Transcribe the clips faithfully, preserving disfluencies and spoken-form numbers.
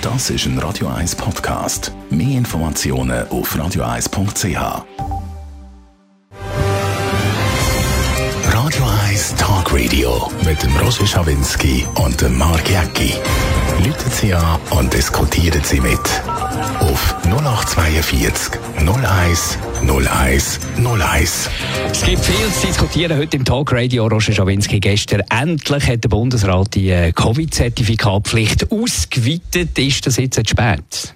Das ist ein Radio eins Podcast. Mehr Informationen auf radio eins punkt c h. Radio eins Talk Radio mit dem Roger Schawinski und dem Mark Jäcki. Rufen Sie an und diskutieren Sie mit. Auf null acht vierundzwanzig null eins null eins null eins. Es gibt viel zu diskutieren heute im Talk Radio. Roger Schawinski, gestern endlich hat der Bundesrat die Covid-Zertifikatpflicht ausgeweitet. Ist das jetzt zu spät?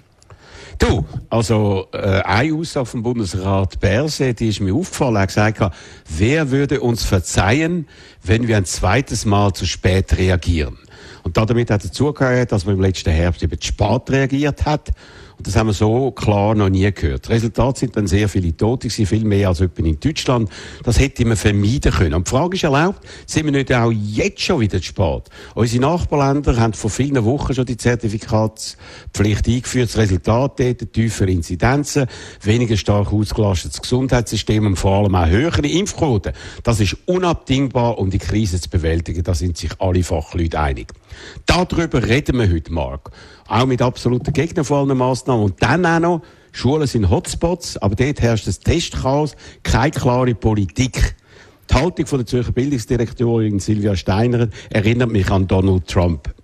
Du, also äh, eine Aussage vom Bundesrat Berset, die ist mir aufgefallen. Er hat gesagt, wer würde uns verzeihen, wenn wir ein zweites Mal zu spät reagieren? Und damit hat er zugehört, dass man im letzten Herbst eben zu spät reagiert hat. Und das haben wir so klar noch nie gehört. Resultat sind dann sehr viele Tote gewesen, viel mehr als etwa in Deutschland. Das hätte man vermeiden können. Und die Frage ist erlaubt, sind wir nicht auch jetzt schon wieder zu spät? Unsere Nachbarländer haben vor vielen Wochen schon die Zertifikatspflicht eingeführt. Das Resultat dort, tiefere Inzidenzen, weniger stark ausgelastetes Gesundheitssystem und vor allem auch höhere Impfquoten. Das ist unabdingbar, um die Krise zu bewältigen. Da sind sich alle Fachleute einig. Darüber reden wir heute, Marc. Auch mit absoluten Gegnern von allen Massnahmen. Und dann auch noch, Schulen sind Hotspots, aber dort herrscht das Testchaos, keine klare Politik. Die Haltung von der Zürcher Bildungsdirektorin Silvia Steiner erinnert mich an Donald Trump.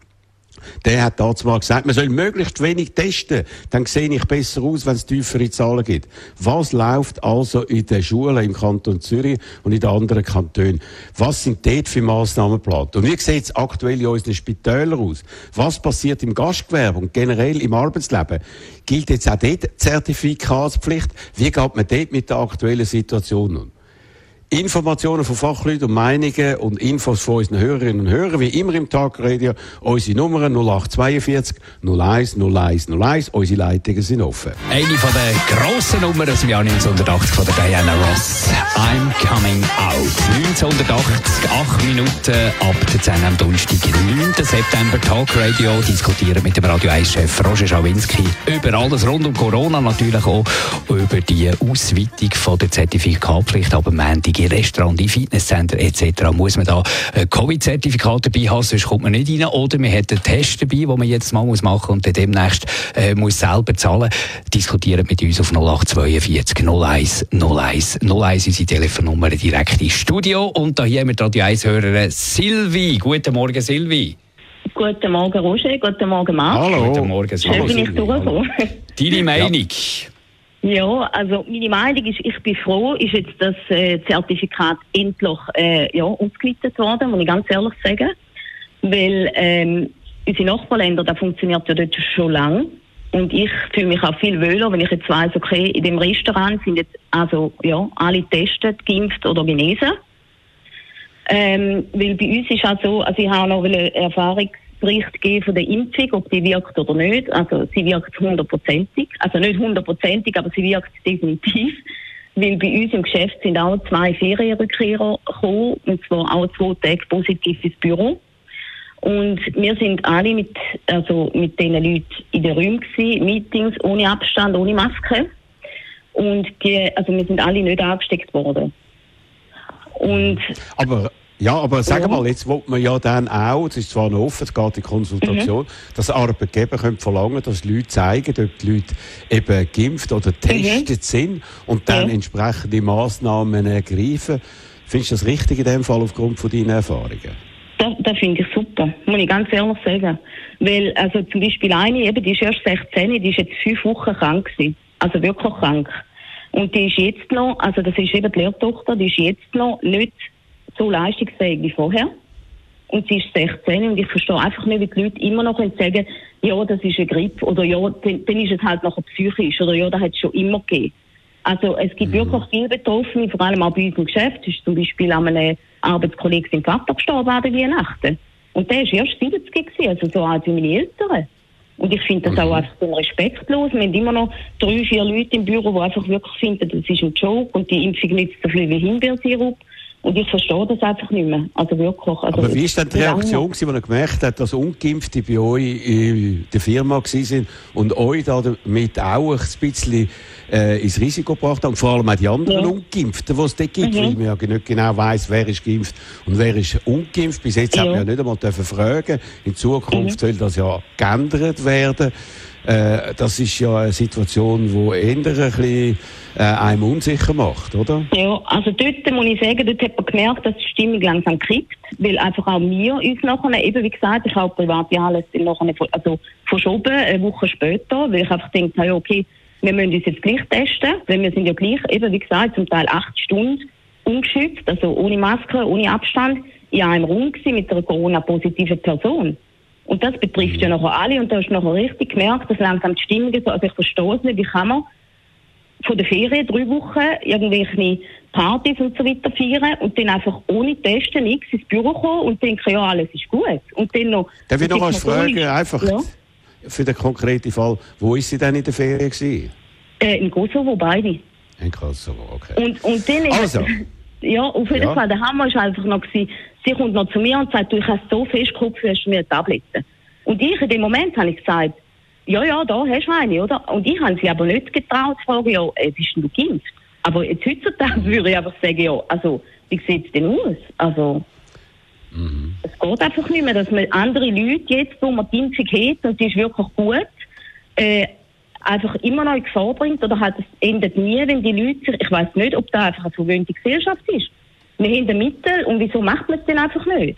Der hat damals mal gesagt, man soll möglichst wenig testen, dann sehe ich besser aus, wenn es tiefere Zahlen gibt. Was läuft also in den Schulen im Kanton Zürich und in den anderen Kantonen? Was sind dort für Massnahmen geplant? Und wie sieht es aktuell in unseren Spitälern aus? Was passiert im Gastgewerbe und generell im Arbeitsleben? Gilt jetzt auch dort Zertifikatspflicht? Wie geht man dort mit der aktuellen Situation um? Informationen von Fachleuten und Meinungen und Infos von unseren Hörerinnen und Hörern, wie immer im Tagradio, unsere Nummern null acht vierundzwanzig null eins null eins null eins, unsere Leitungen sind offen. Eine von der grossen Nummern aus dem Jahr neunzehnhundertachtzig von der Diana Ross. I'm coming out. neunzehnhundertachtzig, acht Minuten ab der zehn am Donnerstag, neunten September, Talkradio, diskutieren mit dem Radio eins-Chef Roger Schawinski über alles rund um Corona, natürlich auch über die Ausweitung von der Zertifikatpflicht ab dem Montag. In Restaurants, in Fitnesscenter et cetera muss man da ein Covid-Zertifikat dabei haben, sonst kommt man nicht rein. Oder man hat einen Test dabei, den man jetzt mal machen muss und dann demnächst äh, muss selber zahlen. Diskutieren mit uns auf null acht vierundzwanzig null eins null eins null eins, unsere Telefonnummer direkt ins Studio. Und da hier haben wir die Radio eins-Hörerin Silvi. Guten Morgen, Silvi. Guten Morgen, Roger. Guten Morgen, Marc. Hallo. Guten Morgen, Silvi. Schön, bin ich durchgekommen. Deine Meinung? Ja. Ja, also meine Meinung ist, ich bin froh, ist jetzt das äh, Zertifikat endlich äh, ja, ausgeweitet worden, muss ich ganz ehrlich sagen. Weil ähm, unsere Nachbarländer, da funktioniert ja dort schon lange. Und ich fühle mich auch viel wohler, wenn ich jetzt weiss, okay, in dem Restaurant sind jetzt also ja, alle getestet, geimpft oder genesen. Ähm, weil bei uns ist auch so, also ich habe noch einen Erfahrungsbericht gegeben von der Impfung, ob die wirkt oder nicht. Also sie wirkt hundertprozentig. Also nicht hundertprozentig, aber sie wirkt definitiv. Weil bei uns im Geschäft sind auch zwei Ferienrückkehrer gekommen, und zwar auch zwei Tage positiv ins Büro. Und wir sind alle mit, also mit diesen Leuten in den Räumen gewesen, Meetings ohne Abstand, ohne Maske. Und die, also wir sind alle nicht angesteckt worden. Und Aber ja, aber sag ja. mal, jetzt will man ja dann auch, es ist zwar noch offen, es geht in Konsultation, mhm. dass Arbeitgeber können verlangen, dass Leute zeigen, ob die Leute eben geimpft oder getestet mhm. sind und dann ja. entsprechende Massnahmen ergreifen. Findest du das richtig in dem Fall aufgrund von deinen Erfahrungen? Das, das finde ich super, muss ich ganz ehrlich sagen. Weil, also zum Beispiel eine, eben, die ist erst sechzehn, die ist jetzt fünf Wochen krank gewesen. Also wirklich krank. Und die ist jetzt noch, also das ist eben die Lehrtochter, die ist jetzt noch nicht so leistungsfähig wie vorher. Und sie ist sechzehn und ich verstehe einfach nicht, wie die Leute immer noch sagen können, ja, das ist eine Grippe oder ja, dann, dann ist es halt nachher psychisch oder ja, das hat es schon immer gegeben. Also es gibt mhm. wirklich viele Betroffene, vor allem auch bei uns im Geschäft. Es ist zum Beispiel an einem Arbeitskollegen sein Vater gestorben an den Weihnachten. Und der war erst siebzig gewesen, also so alt wie meine Eltern. Und ich finde das mhm. auch einfach so respektlos. Wir haben immer noch drei, vier Leute im Büro, die einfach wirklich finden, das ist ein Joke und die Impfung nützt so viel wie Himbeersirup. Und ich verstehe das einfach nicht mehr. Also wirklich. Also aber wie war denn die Reaktion, als er gemerkt hat, dass Ungeimpfte bei euch in der Firma waren und euch damit auch ein bisschen äh, ins Risiko gebracht haben? Und vor allem auch die anderen ja. Ungeimpften, die es dort gibt, mhm. weil man ja nicht genau weiss, wer ist geimpft und wer ist ungeimpft. Bis jetzt ja. haben wir ja nicht einmal dürfen fragen. In Zukunft mhm. soll das ja geändert werden. Äh, das ist ja eine Situation, die eher ein bisschen äh, einem unsicher macht, oder? Ja, also dort muss ich sagen, dort hat man gemerkt, dass die Stimmung langsam kippt, weil einfach auch wir uns nachher, eben wie gesagt, ich habe privat ja alles nachher, also verschoben, eine Woche später, weil ich einfach denke, na ja, okay, wir müssen uns jetzt gleich testen, weil wir sind ja gleich, eben wie gesagt, zum Teil acht Stunden ungeschützt, also ohne Maske, ohne Abstand, in einem Raum gewesen mit einer Corona-positiven Person. Und das betrifft mhm. ja nachher alle und da hast du nachher richtig gemerkt, dass langsam die Stimmung so, also ich verstehe es nicht, wie kann man von der Ferien drei Wochen irgendwelche Partys und so weiter feiern und dann einfach ohne Testen nichts ins Büro kommen und denken, ja, alles ist gut. Und dann noch... Darf ich noch was fragen, einfach ja. für den konkreten Fall, wo ist sie denn in der Ferien gewesen? Äh, in Kosovo, beide. In Kosovo, okay. Und, und dann also... Ja, auf jeden ja. Fall. Der Hammer war einfach noch gewesen, sie kommt noch zu mir und sagt, du, ich habe so fest Kopfweh, hast du mir eine Tablette? Und ich in dem Moment habe ich gesagt, ja, ja, da hast du eine, oder? Und ich habe sie aber nicht getraut zu fragen, ja, äh, bist du geimpft? Aber jetzt heutzutage würde ich einfach sagen, ja, also, wie sieht es denn aus? Also, mhm. es geht einfach nicht mehr, dass man andere Leute jetzt, wo man die Impfung hat, und die ist wirklich gut, äh, einfach immer noch in Gefahr bringt, oder halt, es endet nie, wenn die Leute sich, ich weiss nicht, ob das einfach eine verwöhnte Gesellschaft ist. Wir haben ein Mittel, und wieso macht man es denn einfach nicht?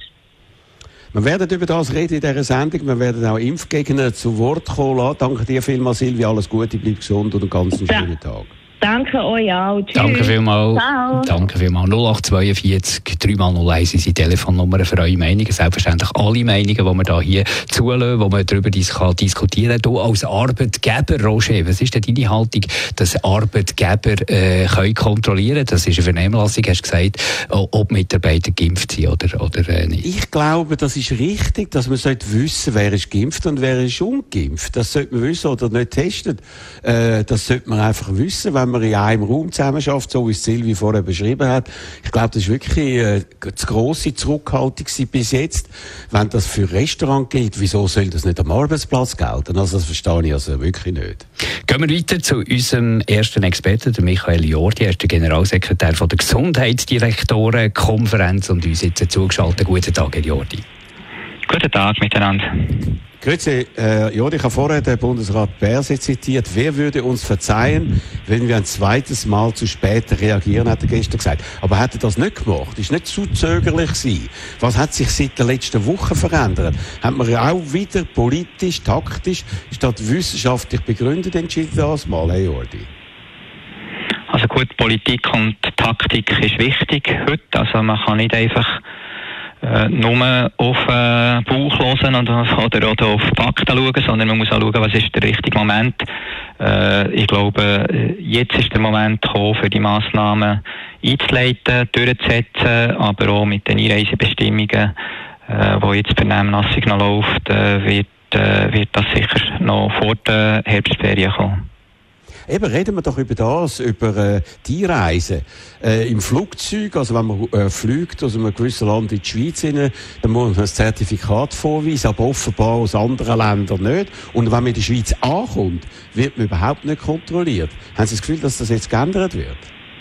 Wir werden über das reden in dieser Sendung, wir werden auch Impfgegner zu Wort kommen lassen. Danke dir vielmals, Silvia, alles Gute, bleib gesund und einen ganz schönen ja. Tag. Danke euch auch. Tschüss. Danke vielmals. Ciao. Danke vielmals. null acht zwei vier drei mal null eins ist die Telefonnummer für eure Meinungen. Selbstverständlich alle Meinungen, die wir da hier zulassen, wo man darüber dis- kann diskutieren kann. Du als Arbeitgeber, Roger, was ist denn deine Haltung, dass Arbeitgeber äh, können kontrollieren? Das ist eine Vernehmlassung, hast du gesagt, ob Mitarbeiter geimpft sind oder, oder äh, nicht. Ich glaube, das ist richtig, dass man sollte wissen, wer ist geimpft und wer ist ungeimpft. Das sollte man wissen oder nicht testen. Äh, das sollte man einfach wissen, wenn man in einem Raum zusammen schafft, so wie es Silvi vorher beschrieben hat. Ich glaube, das ist wirklich äh, zu grosse Zurückhaltung bis jetzt. Wenn das für Restaurant gilt, wieso soll das nicht am Arbeitsplatz gelten? Also das verstehe ich also wirklich nicht. Gehen wir weiter zu unserem ersten Experten, der Michael Jordi. Er ist der Generalsekretär von der Gesundheitsdirektorenkonferenz und uns jetzt zugeschaltet. Guten Tag, Herr Jordi. Guten Tag miteinander. Grüezi, äh, ja, ich habe vorher den Bundesrat Berse zitiert. Wer würde uns verzeihen, wenn wir ein zweites Mal zu spät reagieren, hat er gestern gesagt. Aber hat er das nicht gemacht? Ist nicht zu zögerlich gewesen. Was hat sich seit der letzten Woche verändert? Hat man ja auch wieder politisch, taktisch, statt wissenschaftlich begründet entschieden das mal, hey Jordi? Also gut, Politik und Taktik ist wichtig heute. Also man kann nicht einfach Äh, nur auf äh, Bauch hören und, oder, oder auf Fakten schauen, sondern man muss auch schauen, was ist der richtige Moment. Äh, ich glaube, jetzt ist der Moment gekommen, für die Massnahmen einzuleiten, durchzusetzen, aber auch mit den Einreisebestimmungen, äh, wo jetzt die Vernehmlassung noch läuft, äh, wird, äh, wird das sicher noch vor der Herbstferien kommen. Eben, reden wir doch über das, über äh, die Reise. Äh, im Flugzeug, also wenn man äh, fliegt aus einem gewissen Land in die Schweiz rein, dann muss man ein Zertifikat vorweisen, aber offenbar aus anderen Ländern nicht. Und wenn man in der Schweiz ankommt, wird man überhaupt nicht kontrolliert. Haben Sie das Gefühl, dass das jetzt geändert wird?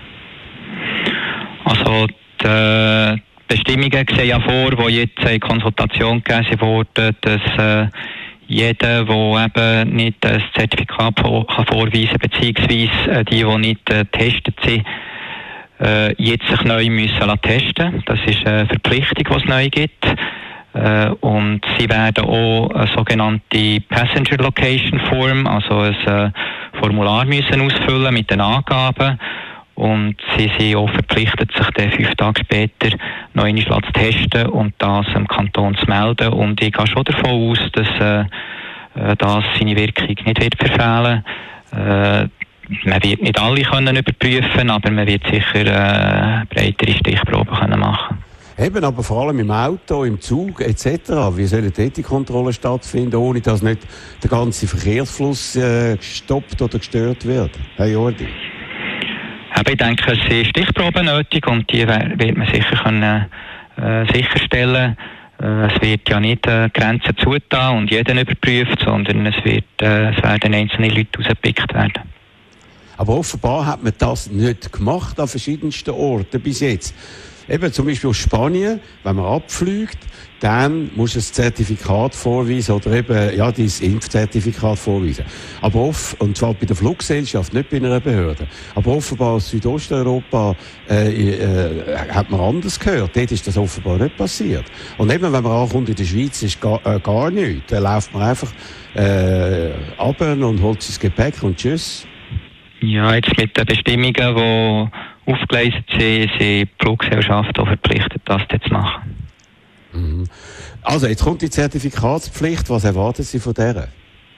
Also die Bestimmungen sehen ja vor, wo jetzt eine Konsultation gegeben wurde, dass äh, jeder, der eben nicht ein Zertifikat vor, kann vorweisen kann, beziehungsweise die, die nicht äh, getestet sind, äh, jetzt sich neu müssen lassen testen. Das ist eine Verpflichtung, die es neu gibt. Äh, und sie werden auch eine sogenannte Passenger Location Form, also ein äh, Formular müssen ausfüllen mit den Angaben. Und sie sind auch verpflichtet, sich dann fünf Tage später noch einmal zu testen und das dem Kanton zu melden. Und ich gehe schon davon aus, dass äh, das seine Wirkung nicht wird verfehlen. Äh, man wird nicht alle können überprüfen, aber man wird sicher äh, breitere Stichproben können machen. Eben, aber vor allem im Auto, im Zug et cetera. Wie sollen dort die Kontrollen stattfinden, ohne dass nicht der ganze Verkehrsfluss äh, gestoppt oder gestört wird? Herr Jordi? Eben, ich denke, es sind Stichproben nötig und die wird man sicher können, äh, sicherstellen. Äh, es wird ja nicht äh, Grenzen zugetan und jeden überprüft, sondern es, wird, äh, es werden einzelne Leute rausgepickt werden. Aber offenbar hat man das nicht gemacht an verschiedensten Orten bis jetzt. Eben zum Beispiel aus Spanien, wenn man abfliegt, dann muss du ein Zertifikat vorweisen oder eben, ja, dein Impfzertifikat vorweisen. Aber oft, und zwar bei der Fluggesellschaft, nicht bei einer Behörde. Aber offenbar aus Südosteuropa äh, äh, hat man anders gehört. Dort ist das offenbar nicht passiert. Und eben, wenn man ankommt in der Schweiz, ist gar, äh, gar nichts. Dann läuft man einfach äh, runter und holt sein Gepäck und tschüss. Ja, jetzt mit den Bestimmungen, die aufgeleistet sind, sind die Fluggesellschaften auch verpflichtet, das zu machen. Mhm. Also, jetzt kommt die Zertifikatspflicht. Was erwarten Sie von der?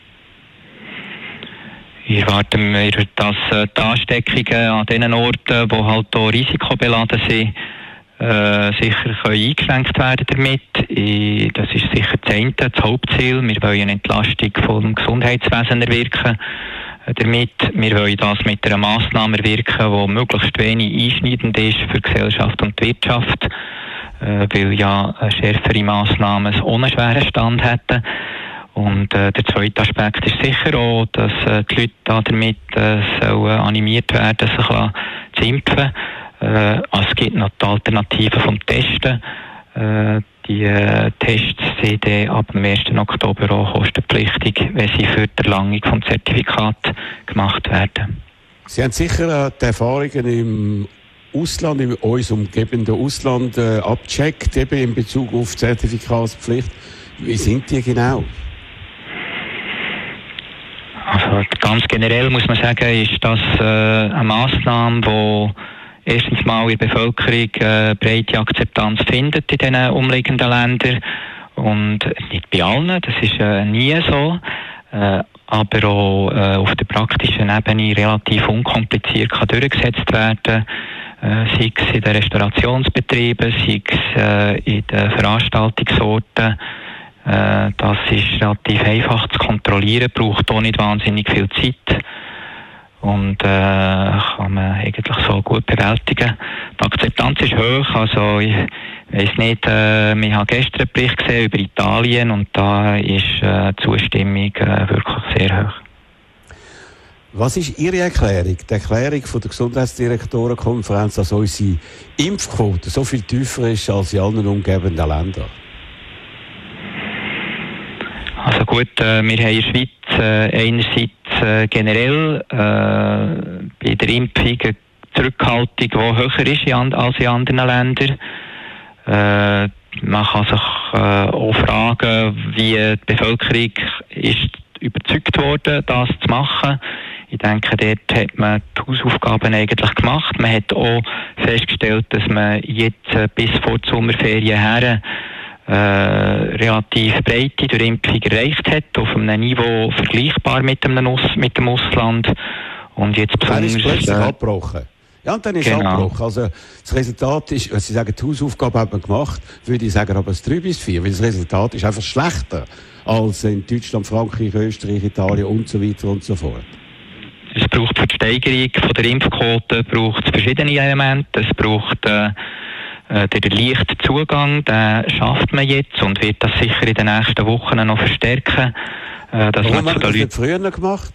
Wir erwarten, dass die Ansteckungen an den Orten, die halt auch risikobeladen sind, äh, sicher können eingeschränkt werden damit. Das ist sicher das eine, das Hauptziel. Wir wollen eine Entlastung vom Gesundheitswesen erwirken. Damit, wir wollen das mit einer Massnahme erwirken, die möglichst wenig einschneidend ist für die Gesellschaft und die Wirtschaft, äh, weil ja schärfere Massnahmen ohne schweren Stand hätten. Und äh, der zweite Aspekt ist sicher auch, dass äh, die Leute damit äh, sollen animiert werden, sich zu impfen. Äh, es gibt noch die Alternative vom Testen. Äh, Die äh, Tests sind dann ab dem ersten Oktober auch kostenpflichtig, wenn sie für die Erlangung des Zertifikats gemacht werden. Sie haben sicher äh, die Erfahrungen im Ausland, in uns umgebenden Ausland äh, abgecheckt, eben in Bezug auf die Zertifikatspflicht. Wie sind die genau? Also ganz generell muss man sagen, ist das äh, eine Massnahme, die erstens mal in der Bevölkerung äh, breite Akzeptanz findet in den umliegenden Ländern und nicht bei allen, das ist äh, nie so, äh, aber auch äh, auf der praktischen Ebene relativ unkompliziert kann durchgesetzt werden, äh, sei es in den Restaurationsbetrieben, sei es äh, in den Veranstaltungsorten. Äh, das ist relativ einfach zu kontrollieren, braucht auch nicht wahnsinnig viel Zeit. Und äh, kann man eigentlich so gut bewältigen. Die Akzeptanz ist hoch, also ich weiss nicht, äh, wir haben gestern einen Bericht gesehen über Italien und da ist äh, die Zustimmung äh, wirklich sehr hoch. Was ist Ihre Erklärung, die Erklärung von der Gesundheitsdirektorenkonferenz, dass unsere Impfquote so viel tiefer ist als in allen umgebenden Ländern? Also gut, äh, wir haben in der Schweiz äh, einerseits äh, generell äh, bei der Impfung eine Zurückhaltung, die höher ist in an, als in anderen Ländern. Äh, man kann sich äh, auch fragen, wie die Bevölkerung ist überzeugt worden, das zu machen. Ich denke, dort hat man die Hausaufgaben eigentlich gemacht. Man hat auch festgestellt, dass man jetzt äh, bis vor die Sommerferien her Äh, relativ breite Durchimpfung erreicht hat, auf einem Niveau vergleichbar mit dem, Aus, mit dem Ausland. Und jetzt dann ist plötzlich äh, abgebrochen. Ja, und dann ist genau. abgebrochen. Also, das Resultat ist, wenn Sie sagen, die Hausaufgabe hat man gemacht, würde ich sagen, aber es drei bis vier, weil das Resultat ist einfach schlechter als in Deutschland, Frankreich, Österreich, Italien und so weiter und so fort. Es braucht für die Steigerung von der Impfquote braucht es verschiedene Elemente. Es braucht äh, Der leichte Zugang, den schafft man jetzt und wird das sicher in den nächsten Wochen noch verstärken. Äh, dass Warum man hat man das nicht früher gemacht?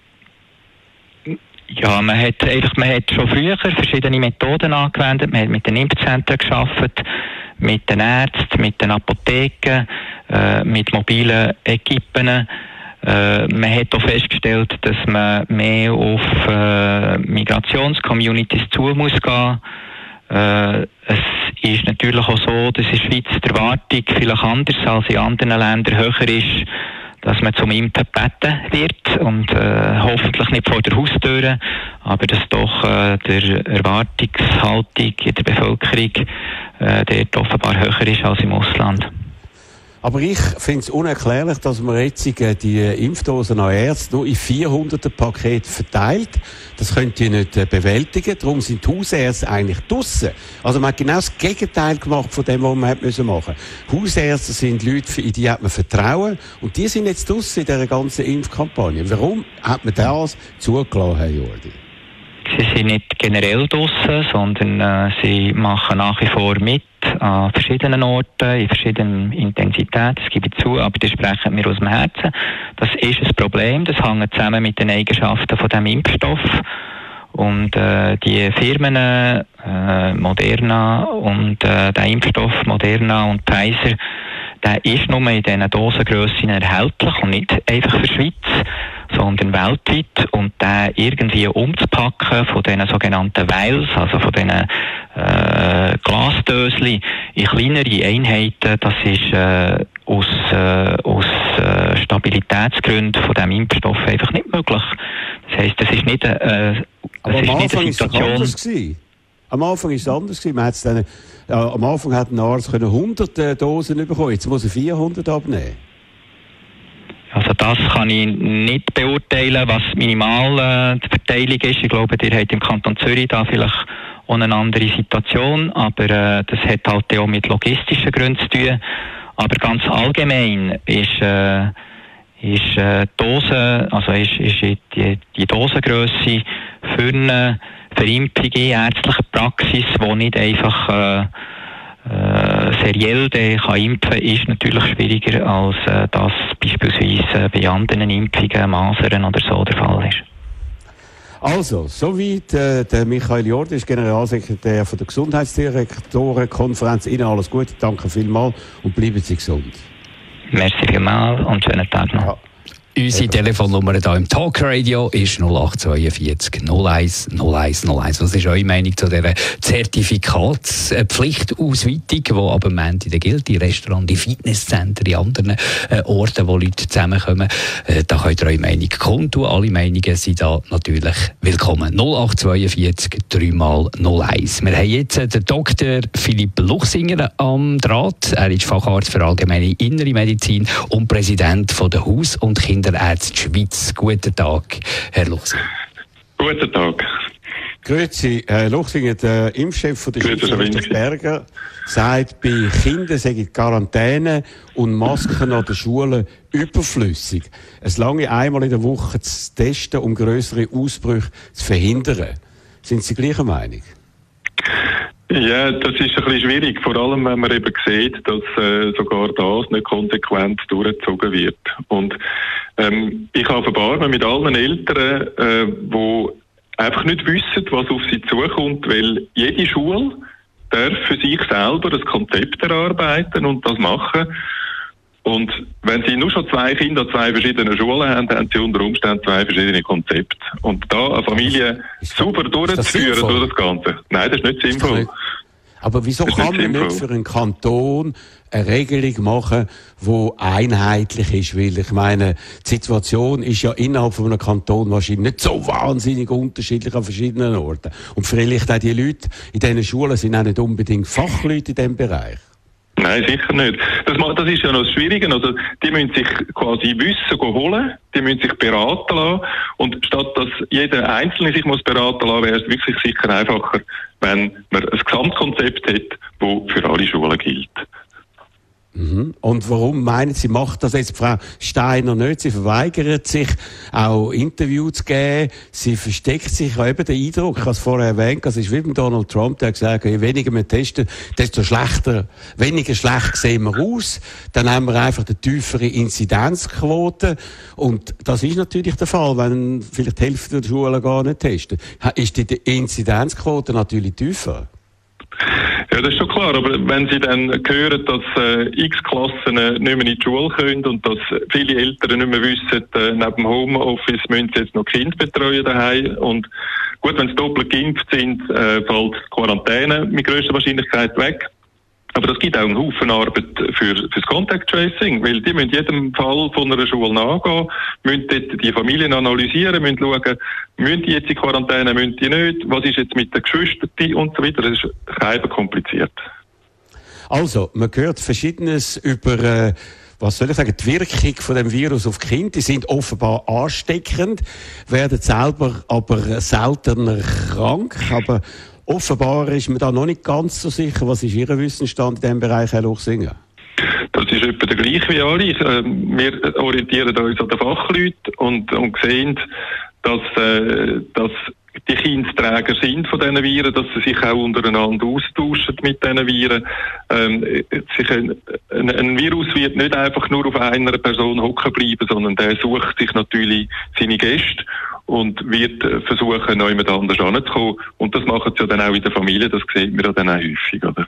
Ja, man hat einfach, man hat schon früher verschiedene Methoden angewendet. Man hat mit den Impfzentren gearbeitet, mit den Ärzten, mit den Apotheken, äh, mit mobilen Equipen. Äh, man hat auch festgestellt, dass man mehr auf äh, Migrationscommunities zu muss gehen. Äh, es ist natürlich auch so, dass in der Schweiz die Erwartung vielleicht anders als in anderen Ländern höher ist, dass man zum Impfen gebeten wird und äh, hoffentlich nicht vor der Haustür, aber dass doch äh, der Erwartungshaltung in der Bevölkerung äh, dort offenbar höher ist als im Ausland. Aber ich finde es unerklärlich, dass man jetzt die Impfdosen an Ärzte nur in vierhundert Pakete verteilt. Das könnt ihr nicht bewältigen. Darum sind die Hausärzte eigentlich draussen. Also man hat genau das Gegenteil gemacht von dem, was man machen musste. Hausärzte sind Leute, in die hat man Vertrauen. Und die sind jetzt draussen in dieser ganzen Impfkampagne. Warum hat man das zugelassen, Herr Jordi? Sie sind nicht generell draussen, sondern äh, sie machen nach wie vor mit an verschiedenen Orten, in verschiedenen Intensitäten, das gebe ich zu, aber das sprechen wir aus dem Herzen. Das ist ein Problem, das hängt zusammen mit den Eigenschaften von dem Impfstoff. Und äh, die Firmen äh, Moderna und äh, der Impfstoff Moderna und Pfizer, der ist nur in diesen Dosengrössen erhältlich und nicht einfach für die Schweiz, sondern weltweit. Und den irgendwie umzupacken von diesen sogenannten Vials, also von diesen äh, Glasdöschen in kleinere Einheiten, das ist äh, aus, äh, aus äh, Stabilitätsgründen von diesem Impfstoff einfach nicht möglich. Das heisst, das ist nicht, äh, das Aber ist am nicht Anfang eine ist es Situation... anders gewesen. Am Anfang ist es anders gewesen. Man hat's dann, äh, am Anfang hat ein Arzt können hundert äh, Dosen bekommen, jetzt muss er vierhundert abnehmen. Also das kann ich nicht beurteilen, was minimal äh, die Verteilung ist. Ich glaube, ihr habt im Kanton Zürich da vielleicht auch eine andere Situation, aber äh, das hat halt auch mit logistischen Gründen zu tun. Aber ganz allgemein ist, äh, ist äh, die Dose, also ist, ist die, die Dosengrösse für eine Verimpfung in ärztlicher Praxis, die nicht einfach äh, äh, seriell kann impfen, ist natürlich schwieriger, als äh, das beispielsweise bei anderen Impfungen, Masern oder so der Fall ist. Also, soweit äh, der Michael Jord ist Generalsekretär von der Gesundheitsdirektorenkonferenz. Ihnen alles Gute, danke vielmals und bleiben Sie gesund. Merci vielmals und schönen Tag noch. Ja. Unsere Telefonnummer hier im Talkradio ist null acht zwei vier null eins null eins null eins. Was ist eure Meinung zu dieser Zertifikatspflichtausweitung, die ab dem Ende gilt, in Restaurants, in Fitnesszentren, in anderen äh, Orten, wo Leute zusammenkommen? Äh, da könnt ihr eure Meinung kundtun. Alle Meinungen sind da natürlich willkommen. null acht zwei vier drei mal null eins. Wir haben jetzt äh, den Doktor Philipp Luchsinger am Draht. Er ist Facharzt für allgemeine innere Medizin und Präsident von der Haus- und Kinderärzte Schweiz. Guten Tag, Herr Luchsinger. Guten Tag. Grüezi, Herr Luchsinger, der Impfchef von der Schweiz, Berger, sagt, bei Kindern sei die Quarantäne und Masken an den Schulen überflüssig. Es lange einmal in der Woche zu testen, um grössere Ausbrüche zu verhindern. Sind Sie gleicher Meinung? Ja, das ist ein bisschen schwierig, vor allem wenn man eben sieht, dass äh, sogar das nicht konsequent durchgezogen wird. Und ähm, ich habe offenbar mit allen Eltern, äh, die einfach nicht wissen, was auf sie zukommt, weil jede Schule darf für sich selber ein Konzept erarbeiten und das machen. Und wenn Sie nur schon zwei Kinder an zwei verschiedenen Schulen haben, haben Sie unter Umständen zwei verschiedene Konzepte. Und da eine Familie sauber durchzuführen durch das Ganze, nein, das ist nicht sinnvoll. Ist Aber wieso kann man sinnvoll. nicht für einen Kanton eine Regelung machen, die einheitlich ist? Weil ich meine, die Situation ist ja innerhalb von einem Kanton wahrscheinlich nicht so wahnsinnig unterschiedlich an verschiedenen Orten. Und vielleicht auch die Leute in diesen Schulen sind auch nicht unbedingt Fachleute in diesem Bereich. Nein, sicher nicht. Das, das ist ja noch das Schwierige. Also, die müssen sich quasi Wissen holen, die müssen sich beraten lassen. Und statt dass jeder Einzelne sich muss beraten lassen, wäre es wirklich sicher einfacher, wenn man ein Gesamtkonzept hat, das für alle Schulen gilt. Mhm. Und warum meinen Sie, macht das jetzt Frau Steiner nicht? Sie verweigert sich, auch Interviews zu geben. Sie versteckt sich. Ich habe eben den Eindruck, ich habe es vorher erwähnt, das ist wie beim Donald Trump, der hat gesagt, je weniger wir testen, desto schlechter, weniger schlecht sehen wir aus. Dann haben wir einfach eine tiefere Inzidenzquote. Und das ist natürlich der Fall, wenn vielleicht die Hälfte der Schulen gar nicht testen. Ist die Inzidenzquote natürlich tiefer? Ja, das ist schon klar, aber wenn Sie dann hören, dass äh, X-Klassen äh, nicht mehr in die Schule können und dass viele Eltern nicht mehr wissen, äh, neben dem Homeoffice müssen sie jetzt noch Kinder betreuen daheim und gut, wenn sie doppelt geimpft sind, äh, fällt die Quarantäne mit grösster Wahrscheinlichkeit weg. Aber das gibt auch einen Haufen Arbeit für, fürs Contact Tracing, weil die müssen jedem Fall von einer Schule nachgehen, müssen dort die Familien analysieren, müssen schauen, müssen die jetzt in Quarantäne, müssen die nicht, was ist jetzt mit den Geschwistern und so weiter. Das ist recht kompliziert. Also, man hört Verschiedenes über, äh, was soll ich sagen, die Wirkung von dem Virus auf die Kinder. Die sind offenbar ansteckend, werden selber aber seltener krank, aber offenbar ist man da noch nicht ganz so sicher. Was ist Ihr Wissensstand in diesem Bereich, Herr Luchsinger? Das ist etwa der gleiche wie alle. Äh, wir orientieren uns an den Fachleuten und, und sehen, dass, äh, dass die Kindsträger sind von diesen Viren, dass sie sich auch untereinander austauschen mit diesen Viren. Ähm, sich ein, ein, ein Virus wird nicht einfach nur auf einer Person hocken bleiben, sondern der sucht sich natürlich seine Gäste und wird versuchen, neu mit anders anzukommen. Und das machen sie ja dann auch in der Familie, das sieht man ja dann auch häufig, oder?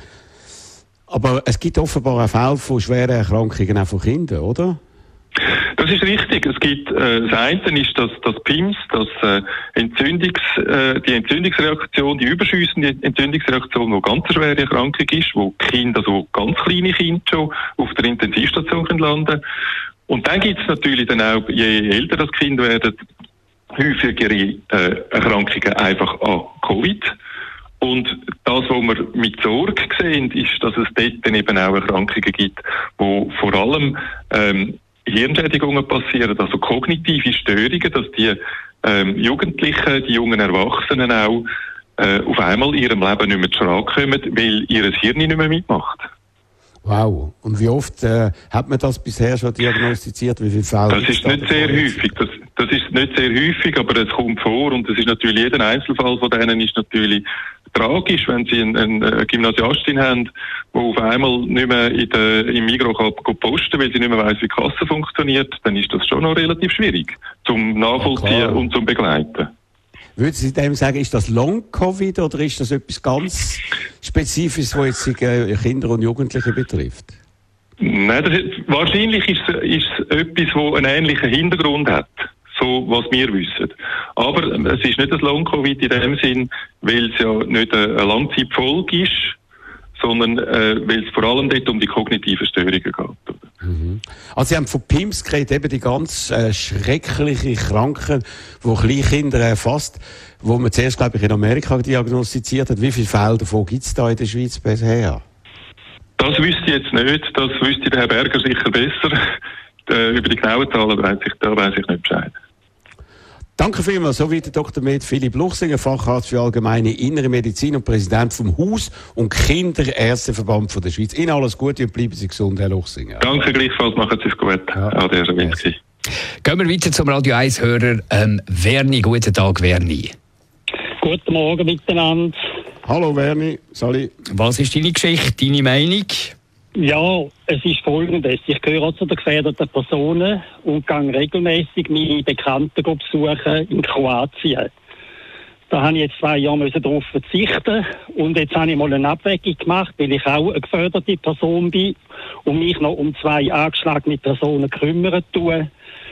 Aber es gibt offenbar auch Fälle von schweren Erkrankungen auch von Kindern, oder? Das ist richtig. Es gibt, äh, das eine ist das, das P I M S, das, äh, Entzündungs, äh, die Entzündungsreaktion, die überschüssende Entzündungsreaktion, die ganz eine schwere Erkrankung ist, wo Kinder, also ganz kleine Kinder schon auf der Intensivstation können landen. Und dann gibt es natürlich dann auch, je älter das Kind werden, häufigere äh, Erkrankungen einfach an Covid. Und das, was wir mit Sorge sehen, ist, dass es dort dann eben auch Erkrankungen gibt, wo vor allem ähm, Hirnschädigungen passieren, also kognitive Störungen, dass die ähm, Jugendlichen, die jungen Erwachsenen auch äh, auf einmal in ihrem Leben nicht mehr zu Schlag kommen, weil ihr Hirn nicht mehr mitmacht. Wow. Und wie oft äh, hat man das bisher schon diagnostiziert? Wie viele Fälle? Das ist nicht sehr häufig. Das, das ist nicht sehr häufig, aber es kommt vor und es ist natürlich, jeder Einzelfall von denen ist natürlich tragisch, wenn sie eine, eine Gymnasiastin haben, die auf einmal nicht mehr in der, im Migros kann posten, weil sie nicht mehr weiss, wie die Kasse funktioniert, dann ist das schon noch relativ schwierig zum Nachvollziehen ja, und zum Begleiten. Würden Sie dem sagen, ist das Long-Covid oder ist das etwas ganz Spezifisches, was jetzt Kinder und Jugendliche betrifft? Nein, das ist, wahrscheinlich ist es, ist es etwas, das einen ähnlichen Hintergrund hat, so was wir wissen. Aber es ist nicht das Long-Covid in dem Sinn, weil es ja nicht eine Langzeitfolge ist, sondern äh, weil es vor allem dort um die kognitiven Störungen geht. Mhm. Also Sie haben von P I M S geredet, eben die ganz äh, schreckliche Krankheit, die Kleinkinder erfasst, wo man zuerst, glaube ich, in Amerika diagnostiziert hat. Wie viele Fälle davon gibt es da in der Schweiz bisher? Das wüsste ich jetzt nicht, das wüsste der Herr Berger sicher besser. äh, über die genauen Zahlen weiss ich, da weiss ich nicht Bescheid. Danke vielmals. So wie der Doktor Med Philipp Luchsinger, Facharzt für allgemeine innere Medizin und Präsident vom Haus- und Kinderärzteverband von der Schweiz. Ihnen alles Gute und bleiben Sie gesund, Herr Luchsinger. Danke gleichfalls, machen Sie es gut. Ja. Ade, Herr Winski. Gehen wir weiter zum Radio eins-Hörer. Ähm, Werni, guten Tag, Werni. Guten Morgen miteinander. Hallo Werni, Sali. Was ist deine Geschichte, deine Meinung? Ja, es ist Folgendes. Ich gehöre zu den gefährdeten Personen und gehe regelmäßig meine Bekannten besuchen in Kroatien. Da habe ich jetzt zwei Jahre darauf verzichten und jetzt habe ich mal eine Abwägung gemacht, weil ich auch eine geförderte Person bin und mich noch um zwei angeschlagene Personen kümmern tue,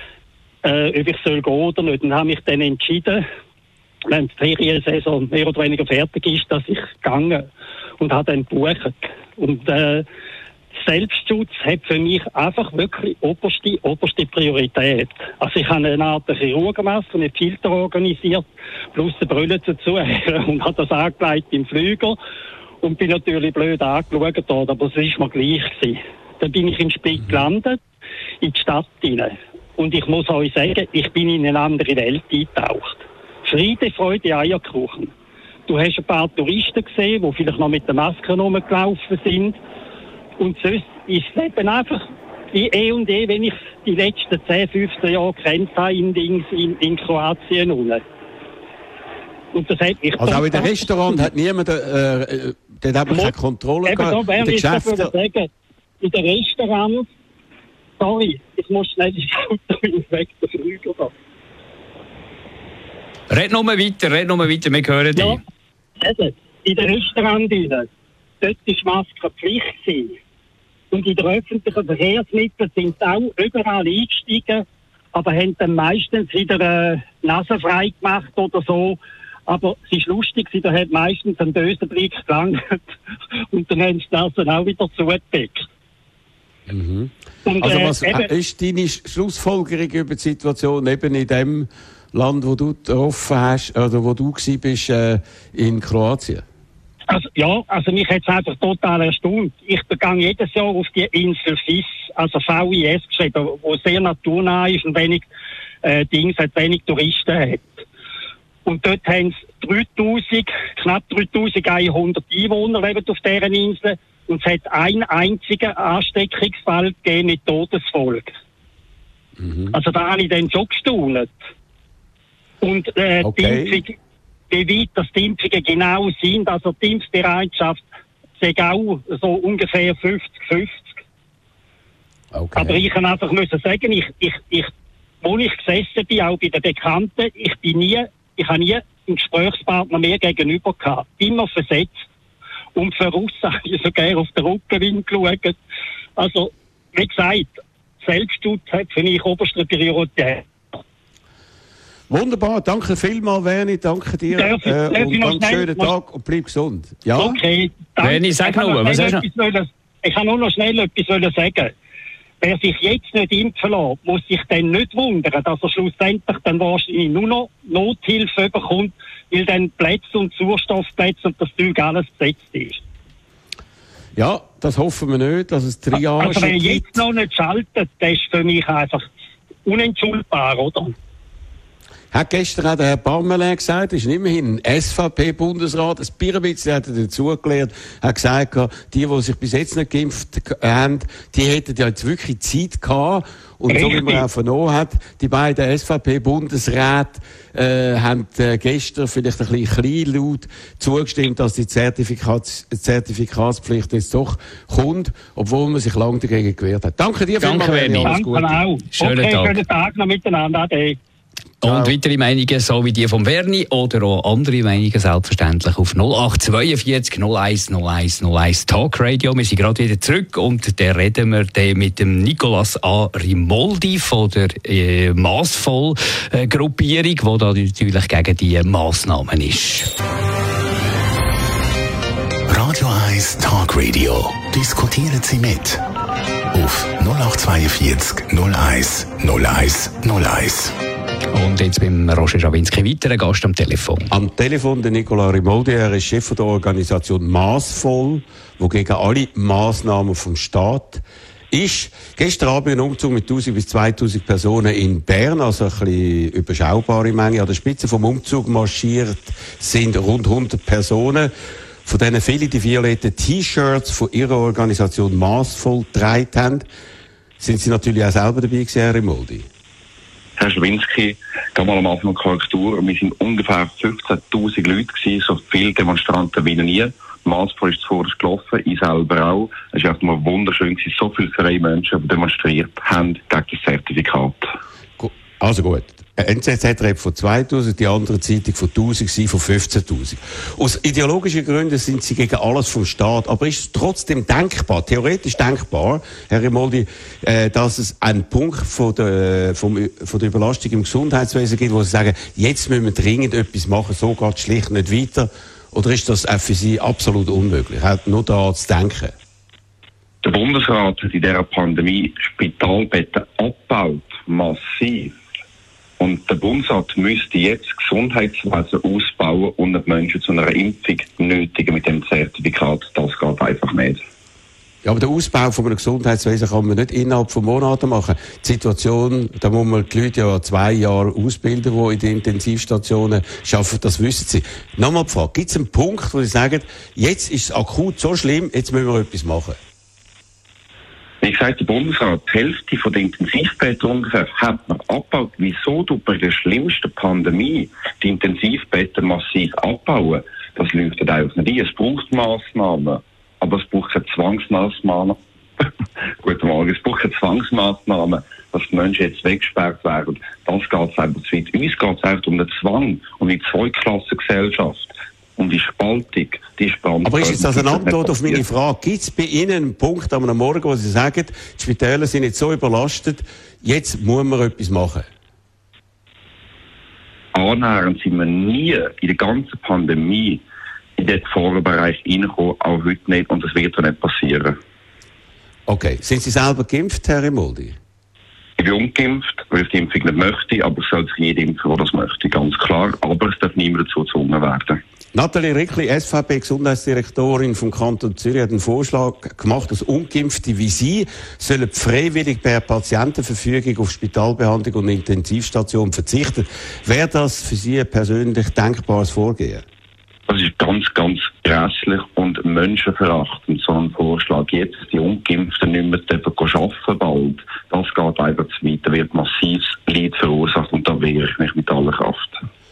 äh, ob ich soll gehen oder nicht. Und habe mich dann entschieden, wenn die Feriensaison mehr oder weniger fertig ist, dass ich gegangen und habe dann gebucht. Und äh, Selbstschutz hat für mich einfach wirklich oberste, oberste Priorität. Also ich habe eine Art Chirurgenmaske, einen Filter organisiert, plus eine Brille dazu und habe das angelegt im Flüger und bin natürlich blöd angeschaut worden, aber es war mir gleich gewesen. Dann bin ich in Split gelandet, in die Stadt hinein. Und ich muss euch sagen, ich bin in eine andere Welt eingetaucht. Friede, Freude, Eierkuchen. Du hast ein paar Touristen gesehen, die vielleicht noch mit der Maske rumgelaufen sind. Und sonst ist das Leben einfach wie eh und eh, wenn ich die letzten zehn, fünfzehn Jahre kennt habe in, in, in Kroatien unten. Und das hat mich also auch in dem Restaurant hat niemand, äh, dort hat man keine Kontrolle eben gehabt. Da in den Geschäften. Sagen, in den Restaurants, sorry, ich muss schnell das Auto weg, der Flügel da. Red noch mal weiter, red noch mal weiter, wir hören dich. Ja, also, in den Restaurants, dort war Maske Pflicht gewesen. Und in den öffentlichen Verkehrsmitteln sind sie auch überall eingestiegen, aber haben dann meistens wieder äh, Nase frei gemacht oder so. Aber es ist lustig, da hat meistens ein böser Blick gelangt und dann haben sie das dann auch wieder zugedeckt. Mhm. Und, also äh, was eben, ist deine Schlussfolgerung über die Situation eben in dem Land, wo du getroffen hast, oder wo du gsi bist, äh, in Kroatien? Also, ja, also mich hat es einfach total erstaunt. Ich begann jedes Jahr auf die Insel Vis, also V I S geschrieben, wo sehr naturnah ist und wenig äh, Dings hat, wenig Touristen hat. Und dort haben es dreitausend, knapp dreitausendeinhundert Einwohner leben auf dieser Insel und es hat einen einzigen Ansteckungsfall gegeben mit Todesfolge. Mhm. Also da habe ich dann schon gestaunt. Und äh, Okay. die Impfung, wie weit das die Impfungen genau sind, also die Impfbereitschaft sei auch so ungefähr fünfzig fünfzig. Okay. Aber ich kann einfach müssen sagen, ich, ich, ich, wo ich gesessen bin, auch bei den Bekannten, ich bin nie, ich habe nie einen Gesprächspartner mehr gegenüber gehabt. Immer versetzt. Und voraus habe ich sogar auf den Rückenwind geschaut. Also, wie gesagt, Selbstschutz hat für mich oberste Priorität. Wunderbar, danke vielmals, Werni, danke dir. Darf ich- darf äh, ich und noch ganz schnell- schönen Tag und bleib gesund. Ja? Okay, danke. Werni, sag Ich kann noch, noch was schnell hast du etwas wollen- Ich kann nur noch schnell etwas wollen sagen. Wer sich jetzt nicht impfen lässt, muss sich dann nicht wundern, dass er schlussendlich dann wahrscheinlich nur noch Nothilfe bekommt, weil dann Plätze und Sauerstoffplätze und das Zeug alles besetzt ist. Ja, das hoffen wir nicht, dass es Triage Also wer gibt. jetzt noch nicht schaltet, das ist für mich einfach unentschuldbar, oder? Hat gestern auch der Herr Parmelin gesagt, ist immerhin ein S V P-Bundesrat, ein Birnbitz, hat er dazugelernt, hat gesagt, die, die sich bis jetzt nicht geimpft haben, die hätten ja jetzt wirklich Zeit gehabt. Und so wie Richtig. man auch vernommen hat, die beiden S V P-Bundesräte äh, haben äh, gestern vielleicht ein bisschen kleinlaut zugestimmt, dass die Zertifikats Zertifikatspflicht jetzt doch kommt, obwohl man sich lange dagegen gewehrt hat. Danke dir Danke, vielmals, Werni. alles Danke Gute. auch. Schönen okay, Tag. schönen Tag noch miteinander. Ade. Und weitere Meinungen, so wie die von Werni oder auch andere Meinungen, selbstverständlich auf null acht zweiundvierzig null eins null eins null eins Talk Radio. Wir sind gerade wieder zurück und da reden wir dann mit dem Nicolas A. Rimoldi von der äh, Massvoll-Gruppierung, die da natürlich gegen die Massnahmen ist. Radio eins Talk Radio. Diskutieren Sie mit. Auf null acht zweiundvierzig null eins null eins null eins. Und jetzt beim Roger Schawinski weiter, Gast am Telefon. Am Telefon der Nicola Rimoldi, er ist Chef der Organisation Massvoll, die gegen alle Massnahmen vom Staat ist. Gestern Abend ein Umzug mit tausend bis zweitausend Personen in Bern, also ein bisschen überschaubare Menge. An der Spitze vom Umzug marschiert sind rund hundert Personen. Von denen viele die violetten T-Shirts von ihrer Organisation Massvoll getragen haben. Sind Sie natürlich auch selber dabei gewesen, Herr Rimoldi? Herr Schawinski, geh mal am Anfang Korrektur. Wir sind ungefähr fünfzehntausend Leute gewesen, so viele Demonstranten wie noch nie. Massvoll ist zuvor gelaufen, ich selber auch. Es war einfach mal wunderschön gewesen, so viele freie Menschen, die demonstriert haben gegen das Zertifikat. Gu- Also gut. N Z Z redet von zweitausend, die andere Zeitung von tausend, sie von fünfzehntausend. Aus ideologischen Gründen sind sie gegen alles vom Staat. Aber ist es trotzdem denkbar, theoretisch denkbar, Herr Rimoldi, äh, dass es einen Punkt von der, vom, von der Überlastung im Gesundheitswesen gibt, wo sie sagen, jetzt müssen wir dringend etwas machen, so geht es schlicht nicht weiter? Oder ist das auch für Sie absolut unmöglich? Hat nur da zu denken? Der Bundesrat hat in dieser Pandemie Spitalbetten abgebaut, massiv. Und der Bundesrat müsste jetzt das Gesundheitswesen ausbauen und die Menschen zu einer Impfung nötigen mit dem Zertifikat. Das geht einfach nicht. Ja, aber den Ausbau von einem Gesundheitswesen kann man nicht innerhalb von Monaten machen. Die Situation, da muss man die Leute ja zwei Jahre ausbilden, die in den Intensivstationen arbeiten, das wissen sie. Nochmal die Frage, gibt es einen Punkt, wo sie sagen, jetzt ist es akut so schlimm, jetzt müssen wir etwas machen? Wie gesagt, der Bundesrat, die Hälfte von den Intensivbetten ungefähr hat man abgebaut. Wieso tut bei der schlimmsten Pandemie die Intensivbetten massiv abbauen? Das leuchtet einfach nicht ein. Es braucht Massnahmen, aber es braucht keine Zwangsmaßnahmen. Guten Morgen. Es braucht keine Zwangsmaßnahmen, dass die Menschen jetzt weggesperrt werden. Das geht einfach zu weit. Uns geht es einfach um den Zwang, um die Zweiklassengesellschaft, um die Spaltung. Die Spannung. Aber ist jetzt das eine Antwort auf meine Frage? Gibt es bei Ihnen einen Punkt am Morgen, wo Sie sagen, die Spitäler sind jetzt so überlastet, jetzt muss man etwas machen? Annähernd sind wir nie in der ganzen Pandemie in den Gefahrenbereich reingekommen, auch heute nicht, und das wird auch nicht passieren. Okay. Sind Sie selber geimpft, Herr Rimoldi? Ich bin ungeimpft, weil ich die Impfung nicht möchte, aber es soll sich jeder impfen, der das möchte, ganz klar. Aber es darf niemand dazu gezwungen werden. Nathalie Rickli, S V P-Gesundheitsdirektorin vom Kanton Zürich, hat einen Vorschlag gemacht, dass Ungeimpfte wie Sie sollen freiwillig per Patientenverfügung auf Spitalbehandlung und Intensivstation verzichten. Wäre das für Sie ein persönlich denkbares Vorgehen? Das ist ganz, ganz grässlich und menschenverachtend, so ein Vorschlag. Jetzt die Ungeimpften nicht mehr arbeiten bald. Das geht einfach zu weit. Da wird massives Leid verursacht und da wehre ich mich mit aller Kraft.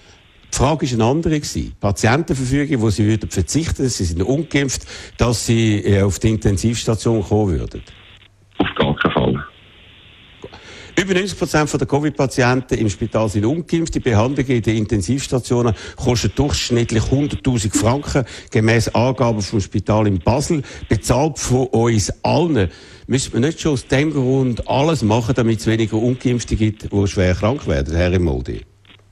Frage war eine andere gewesen. Patientenverfügung, wo sie würden verzichten, sie sind ungeimpft, dass sie äh, auf die Intensivstation kommen würden. Auf gar keinen Fall. Über neunzig Prozent der Covid-Patienten im Spital sind ungeimpft. Die Behandlung in den Intensivstationen kostet durchschnittlich hunderttausend Franken, gemäss Angaben vom Spital in Basel. Bezahlt von uns allen. Müssen wir nicht schon aus dem Grund alles machen, damit es weniger Ungeimpfte gibt, die schwer krank werden, Herr Rimoldi?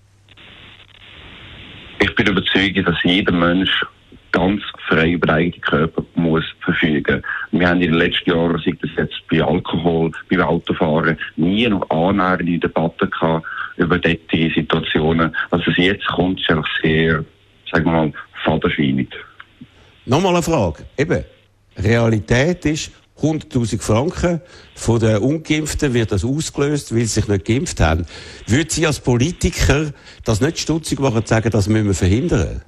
Ich bin überzeugt, dass jeder Mensch ganz frei über eigenen Körper muss verfügen. Wir haben in den letzten Jahren, sei das jetzt bei Alkohol, beim Autofahren, nie noch annähernde Debatten gehabt über solche Situationen. Also was jetzt kommt, ist einfach sehr, sagen wir mal, fadenscheinend. Nochmal eine Frage. Eben, Realität ist, hunderttausend Franken von den Ungeimpften wird das ausgelöst, weil sie sich nicht geimpft haben. Würden Sie als Politiker das nicht stutzig machen und sagen, das müssen wir verhindern?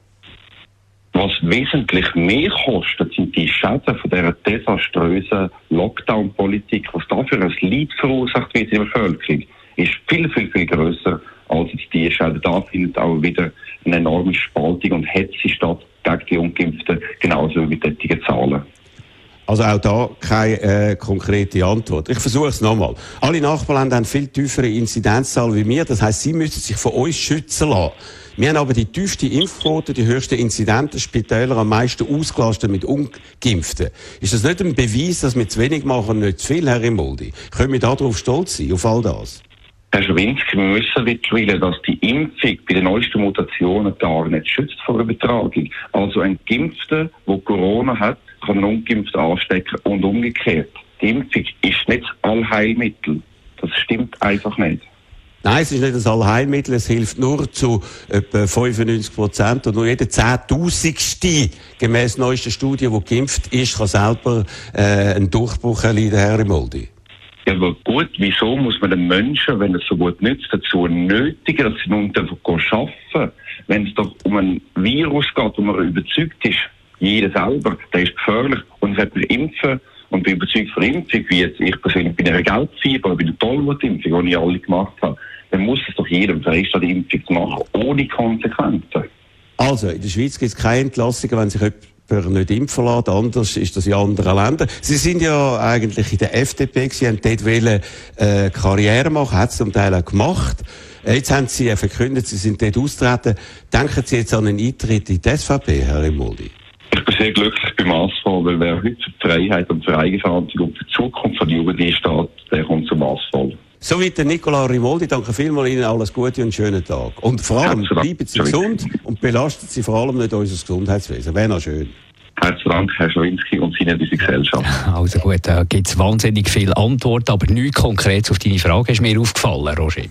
Was wesentlich mehr kostet, sind die Schäden von dieser desaströsen Lockdown-Politik. Was da für ein Leid verursacht wird in der Bevölkerung, ist viel, viel, viel grösser als jetzt die Schäden. Da findet auch wieder eine enorme Spaltung und Hetze statt gegen die Ungeimpften, genauso wie solche Zahlen. Also auch da keine äh, konkrete Antwort. Ich versuche es nochmal. Alle Nachbarländer haben viel tiefere Inzidenzzahlen wie wir. Das heisst, sie müssen sich von uns schützen lassen. Wir haben aber die tiefste Impfquote, die höchsten Inzidenzen, Spitäler am meisten ausgelastet mit Ungeimpften. Ist das nicht ein Beweis, dass wir zu wenig machen und nicht zu viel, Herr Rimoldi? Können wir darauf stolz sein, auf all das? Herr Schawinski, wir müssen mittlerweile, dass die Impfung bei den neuesten Mutationen gar nicht schützt vor der Übertragung. Also ein Geimpfter, der Corona hat, kann einen Ungeimpften anstecken und umgekehrt. Die Impfung ist nicht das Allheilmittel. Das stimmt einfach nicht. Nein, es ist nicht das Allheilmittel, es hilft nur zu etwa fünfundneunzig Prozent und nur jeder Zehntausendste, gemäss neuesten Studie, die geimpft ist, kann selber äh, einen Durchbruch erleiden, Herr Rimoldi. Ja, aber gut, wieso muss man den Menschen, wenn es so gut nützt, dazu nötigen, dass sie nun einfach arbeiten? Wenn es doch um ein Virus geht, wo man überzeugt ist, jeder selber, der ist gefährlich und es hat man impfen und bin überzeugt von Impfung, wie jetzt ich persönlich bin einer Gelbfieber oder bei der Tollwutimpfung, die ich alle gemacht habe, dann muss es doch jedem freistehen, die Impfung zu machen, ohne Konsequenzen. Also, in der Schweiz gibt es keine Entlassungen, wenn sich jemand nicht impfen lässt. Anders ist das in anderen Ländern. Sie sind ja eigentlich in der F D P gewesen, haben dort wollen, äh, Karriere machen, hat es zum Teil auch gemacht. Jetzt haben Sie verkündet, Sie sind dort austreten. Denken Sie jetzt an einen Eintritt in die S V P, Herr Rimoldi? Ich bin sehr glücklich beim Massvoll, weil wer heute für die Freiheit und für Eigenverantwortung und für die Zukunft von der Jugend steht, der kommt zum Massvoll. Soweit der Nicola Rimoldi. Danke vielmals Ihnen, alles Gute und einen schönen Tag. Und vor allem, bleiben Sie gesund und belasten Sie vor allem nicht unser Gesundheitswesen. Wäre noch schön. Herzlichen Dank, Herr Schawinski, und Ihnen unsere Gesellschaft. Also gut, da gibt es wahnsinnig viele Antworten, aber nichts Konkretes auf deine Frage ist mir aufgefallen, Roger.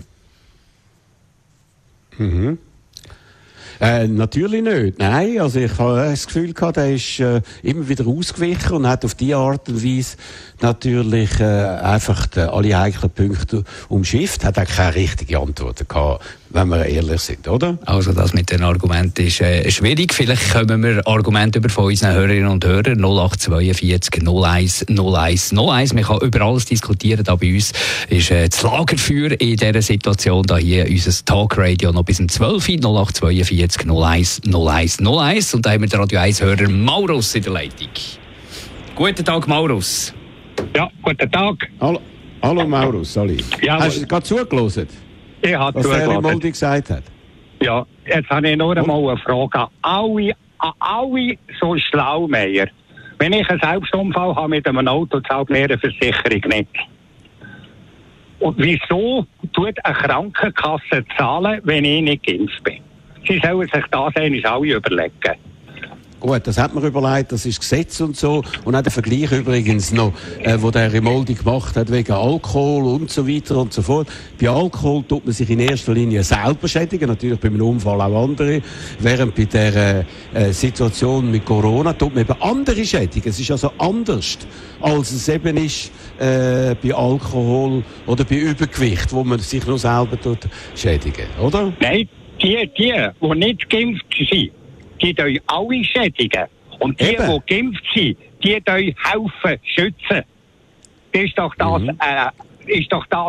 Mhm. Äh, natürlich nicht. Nein, also ich habe das Gefühl gehabt, er ist äh, immer wieder ausgewichen und hat auf die Art und Weise natürlich äh, einfach die, alle heiklen Punkte umschifft. Hat auch keine richtige Antwort gehabt, wenn wir ehrlich sind, oder? Also das mit den Argumenten ist äh, schwierig. Vielleicht kommen wir Argumente über von unseren Hörerinnen und Hörern null acht zweiundvierzig null eins null eins null eins. Man kann über alles diskutieren. Da bei uns ist äh, das Lagerfeuer in dieser Situation. Da hier unser Talkradio noch bis um zwölf Uhr null acht zweiundvierzig null eins null eins null eins. Und da haben wir den Radio eins Hörer Maurus in der Leitung. Guten Tag, Maurus. Ja, guten Tag. Hallo, hallo Maurus, Sali. Ja, hast du gerade zugelassen, ich habe was der zugelassen. Rimoldi gesagt hat? Ja, jetzt habe ich nur einmal eine Frage an alle, an alle so Schlaumeier. Wenn ich einen Selbstunfall habe mit einem Auto, zahlt mir eine Versicherung nicht. Und wieso tut eine Krankenkasse zahlen, wenn ich nicht geimpft bin? Sie sollen sich das eigentlich alle überlegen. Gut, das hat man überlegt, das ist Gesetz und so. Und auch der Vergleich übrigens noch, äh, wo der Rimoldi gemacht hat, wegen Alkohol und so weiter und so fort. Bei Alkohol tut man sich in erster Linie selber schädigen, natürlich bei einem Unfall auch andere. Während bei der äh, Situation mit Corona tut man eben andere schädigen. Es ist also anders, als es eben ist äh, bei Alkohol oder bei Übergewicht, wo man sich nur selber tut schädigen, oder? Nein, die, die, die nicht geimpft sind, die euch alle schädigen. Und die, Eben. die geimpft sind, die euch helfen, schützen. Das ist doch das, Mhm. äh, ist doch das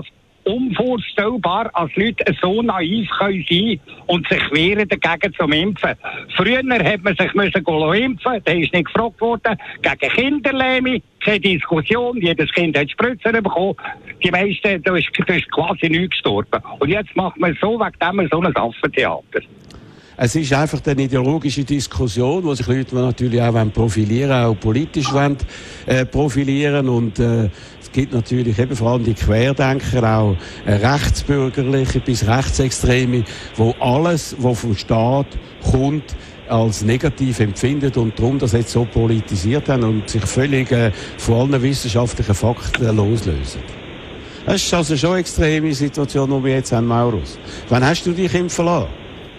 unvorstellbar, als Leute so naiv können sein und sich wehren dagegen zum Impfen. Früher hat man sich müssen impfen, da ist nicht gefragt worden, gegen Kinderlähmung, keine Diskussion, jedes Kind hat Spritzen bekommen, die meisten, da ist, da ist quasi nichts gestorben. Und jetzt macht man so, wegen dem so ein Affentheater. Es ist einfach eine ideologische Diskussion, wo sich Leute natürlich auch profilieren wollen, auch politisch wollen, äh, profilieren. Und äh, es gibt natürlich eben vor allem die Querdenker, auch äh, rechtsbürgerliche bis rechtsextreme, wo alles, was vom Staat kommt, als negativ empfindet und darum das jetzt so politisiert haben und sich völlig äh, von allen wissenschaftlichen Fakten loslösen. Das ist also schon eine extreme Situation, die wir jetzt haben, Maurus. Wann hast du dich impfen lassen?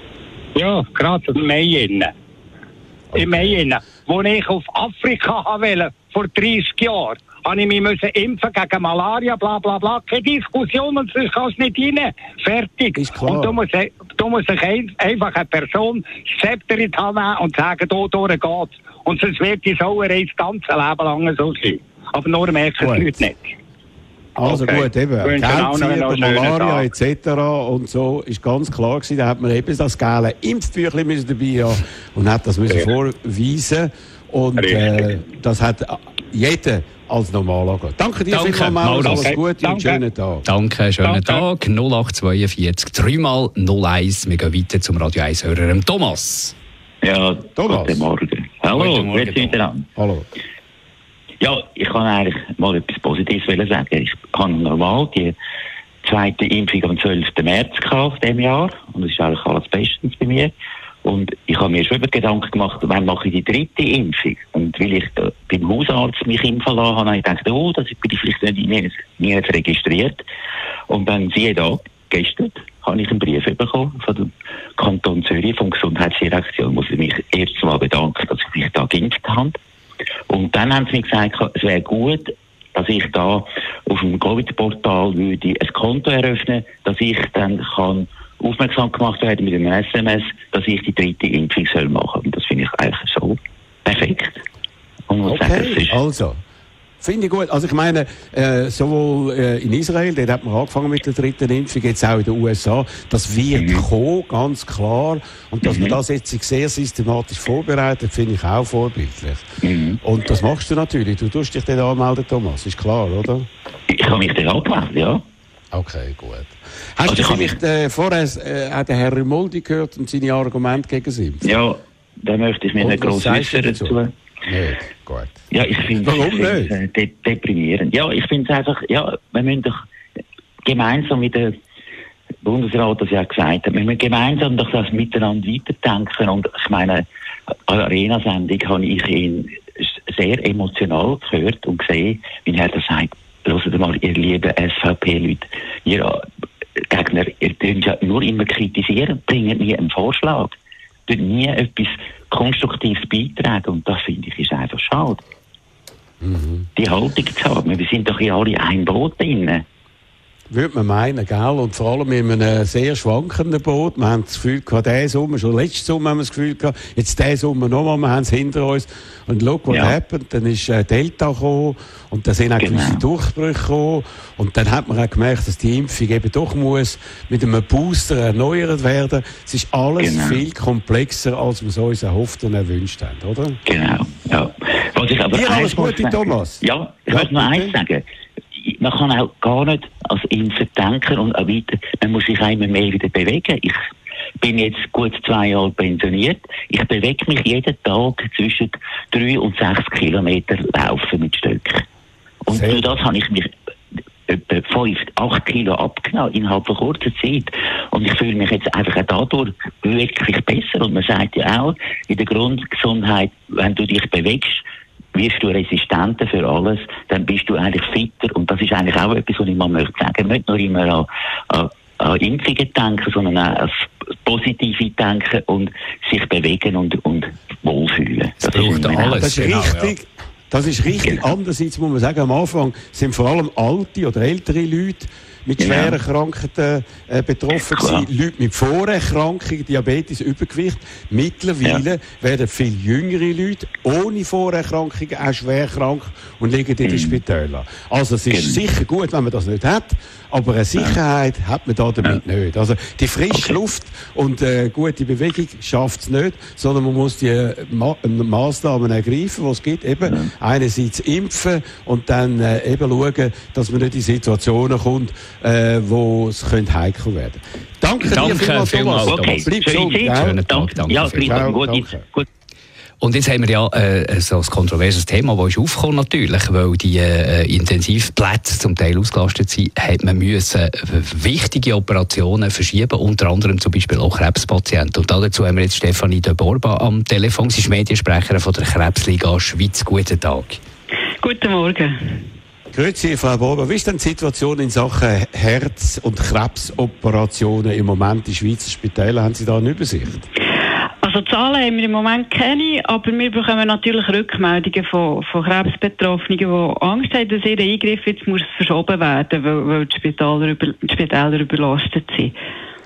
Ja, gerade im Mai innen. Okay. Im Mai innen. Wo ich auf Afrika wollte, vor dreißig Jahren, habe ich mich müssen impfen gegen Malaria, bla bla bla. Keine Diskussion und sonst kannst du nicht rein. Fertig. Ist klar. Und da muss, da muss sich ein, einfach eine Person das Zepter in die Hand nehmen und sagen, da durch geht's. Und sonst wird die Sauerei das ganze Leben lang so sein. Aber nur merken es Leute nicht. Also okay. Gut, eben, Gelbfieber, Malaria et cetera und so ist ganz klar gewesen. Da hat man eben das geile Impfbüchlein müssen dabei haben und hat das müssen vorweisen. Und äh, das hat jeder als normal angehört. Danke dir Danke, vielmals, Maurus. Alles okay. Gute und schönen Tag. Danke, schönen Danke. Tag. null acht zweiundvierzig dreimal null eins. Wir gehen weiter zum Radio eins-Hörer Thomas. Ja, Thomas. Guten Morgen. Hallo, Guten Morgen, wer sind dran? Hallo. Ja, ich kann eigentlich mal etwas Positives sagen. Ich habe normal die zweite Impfung am zwölften März gehabt, diesem Jahr. Und es ist eigentlich alles bestens bei mir. Und ich habe mir schon über Gedanken gemacht, wann mache ich die dritte Impfung? Und weil ich da beim Hausarzt mich impfen lassen habe, habe ich gedacht, oh, das bin ich vielleicht nicht nie, nie registriert. Und dann siehe da, gestern habe ich einen Brief bekommen von dem Kanton Zürich, von der Gesundheitsdirektion, wo sie mich erst mal bedanken, dass ich mich da geimpft habe. Und dann haben sie mir gesagt, es wäre gut, dass ich da auf dem Covid-Portal würde ein Konto eröffnen, dass ich dann kann aufmerksam gemacht werden mit einem S M S, dass ich die dritte Impfung soll machen. Und das finde ich eigentlich so perfekt. Und muss Okay, sagen, es ist also. Finde ich gut. Also ich meine, äh, sowohl äh, in Israel, dort hat man angefangen mit der dritten Impfung, jetzt auch in den U S A, das wird Mhm. kommen, ganz klar. Und dass Mhm. man das jetzt sehr systematisch vorbereitet, finde ich auch vorbildlich. Mhm. Und das machst du natürlich. Du tust dich dann anmelden, Thomas, ist klar, oder? Ich habe mich dann angemeldet, ja. Okay, gut. Hast Also du ich kann vielleicht äh, vorher äh, auch den Herrn Rimoldi gehört und seine Argumente gegen das Impfen? Ja, da möchte ich mich Und nicht was groß sagst du äußern dazu? dazu. Nicht, gut. Ja, ich finde Warum ich find's, nicht? äh, de deprimierend. Ja, ich finde es einfach, ja, wir müssen doch gemeinsam mit der Bundesrat das ja gesagt hat, wir müssen gemeinsam doch das miteinander weiterdenken. Und ich meine, an der Arena-Sendung habe ich ihn sehr emotional gehört und gesehen, wie er das sagt. Hört mal, ihr lieben S V P-Leute, ihr Gegner, ihr könnt ja nur immer kritisieren, bringt nie einen Vorschlag, tut nie etwas Konstruktives beitragen. Und das finde ich ist einfach schade. Mhm. Die Haltung zu haben. Wir sind doch hier alle ein Boot drin. Würde man meinen, gell? Und vor allem in einem sehr schwankenden Boot. Wir haben das Gefühl gehabt, diesen Sommer, schon letzten Sommer haben wir das Gefühl gehabt, jetzt diesen Sommer nochmal, wir haben es hinter uns. Und look what Ja. happened, dann ist äh, Delta gekommen und dann sind auch Genau. gewisse Durchbrüche gekommen. Und dann hat man auch gemerkt, dass die Impfung eben doch muss mit einem Booster erneuert werden. Es ist alles Genau. viel komplexer, als wir es uns erhofft und erwünscht haben, oder? Genau, ja. Was ich aber Dir alles eins muss Gute, sagen- Thomas. Ja, ich Ja, möchte nur bitte. eins sagen. Man kann auch gar nicht als Impfer denken und auch weiter, man muss sich immer mehr wieder bewegen. Ich bin jetzt gut zwei Jahre pensioniert. Ich bewege mich jeden Tag zwischen drei und sechs Kilometer laufen mit Stöcken. Und Sehr durch das habe ich mich etwa fünf, acht Kilo abgenommen innerhalb von kurzer Zeit. Und ich fühle mich jetzt einfach auch dadurch wirklich besser. Und man sagt ja auch, in der Grundgesundheit, wenn du dich bewegst, wirst du resistenter für alles, dann bist du eigentlich fitter. Und das ist eigentlich auch etwas, was ich mal möchte sagen. Nicht nur immer an, an, an Impfungen denken, sondern auch an positive denken und sich bewegen und, und wohlfühlen. Es braucht ist alles. Das ist Genau, richtig. Das ist richtig. Genau. Andererseits muss man sagen, am Anfang sind vor allem alte oder ältere Leute mit Genau. schweren Krankheiten äh, betroffen Klar. gewesen. Leute mit Vorerkrankungen, Diabetes, Übergewicht. Mittlerweile werden viel jüngere Leute ohne Vorerkrankungen auch schwer krank und liegen in den Spitälern. Also es ist Genau. sicher gut, wenn man das nicht hat, aber eine Sicherheit ja. hat man da damit ja. nicht. Also die frische okay. Luft und äh, gute Bewegung schafft es nicht, sondern man muss die Ma- Massnahmen ergreifen, die es gibt. Eben ja. einerseits impfen und dann äh, eben schauen, dass man nicht in Situationen kommt, äh, wo es könnte heikel werden. Danke, danke dir vielmals, Thomas. Okay. Bleib gesund. Schönen Tag, danke. Ja, Ciao, gut, danke. gut. Und jetzt haben wir ja äh, so ein kontroverses Thema, das ist aufgekommen natürlich, weil die äh, Intensivplätze zum Teil ausgelastet sind, hat man müssen wichtige Operationen verschieben, unter anderem zum Beispiel auch Krebspatienten. Und dazu haben wir jetzt Stefanie de Borba am Telefon. Sie ist Mediensprecherin von der Krebsliga Schweiz. Guten Tag. Guten Morgen. Grüezi, Frau Borba. Wie ist denn die Situation in Sachen Herz- und Krebsoperationen im Moment in Schweizer Spitälern? Haben Sie da eine Übersicht? Also Zahlen haben wir im Moment keine, aber wir bekommen natürlich Rückmeldungen von, von Krebsbetroffenen, die Angst haben, dass ihr Eingriff jetzt muss verschoben werden, weil, weil die Spitäler, über, die Spitäler überlastet sind.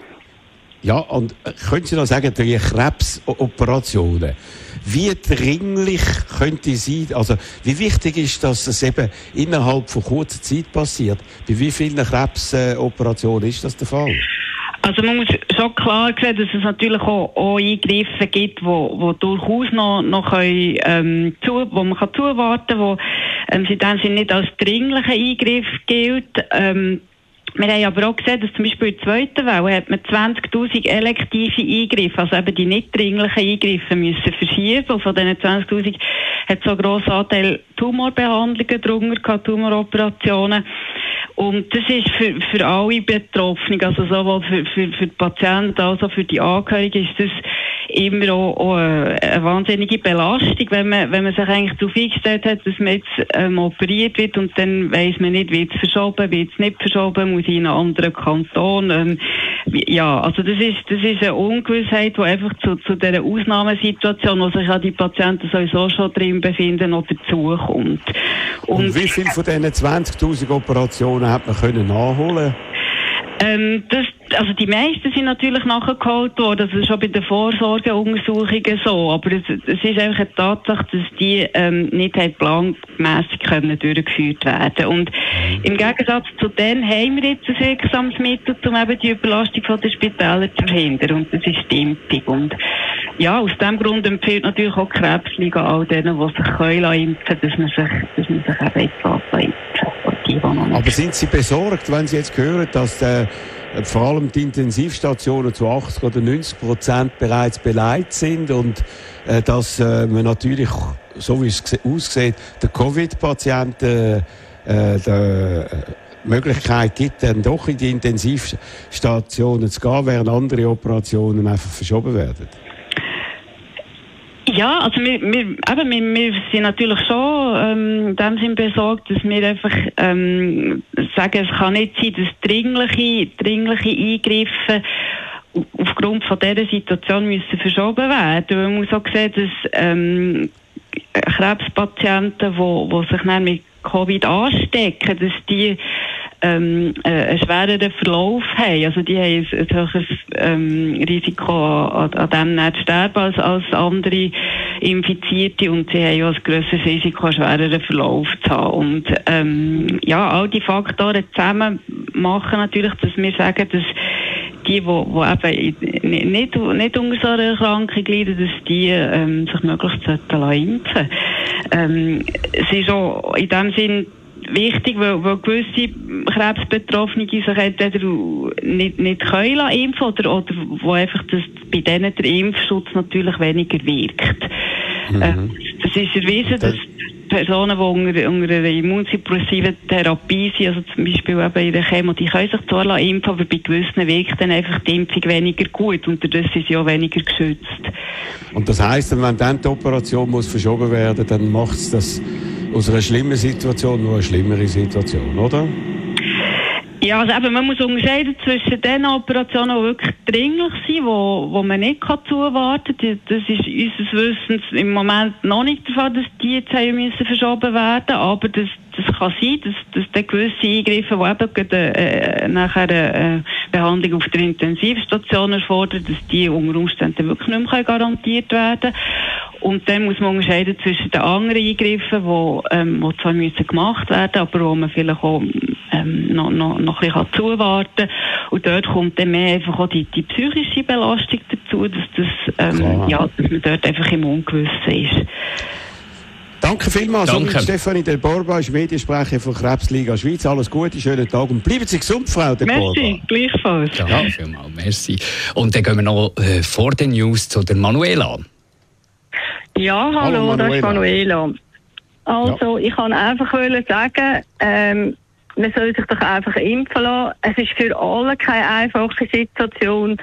Ja, und können Sie noch sagen, die Krebsoperationen, wie dringlich könnte sie, also wie wichtig ist, dass es eben innerhalb von kurzer Zeit passiert? Bei wie vielen Krebsoperationen ist das der Fall? Also man muss schon klar sehen, dass es natürlich auch, auch Eingriffe gibt, wo, wo durchaus noch, noch können, ähm, zu, wo man kann zuwarten kann, wo ähm, sie dann sind nicht als dringlichen Eingriff gilt. Ähm, wir haben aber auch gesehen, dass zum Beispiel in der zweiten Welle hat man zwanzigtausend elektive Eingriffe, also eben die nicht dringlichen Eingriffe müssen verschieben. Und von diesen zwanzigtausend hat so einen grossen Anteil Tumorbehandlungen drunter gehabt, Tumoroperationen. Und das ist für, für alle Betroffenen, also sowohl für, für, für die Patienten als auch für die Angehörigen, ist das immer auch, auch eine, eine wahnsinnige Belastung, wenn man, wenn man sich eigentlich darauf eingestellt hat, dass man jetzt ähm, operiert wird und dann weiss man nicht, wird es verschoben, wird es nicht verschoben, muss in einen anderen Kanton. Ähm, ja, also das ist, das ist eine Ungewissheit, die einfach zu, zu dieser Ausnahmesituation, wo sich ja die Patienten sowieso schon drin befinden, noch dazukommt. Und, und wie viele von diesen zwanzigtausend Operationen hat man können nachholen? Ähm, das, also die meisten sind natürlich nachgeholt worden, das ist schon bei den Vorsorgeuntersuchungen so, aber es, es ist einfach eine Tatsache, dass die ähm, nicht planmässig können durchgeführt werden. Und im Gegensatz zu denen haben wir jetzt ein wirksames Mittel, um eben die Überlastung von den Spitälern zu verhindern, und das ist die Impfung. Und ja, aus diesem Grund empfiehlt natürlich auch die Krebsliga all denen, die sich können impfen, dass man sich, dass man sich eben jetzt impfen. Aber sind Sie besorgt, wenn Sie jetzt hören, dass äh, vor allem die Intensivstationen zu achtzig oder neunzig Prozent bereits beleidigt sind und äh, dass äh, man natürlich, so wie es aussieht, den Covid-Patienten äh, die Möglichkeit gibt, dann doch in die Intensivstationen zu gehen, während andere Operationen einfach verschoben werden? Ja, also wir, wir, eben, wir, wir sind natürlich schon ähm, in dem Sinn besorgt, dass wir einfach ähm, sagen, es kann nicht sein, dass dringliche, dringliche Eingriffe aufgrund von dieser Situation müssen verschoben werden. Man muss auch sehen, dass ähm, Krebspatienten, die wo, wo sich dann mit Covid anstecken, dass die ähm, äh, einen schwereren Verlauf haben. Also die haben ein, ein höheres ähm, Risiko an, an dem nicht zu sterben als, als andere Infizierte, und sie haben auch ein grösseres Risiko, einen schwereren Verlauf zu haben. Und ähm, ja, all die Faktoren zusammen machen natürlich, dass wir sagen, dass die, die, die eben nicht, nicht unter so einer Erkrankung leiden, dass die ähm, sich möglichst impfen sollten. Ähm, es ist auch in dem Sinn wichtig, weil, weil gewisse Krebsbetroffene sich entweder nicht, nicht können impfen oder, oder wo einfach das, bei denen der Impfschutz natürlich weniger wirkt. Mhm. Äh, das ist erwiesen, dass Personen, die unter, unter einer immunsuppressiven Therapie sind, also zum Beispiel eben in der Chemo, die können sich zwar impfen, aber bei gewissen wirkt dann einfach die Impfung weniger gut und dadurch sind sie auch weniger geschützt. Und das heisst, wenn dann die Operation muss verschoben werden, dann macht es das aus einer schlimmen Situation nur eine schlimmere Situation, oder? Ja, also eben, man muss unterscheiden zwischen den Operationen, die wirklich dringlich sind, wo, wo man nicht kann zuwarten kann. Das ist unseres Wissens im Moment noch nicht der Fall, dass die jetzt müssen verschoben werden, aber das, das kann sein, dass, dass dann gewisse Eingriffe, die eben äh, nachher eine Behandlung auf der Intensivstation erfordern, dass die unter Umständen wirklich nicht mehr garantiert werden können. Und dann muss man unterscheiden zwischen den anderen Eingriffen, die, ähm, die zwar müssen gemacht werden, aber wo man vielleicht auch ähm, noch, noch, noch ein bisschen zuwarten kann. Und dort kommt dann mehr einfach auch die, die psychische Belastung dazu, dass, das, ähm, ja, dass man dort einfach im Ungewissen ist. Danke vielmals. Danke. So Stefanie Del Borba ist Mediensprecher von Krebsliga Schweiz. Alles Gute, schönen Tag und bleiben Sie gesund, Frau Del Borba. Merci, gleichfalls. Ja, ja. Vielmals, merci. Und dann gehen wir noch äh, vor den News zu der Manuela. Ja, hallo, Hallo, das ist Manuela. Also, Ja. ich kann einfach wollen sagen, ähm, man soll sich doch einfach impfen lassen. Es ist für alle keine einfache Situation.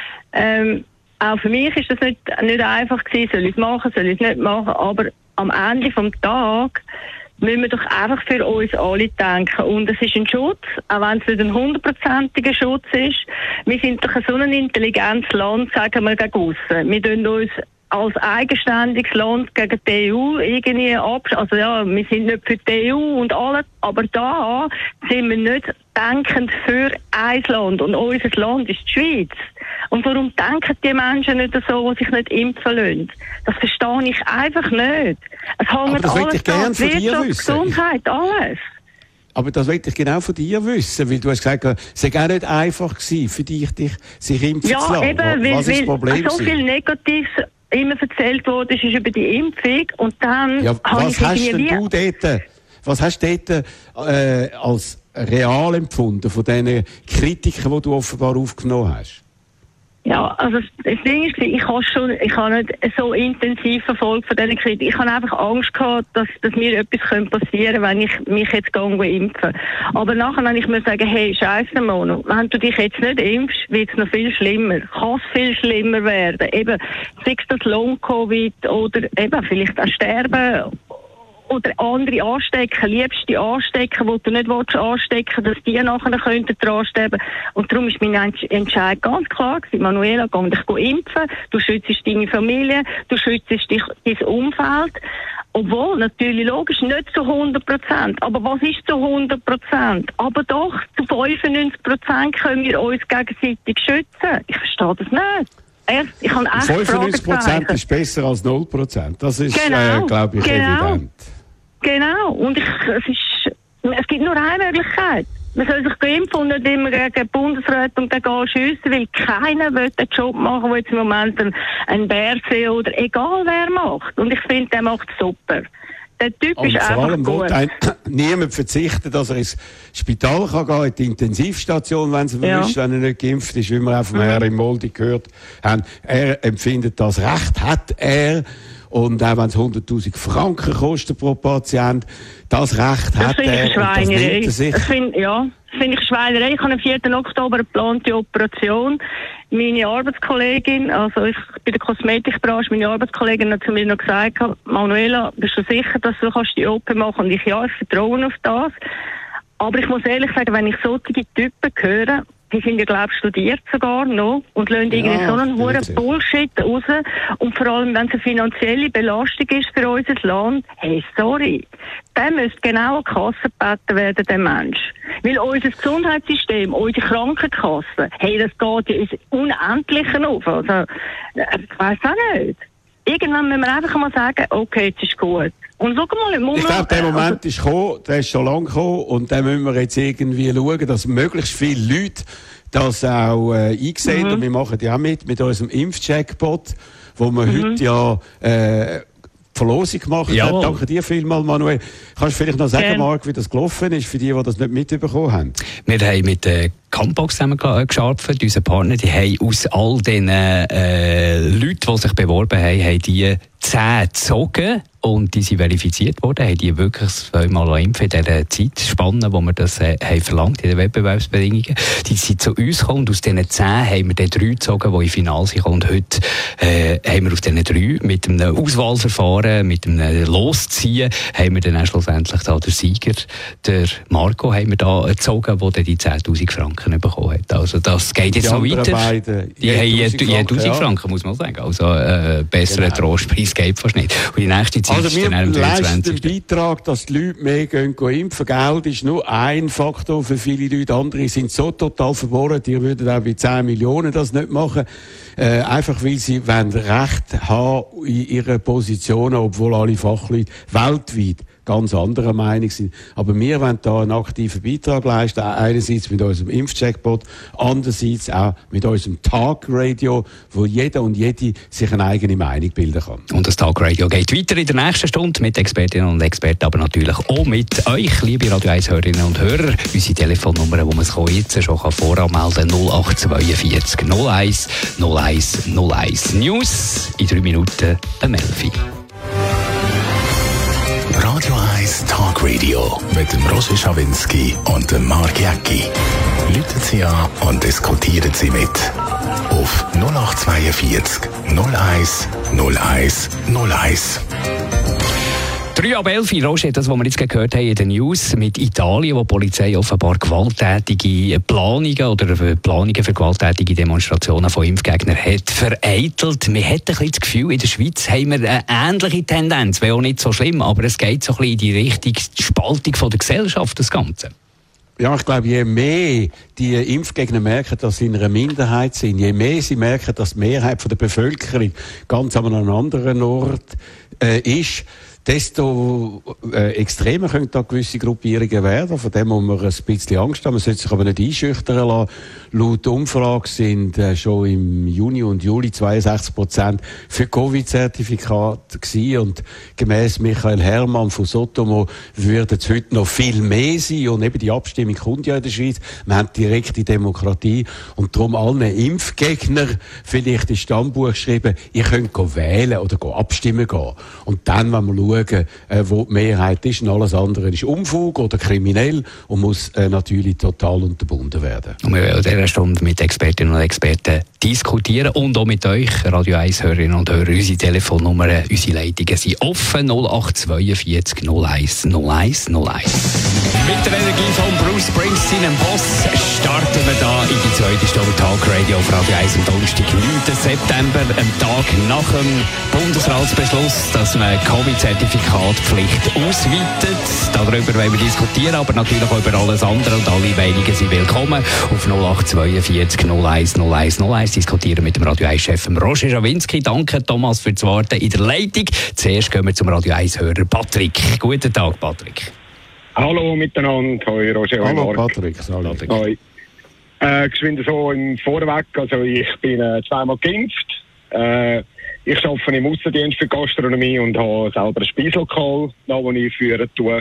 Ähm, auch für mich ist das nicht, nicht einfach gewesen, soll ich es machen, soll ich es nicht machen, aber am Ende des Tages müssen wir doch einfach für uns alle denken. Und es ist ein Schutz, auch wenn es nicht ein hundertprozentiger Schutz ist. Wir sind doch so ein intelligentes Land, sagen wir, gegen aussen. Wir tun uns als eigenständiges Land gegen die E U irgendwie ab. Also ja, wir sind nicht für die E U und alles, aber da sind wir nicht denkend für ein Land. Und unser Land ist die Schweiz. Und warum denken die Menschen nicht so, die sich nicht impfen lassen? Das verstehe ich einfach nicht. Es hängt alles gerne von dir Wirtschaft, wissen. Gesundheit, alles. Aber das wollte ich genau von dir wissen, weil du hast gesagt, es sei auch nicht einfach gewesen für dich, dich sich impfen ja, zu lassen. Eben, weil, Was ist das weil Problem? so viel Negatives immer erzählt wurde, ist über die Impfung und dann Ja, habe was ich hast denn irgendwie... du dort, was hast du dort äh, als real empfunden von diesen Kritiken, die du offenbar aufgenommen hast? Ja, also das Ding ist, ich habe schon, ich habe nicht so intensiv verfolgt von diesen Kritiken. Ich habe einfach Angst gehabt, dass, dass mir etwas passieren könnte, wenn ich mich jetzt gehe impfen. Aber nachher habe ich mir sagen, hey, Scheiße, Mono, wenn du dich jetzt nicht impfst, wird es noch viel schlimmer. Kann es viel schlimmer werden. Eben, sei es das Long-Covid oder eben vielleicht auch sterben. Oder andere anstecken, liebste anstecken, die du nicht willst anstecken, dass die nachher könnten dran sterben. Und darum ist mein Entscheid ganz klar gewesen. Manuela, geh dich impfen, du schützt deine Familie, du schützt dich, dein Umfeld. Obwohl, natürlich, logisch, nicht zu hundert Prozent. Aber was ist zu hundert Prozent? Aber doch, zu fünfundneunzig Prozent können wir uns gegenseitig schützen. Ich verstehe das nicht. Erst, ich habe echt fünfundneunzig Prozent ist besser als null Prozent. Das ist, genau, äh, glaube ich, genau. evident. Genau. Und ich, es, ist, es gibt nur eine Möglichkeit. Man soll sich impfen und nicht immer gegen die Bundesräte und gegen schiessen, weil keiner will den Job machen, den jetzt im Moment ein, ein Berse oder egal wer macht. Und ich finde, der macht es super. Der Typ Und ist vor einfach allem gut. will ein, niemand verzichten, dass er ins Spital kann gehen, in die Intensivstation, wenn es Ja. erwischt, wenn er nicht geimpft ist, wie wir auch vom Mhm. Herrn im Moldi gehört haben. Er empfindet das Recht, hat er. Und auch wenn es hunderttausend Franken kostet pro Patient, das Recht Das hat finde er. ich Und das eine nimmt Schweinerei. er sich. Das find, ja, das finde ich Schweinerei. Ich habe am vierten Oktober eine geplante Operation. Meine Arbeitskollegin, also ich bin der Kosmetikbranche, meine Arbeitskollegin hat zu mir noch gesagt, Manuela, bist du sicher, dass du kannst die O P machen? Und ich, ja, ich vertraue auf das. Aber ich muss ehrlich sagen, wenn ich solche Typen höre, die sind ja, glaube ich, studiert sogar noch und lassen Ja, irgendwie so einen hohen sicher. Bullshit raus. Und vor allem, wenn es eine finanzielle Belastung ist für unser Land, hey, sorry, der müsste genau an die Kasse gebeten werden, der Mensch. Weil unser Gesundheitssystem, unsere Krankenkasse, hey, das geht ja ins Unendliche auf. Also, ich weiss auch nicht. Irgendwann müssen wir einfach mal sagen, okay, jetzt ist gut. Und schau mal, im Ich glaube, der also, Moment ist gekommen, der ist schon lange gekommen und dann müssen wir jetzt irgendwie schauen, dass möglichst viele Leute das auch äh, einsehen. Mhm. Und wir machen ja auch mit, mit unserem Impfcheckbot, wo wir Mhm. heute ja äh, Verlosung gemacht Jawohl. haben. Danke dir vielmals, Manuel. Kannst du vielleicht noch sagen, Gerne. Marc, wie das gelaufen ist, für die, die das nicht mitbekommen haben? Wir haben mit der Campbox zusammen ge- gearbeitet. Unsere Partner, die haben aus all den äh, Leuten, die sich beworben haben, haben die zehn gezogen und die sind verifiziert worden, haben die wirklich zweimal impfen in dieser Zeitspanne, wo wir das äh, haben verlangt in den Wettbewerbsbedingungen. Die sind zu uns gekommen und aus diesen zehn haben wir dann drei gezogen, die im Finale sind. Und heute äh, haben wir aus diesen drei mit einem Auswahlverfahren, mit einem Losziehen, haben wir dann auch schlussendlich da den Sieger, der Marco, haben wir da gezogen, der dann die zehntausend Franken Franken bekommen hat. Also das geht jetzt die noch weiter. Beiden, die haben je tausend ja. Franken, muss man sagen. Also äh, besseren genau. Trostpreis geht fast nicht. Und die nächste Zeit also ist dann am dreiundzwanzigsten den Beitrag, dass die Leute mehr gehen, gehen impfen. Geld ist nur ein Faktor für viele Leute. Andere sind so total verbohrt, die würden auch bei zehn Millionen das nicht machen. Äh, einfach weil sie wollen Recht haben in ihrer Position, obwohl alle Fachleute weltweit ganz anderer Meinung sind. Aber wir wollen da einen aktiven Beitrag leisten, einerseits mit unserem Impfcheckbot, andererseits auch mit unserem Tagradio, wo jeder und jede sich eine eigene Meinung bilden kann. Und das Tagradio geht weiter in der nächsten Stunde mit Expertinnen und Experten, aber natürlich auch mit euch, liebe Radio eins Hörerinnen und Hörer. Unsere Telefonnummer, wo man es jetzt schon voranmelden kann, null acht vier zwei null eins null eins null eins. News in drei Minuten, am elf Uhr. Radio eins Talk Radio mit dem Roger Schawinski und dem Mark Jäcki. Rufen Sie an und diskutieren Sie mit. Auf null acht vier zwei null eins null eins null eins. drei ab elf, Roger, das, was wir jetzt gehört haben in den News mit Italien, wo die Polizei offenbar gewalttätige Planungen oder Planungen für gewalttätige Demonstrationen von Impfgegnern hat vereitelt. Wir haben ein bisschen das Gefühl, in der Schweiz haben wir eine ähnliche Tendenz, wäre auch nicht so schlimm, aber es geht so ein bisschen in die Richtung Spaltung von der Gesellschaft, das Ganze. Ja, ich glaube, je mehr die Impfgegner merken, dass sie in einer Minderheit sind, je mehr sie merken, dass die Mehrheit von der Bevölkerung ganz an einem anderen Ort äh, ist, desto äh, extremer können da gewisse Gruppierungen werden. Von dem muss man ein bisschen Angst haben. Man sollte sich aber nicht einschüchtern lassen. Laut Umfrage sind äh, schon im Juni und Juli zweiundsechzig Prozent für Covid-Zertifikate gewesen. Und gemäss Michael Herrmann von Sotomo würden es heute noch viel mehr sein. Und eben die Abstimmung kommt ja in der Schweiz. Wir haben direkte Demokratie. Und darum allen Impfgegnern vielleicht ins Stammbuch geschrieben, ihr könnt wählen oder abstimmen gehen. Und dann, wenn wir schauen, Äh, wo die Mehrheit ist und alles andere ist Unfug oder kriminell und muss äh, natürlich total unterbunden werden. Und wir wollen an dieser Stunde mit Expertinnen und Experten diskutieren und auch mit euch, Radio eins Hörerinnen und Hörer. Unsere Telefonnummern, unsere Leitungen sind offen, null acht zwei vier null eins null eins null eins. Mit der Energie von Bruce Springsteen, dem Boss, starten wir da in die zweite Stunde Talk Radio auf Radio eins am Donnerstag, neunten September, am Tag nach dem Bundesratsbeschluss, dass man Covid-Zertifikatpflicht ausweitet. Darüber wollen wir diskutieren, aber natürlich auch über alles andere und alle Meinungen sind willkommen. Auf null acht zwei vier null eins null eins null eins diskutieren mit dem Radio eins-Chef Roger Schawinski. Danke, Thomas, für das Warten in der Leitung. Zuerst gehen wir zum Radio eins-Hörer Patrick. Guten Tag, Patrick. Hallo miteinander. Hoi, Roger. Hallo, Mark. Patrick. Hallo. Hoi. Äh, geschwind so im Vorweg. Also ich bin äh, zweimal geimpft. Äh, ich arbeite im Aussendienst für Gastronomie und habe selber ein Speiselokal, da wo ich führen tue.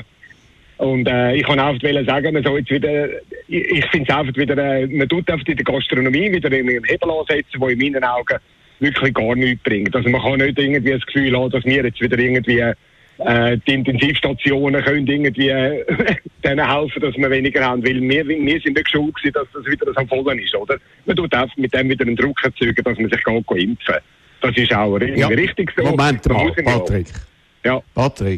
Und äh, ich kann einfach sagen, man soll jetzt wieder, ich, ich finde es einfach wieder, äh, man tut einfach in der Gastronomie wieder einen Hebel ansetzen, der in meinen Augen wirklich gar nichts bringt. Also man kann nicht irgendwie das Gefühl haben, dass wir jetzt wieder irgendwie äh, die Intensivstationen können irgendwie äh, denen helfen, dass wir weniger haben, weil wir, wir sind nicht schuld gewesen, dass das wieder so voll ist, oder? Man tut einfach mit dem wieder einen Druck erzeugen, dass man sich gar nicht impfen. Das ist auch irgendwie ja. richtig so. Moment mal, Patrick. Ja. Patrick.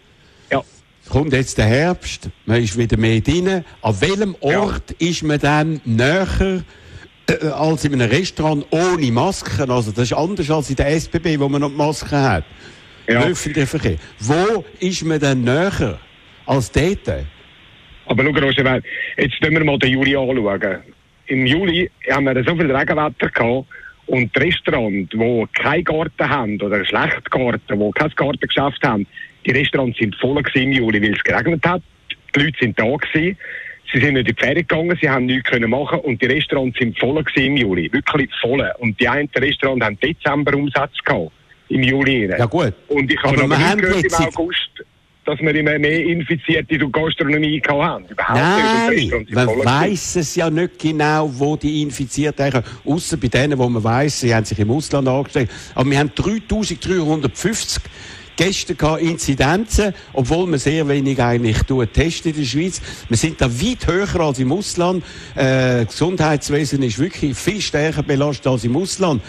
Ja. Kommt jetzt der Herbst, man ist wieder mehr drin. An welchem Ort ja. ist man dann näher äh, als in einem Restaurant ohne Masken? Also das ist anders als in der S B B, wo man noch die Masken hat. Ja. Im öffentlichen Verkehr. Wo ist man dann näher als dort? Aber schau, Roger, jetzt schauen wir mal den Juli anschauen. Im Juli haben wir so viel Regenwetter gehabt und die Restaurants, die keinen Garten haben oder einen schlechten Garten, die kein Gartengeschäft haben, die Restaurants sind voll im Juli, weil es geregnet hat. Die Leute sind da gewesen. Sie sind nicht in die Ferien gegangen, sie haben nichts können machen und die Restaurants sind voll im Juli. Wirklich voll. Und die einen Restaurants haben Dezember Umsatz gehabt. Im Juli. Ja gut. Und ich habe aber nicht gehört im August, dass wir immer mehr Infizierte durch Gastronomie haben. Überhaupt nicht. Nein, man weiss es ja nicht genau, wo die Infizierten sind. Ausser bei denen, wo man weiss, sie haben sich im Ausland angestellt. Aber wir haben dreitausenddreihundertfünfzig Gäste gehabt, Inzidenzen, obwohl man sehr wenig eigentlich testen in der Schweiz. Wir sind da weit höher als im Ausland. Äh, das Gesundheitswesen ist wirklich viel stärker belastet als im Ausland.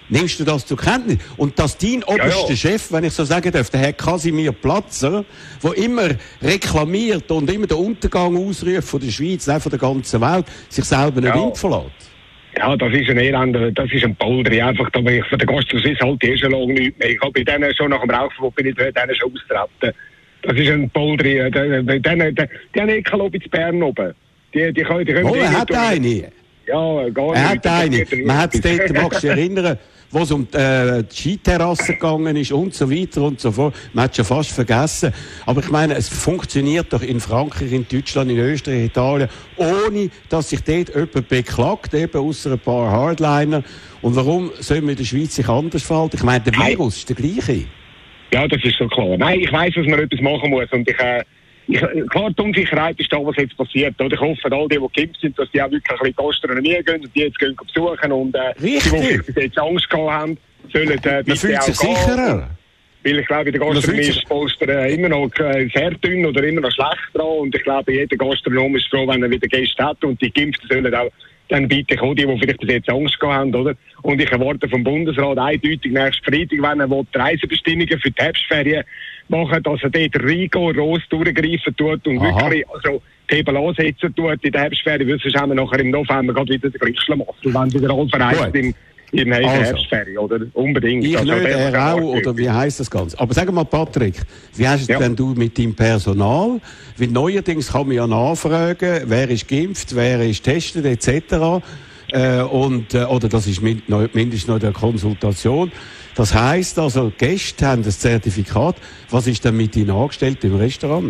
Nimmst du das zur Kenntnis? Und dass dein oberster ja. Chef, wenn ich so sagen darf, der Herr Casimir Platzer, der immer reklamiert und immer den Untergang ausruft von der Schweiz, nicht von der ganzen Welt, sich selber nicht Ja. impfen lässt. Ja, das ist ein Elender, das ist ein Polder. Einfach, da bin ich von der Gastro-Swiss halt eh schon lange nicht mehr. Ich habe bei denen schon nach dem Rauchverbot bin ich bei denen schon austreten. Das ist ein Polder. Die, die, die, die haben eh kein Lobby in Bern oben. Die, die können, die können Oh, er hat eine. Ja, gar nicht. Er hat eine. Man hat es dort, magst du dich erinnern, wo es um die, äh, die Skiterrasse gegangen ist und so weiter und so fort. Man hat es schon fast vergessen. Aber ich meine, es funktioniert doch in Frankreich, in Deutschland, in Österreich, Italien, ohne dass sich dort jemand beklagt, eben außer ein paar Hardliner. Und warum soll man in der Schweiz sich anders verhalten? Ich meine, der Virus ist der gleiche. Ja, das ist so klar. Nein, ich weiss, dass man etwas machen muss. Und ich, äh, ich, klar, die Unsicherheit ist da, was jetzt passiert. Oder? Ich hoffe, all die, die geimpft sind, dass die auch wirklich ein bisschen Gastronomie gehen und die jetzt gehen besuchen. Und äh, die, die bis jetzt Angst gehabt haben, sollen äh, Man fühlt sich gehen. sicherer. Weil ich glaube, in der Gastronomie ist das Polster äh, immer noch äh, sehr dünn oder immer noch schlecht dran. Und ich glaube, jeder Gastronom ist froh, wenn er wieder Gäste hat. Und die Geimpften sollen auch dann bitte kommen, die, die vielleicht bis jetzt Angst gehabt haben, oder? Und ich erwarte vom Bundesrat eindeutig nächsten Freitag, wenn er die Reisebestimmungen für die Herbstferien machen, dass er dort rigoros durchgreifen tut und Aha. wirklich, also, die Hebel ansetzen tut in der Herbstferien, weil sonst haben wir nachher im November gerade wieder den gleichen Schlamassel, wenn wieder alle verreist in, in der Also. Herbstferien, oder? Unbedingt. Ich Also, nicht, der- er auch, oder wie heisst das Ganze? Aber sag mal, Patrick, wie hast Ja. denn du mit deinem Personal? Weil neuerdings kann man ja nachfragen, wer ist geimpft, wer ist getestet, et cetera. Äh, und, äh, oder das ist mit, neu- mindestens noch in der Konsultation. Das heisst also, die Gäste haben das Zertifikat. Was ist denn mit Ihnen angestellt im Restaurant?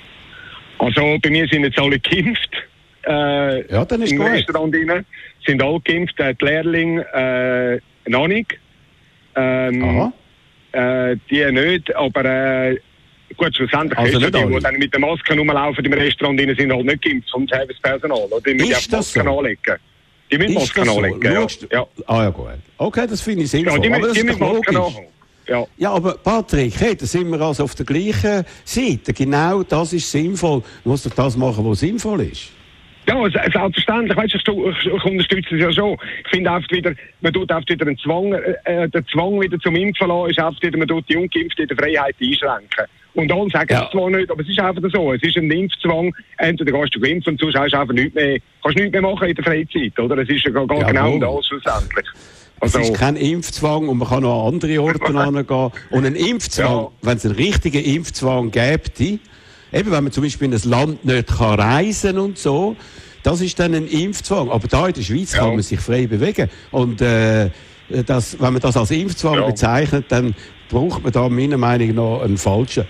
Also, bei mir sind jetzt alle geimpft. Äh, Ja, dann ist im gut. Restaurant rein. Sind alle geimpft, äh, die Lehrlinge äh, noch nicht. Ähm, Aha. Äh, die nicht, aber äh, gut, schlussendlich Also ist ja nicht die, alle. die dann mit der Maske rumlaufen im Restaurant rein, sind halt nicht geimpft vom Servicepersonal. Oder? Die müssen Ist ja das Masken so? anlegen. Die müssen Ist Masken das so? anlegen, ja. Schaust du- ja. Ah ja, gut. Okay, das finde ich sinnvoll. Ja, die, aber müssen- das die ist müssen doch Masken logisch. anhaben. Ja. Ja, aber Patrick, hey, da sind wir also auf der gleichen Seite. Genau das ist sinnvoll. Man muss doch das machen, was sinnvoll ist. Ja, se- selbstverständlich. Weißt, ich, ich, ich unterstütze es ja schon. Ich finde einfach wieder, man tut einfach wieder einen Zwang, äh, den Zwang wieder zum Impfen lassen, ist einfach wieder, man tut die Ungeimpften in der Freiheit einschränken. Und alle sagen Ja. es zwar nicht, aber es ist einfach so. Es ist ein Impfzwang. Entweder gehst du geimpft und sonst hast du einfach nichts mehr, kannst nichts mehr machen in der Freizeit, oder? Es ist ja gar, gar Ja, genau wohl. das schlussendlich. Es Also, ist kein Impfzwang und man kann auch an andere Orte hingehen. Und ein Impfzwang, Ja. wenn es einen richtigen Impfzwang gäbe, eben wenn man zum Beispiel in ein Land nicht kann reisen und so, das ist dann ein Impfzwang. Aber da in der Schweiz Ja. kann man sich frei bewegen. Und äh, das, wenn man das als Impfzwang Ja. bezeichnet, dann braucht man da meiner Meinung nach einen falschen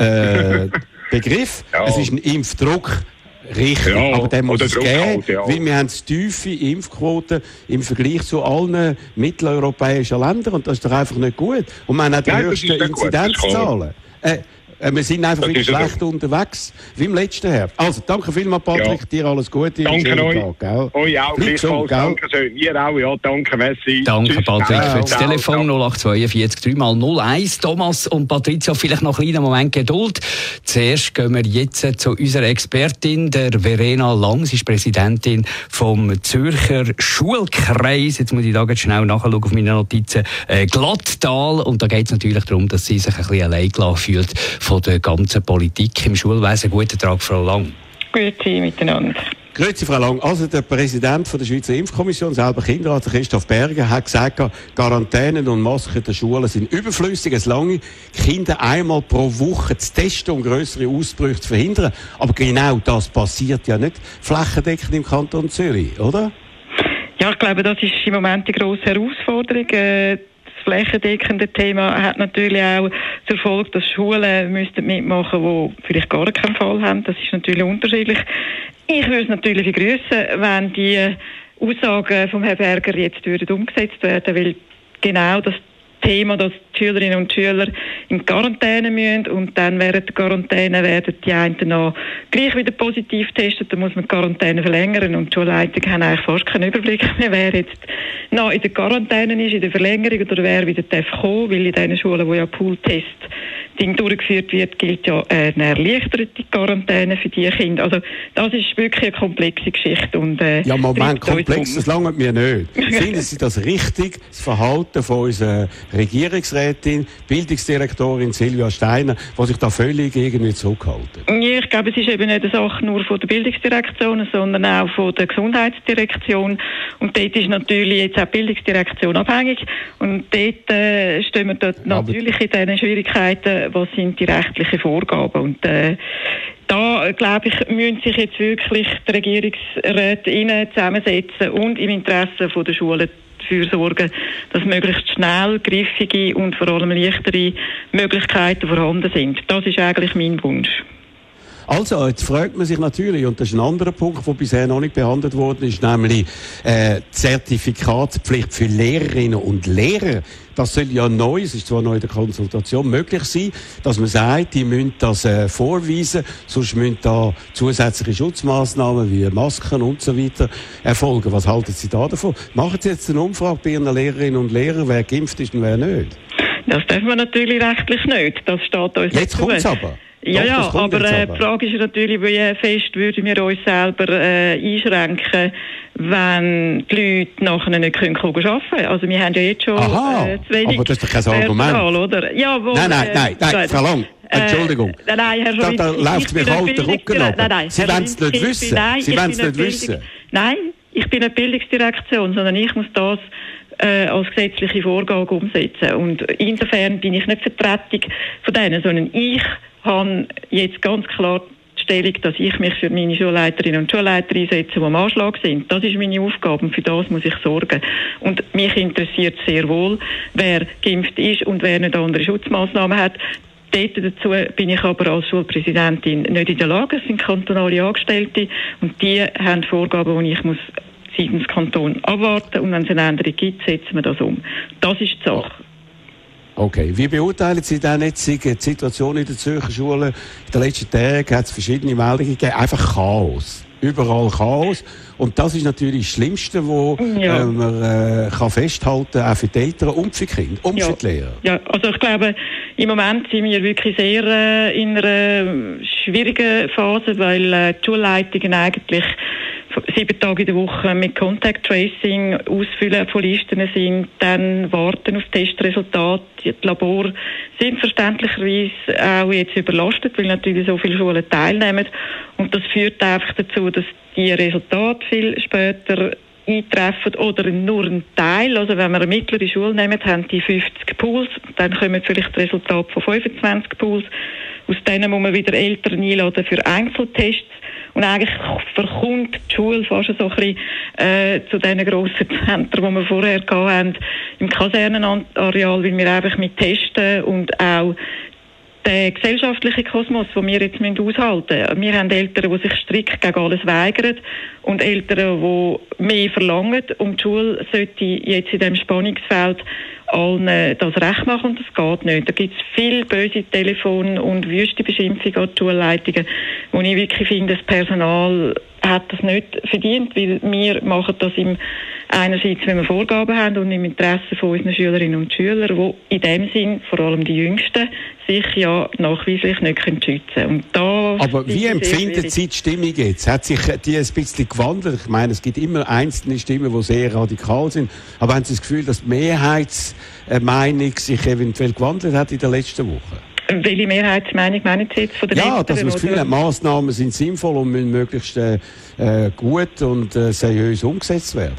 äh, Begriff. Ja. Es ist ein Impfdruck. Richtig, Ja, aber den muss oder es Druck geben, halt, ja. weil wir haben tiefe Impfquoten im Vergleich zu allen mitteleuropäischen Ländern und das ist doch einfach nicht gut. Und man hat die Nein, das höchsten ist nicht gut, das ist klar. Inzidenzzahlen. Äh, äh, wir sind einfach Das wieder ist ja schlecht unterwegs, wie im letzten Herbst. Also, danke vielmals, Patrick, Ja. dir alles Gute. und danke schönen euch. Tag, gell? Euch auch, Bleib gesund, gleichfalls. gell? Danke schön. Ihr auch, ja. Danke, merci. Danke, Tschüss. Patrick, für das Ciao, Telefon ciao. null acht zwei vier drei mal null eins. Thomas und Patricia, vielleicht noch einen kleinen Moment Geduld. Zuerst gehen wir jetzt zu unserer Expertin, der Verena Lang. Sie ist Präsidentin vom Zürcher Schulkreis. Jetzt muss ich da ganz schnell nachschauen auf meine Notizen. Äh, Glattal. Und da geht es natürlich darum, dass sie sich ein bisschen allein gelassen fühlt von der ganzen Politik im Schulwesen. Guten Tag, Frau Lang. Grüezi miteinander. Grüezi, Frau Lang. Also, der Präsident von der Schweizer Impfkommission, selber Kinderarzt, Christoph Berger, hat gesagt, Quarantänen und Masken in den Schulen sind überflüssig. Es lange Kinder einmal pro Woche zu testen, um grössere Ausbrüche zu verhindern. Aber genau das passiert ja nicht flächendeckend im Kanton Zürich, oder? Ja, ich glaube, das ist im Moment die grosse Herausforderung. Äh, Das flächendeckende Thema hat natürlich auch zur Folge, dass Schulen müssten mitmachen, die vielleicht gar keinen Fall haben. Das ist natürlich unterschiedlich. Ich würde es natürlich begrüßen, wenn die Aussagen vom Herrn Berger jetzt würden umgesetzt werden, weil genau das Thema, dass die Schülerinnen und Schüler in Quarantäne müssen und dann während der Quarantäne werden die einen dann gleich wieder positiv getestet, dann muss man die Quarantäne verlängern und die Schulleitungen haben eigentlich fast keinen Überblick mehr, wer jetzt noch in der Quarantäne ist, in der Verlängerung oder wer wieder darf kommen, weil in den Schulen, wo ja Pooltests Ding durchgeführt wird, gilt ja eine erleichterte Quarantäne für die Kinder. Also das ist wirklich eine komplexe Geschichte. Und, äh, ja, Moment, komplex, das langt mir nicht. Finden Sie das richtig, das Verhalten von unserer Regierungsrätin, Bildungsdirektorin Silvia Steiner, die sich da völlig irgendwie zurückhalten? Ja, ich glaube, es ist eben nicht eine Sache nur von der Bildungsdirektion, sondern auch von der Gesundheitsdirektion. Und dort ist natürlich jetzt auch die Bildungsdirektion abhängig. Und dort äh, stehen wir dort natürlich in diesen Schwierigkeiten, was sind die rechtlichen Vorgaben. Und äh, da, glaube ich, müssen sich jetzt wirklich die Regierungsräte zusammensetzen und im Interesse von der Schulen dafür sorgen, dass möglichst schnell griffige und vor allem leichtere Möglichkeiten vorhanden sind. Das ist eigentlich mein Wunsch. Also, jetzt fragt man sich natürlich, und das ist ein anderer Punkt, der bisher noch nicht behandelt worden ist, nämlich äh, Zertifikatspflicht für Lehrerinnen und Lehrer. Das soll ja neu, es ist zwar neu in der Konsultation, möglich sein, dass man sagt, die müssen das äh, vorweisen, sonst müssen da zusätzliche Schutzmaßnahmen wie Masken und so weiter erfolgen. Was halten Sie da davon? Machen Sie jetzt eine Umfrage bei Ihren Lehrerinnen und Lehrern, wer geimpft ist und wer nicht? Das dürfen wir natürlich rechtlich nicht. Das steht uns jetzt kommt es aber. Ja, Doch, ja, aber äh, die Frage ist natürlich, wie fest würden wir uns selber äh, einschränken, wenn die Leute nachher nicht können arbeiten können. Also wir haben ja jetzt schon Aha, äh, zu wenig aber das ist doch kein Argument. Personal, oder? Ja, wo, nein, nein, nein, nein, äh, Frau Lang, Entschuldigung. Äh, nein, Herr da, da läuft mir kalt der Rücken ab. Nein, nein, Sie wollen es nicht wissen. Nein, Sie wollen es nicht wissen. Nein, ich bin eine Bildungsdirektion, sondern ich muss das äh, als gesetzliche Vorgabe umsetzen. Und insofern bin ich nicht Vertretung von denen, sondern ich habe jetzt ganz klar die Stellung, dass ich mich für meine Schulleiterinnen und Schulleiter einsetze, die am Anschlag sind. Das ist meine Aufgabe und für das muss ich sorgen. Und mich interessiert sehr wohl, wer geimpft ist und wer nicht andere Schutzmaßnahmen hat. Dort dazu bin ich aber als Schulpräsidentin nicht in der Lage. Es sind kantonale Angestellte und die haben Vorgaben, die ich muss seitens Kanton abwarten, und wenn es eine Änderung gibt, setzen wir das um. Das ist die Sache. Okay, wie beurteilen Sie denn jetzt die Situation in den Zürcher Schulen? In den letzten Tagen hat es verschiedene Meldungen gegeben, einfach Chaos. Überall Chaos. Und das ist natürlich das Schlimmste, was ja. äh, man äh, kann festhalten kann, auch für die Eltern und für die Kinder und ja. für die Lehrer. Ja, also ich glaube, im Moment sind wir wirklich sehr äh, in einer schwierigen Phase, weil äh, die Schulleitungen eigentlich sieben Tage in der Woche mit Contact Tracing, Ausfüllen von Listen sind, dann warten auf Testresultate. Die Labore sind verständlicherweise auch jetzt überlastet, weil natürlich so viele Schulen teilnehmen. Und das führt einfach dazu, dass die Resultate viel später eintreffen oder nur ein Teil. Also wenn wir eine mittlere Schule nehmen, haben die fünfzig Pools, dann kommen vielleicht Resultate von fünfundzwanzig Pools. Aus denen muss man wieder Eltern einladen für Einzeltests. Und eigentlich verkommt die Schule fast so ein bisschen äh, zu diesen grossen Zentren, die wir vorher hatten, im Kasernenareal, weil wir einfach mit Testen und auch den gesellschaftlichen Kosmos, den wir jetzt aushalten müssen. Wir haben Eltern, die sich strikt gegen alles weigern und Eltern, die mehr verlangen. Und die Schule sollte jetzt in diesem Spannungsfeld allen das recht machen, und das geht nicht. Da gibt es viele böse Telefone und wüste Beschimpfungen an die Schulleitungen, wo ich wirklich finde, das Personal hat das nicht verdient, weil wir machen das im einerseits, wenn wir Vorgaben haben, und im Interesse von unseren Schülerinnen und Schülern, die in dem Sinn, vor allem die Jüngsten, sich ja nachweislich nicht schützen können. Und da Aber wie empfinden Sie die Stimmung jetzt? Hat sich die ein bisschen gewandelt? Ich meine, es gibt immer einzelne Stimmen, die sehr radikal sind. Aber haben Sie das Gefühl, dass die Mehrheitsmeinung sich eventuell gewandelt hat in den letzten Wochen? Welche Mehrheitsmeinung meinen Sie jetzt von den Ja, dass man das Gefühl hat, Massnahmen sind sinnvoll und müssen möglichst äh, gut und äh, seriös umgesetzt werden.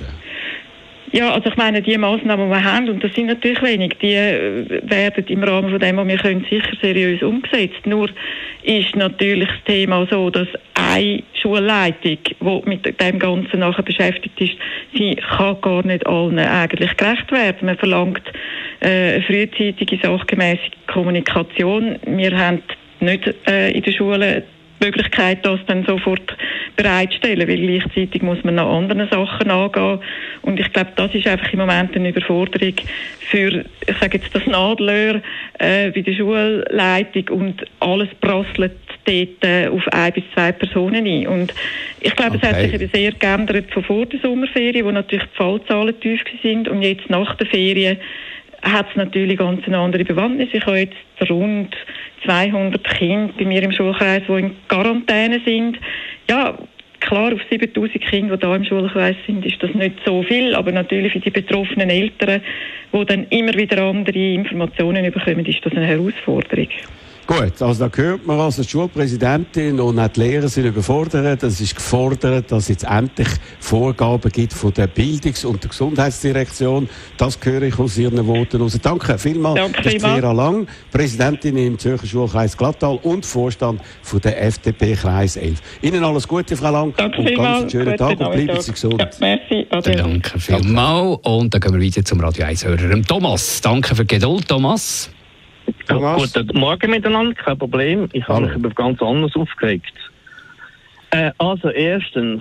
Ja, also ich meine, die Massnahmen, die wir haben, und das sind natürlich wenig, die äh, werden im Rahmen von dem, was wir können, sicher seriös umgesetzt. Nur ist natürlich das Thema so, dass eine Schulleitung, die mit dem Ganzen nachher beschäftigt ist, sie kann gar nicht allen eigentlich gerecht werden. Man verlangt äh, frühzeitige, sachgemäße Kommunikation. Wir haben nicht äh, in der Schule die Möglichkeit, das dann sofort bereitstellen, weil gleichzeitig muss man nach anderen Sachen angehen. Und ich glaube, das ist einfach im Moment eine Überforderung für, ich sage jetzt, das Nadelöhr äh, bei der Schulleitung, und alles prasselt dort äh, auf ein bis zwei Personen ein. Und ich glaube, okay. Es hat sich eben sehr geändert von vor der Sommerferien, wo natürlich die Fallzahlen tief sind, und jetzt nach der Ferien hat es natürlich ganz eine andere Bewandtnis. Ich habe jetzt rund zweihundert Kinder bei mir im Schulkreis, die in Quarantäne sind. Ja, klar, auf siebentausend Kinder, die hier im Schulkreis sind, ist das nicht so viel, aber natürlich für die betroffenen Eltern, die dann immer wieder andere Informationen bekommen, ist das eine Herausforderung. Gut, also da hört man, also die Schulpräsidentin und auch die Lehrer sind überfordert. Es ist gefordert, dass es jetzt endlich Vorgaben gibt von der Bildungs- und der Gesundheitsdirektion. Das höre ich aus Ihren Worten raus. Danke vielmals. Danke das ist Vera Lang, Präsidentin im Zürcher Schulkreis Glattal und Vorstand von der F D P Kreis elf. Ihnen alles Gute, Frau Lang. Danke und ganz vielmals. einen schönen Tag und bleiben Sie gesund. Ja, merci. Ade. Danke vielmals. Und dann gehen wir weiter zum Radio eins-Hörer Thomas. Danke für die Geduld, Thomas. Thomas. Guten Morgen miteinander, kein Problem. Ich habe mich über ganz anderes aufgeregt. Äh, also erstens,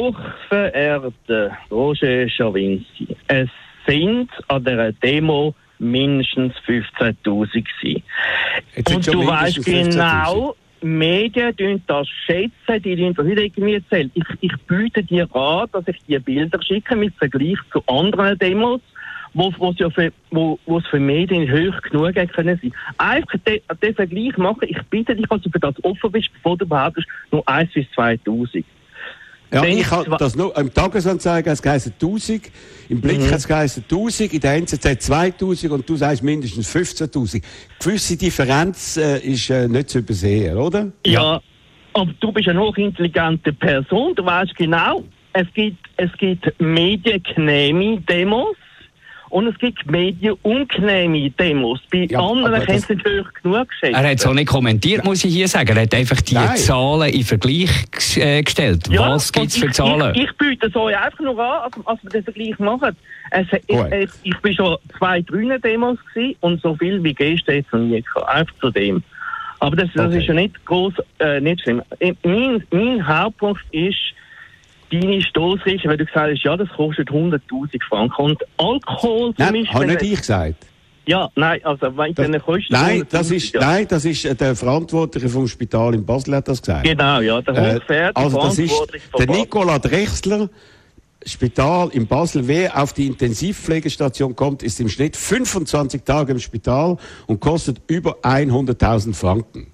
hochverehrte Roger Schawinski, es sind an dieser Demo mindestens fünfzehntausend gewesen. Und du weißt genau, Medien tun das schätzen, die tun das nicht irgendwie erzählen. Ich, ich biete dir an, dass ich dir Bilder schicke mit Vergleich zu anderen Demos, wo, wo, ja für, wo, wo es für Medien hoch genug können sein. Einfach den, den Vergleich machen. Ich bitte dich, dass du für das offen bist, bevor du behauptest, nur eins bis zweitausend. Ja, ich habe das nur im Tagesanzeiger hat es geheißen tausend, im Blick mhm. hat es geheißen tausend, in der N Z Z zweitausend und du sagst mindestens fünfzehntausend. Gewisse Differenz äh, ist äh, nicht zu übersehen, oder? Ja, aber du bist eine hochintelligente Person, du weißt genau, es gibt, es gibt mediengenehme Demos und es gibt medienungenehme Demos. Bei ja, anderen können sie nicht hoch genug geschätzt. Er hat es auch nicht kommentiert, muss ich hier sagen. Er hat einfach die Nein. Zahlen in Vergleich äh, gestellt. Ja, was gibt es für Zahlen? Ich, ich biete es euch einfach nur an, als, als wir den Vergleich machen. Es, ich, ich, ich bin schon zwei, drei Demos gewesen und so viel wie gestern jetzt noch nie gehabt. Einfach zu dem. Aber das, das okay. ist ja nicht groß, äh, nicht schlimm. Mein, mein Hauptpunkt ist, deine Stossrichtung, weil du gesagt hast, ja, das kostet hunderttausend Franken. Und Alkohol zum Beispiel... Nein, habe nicht ich gesagt. Ja, nein, also wenn das, dann kostet nein, das ist, ja. nein, das ist der Verantwortliche vom Spital in Basel hat das gesagt. Genau, ja, der Hochpferd, äh, also das ist der Nicola Drechsler, Spital in Basel. Wer auf die Intensivpflegestation kommt, ist im Schnitt fünfundzwanzig Tage im Spital und kostet über hunderttausend Franken.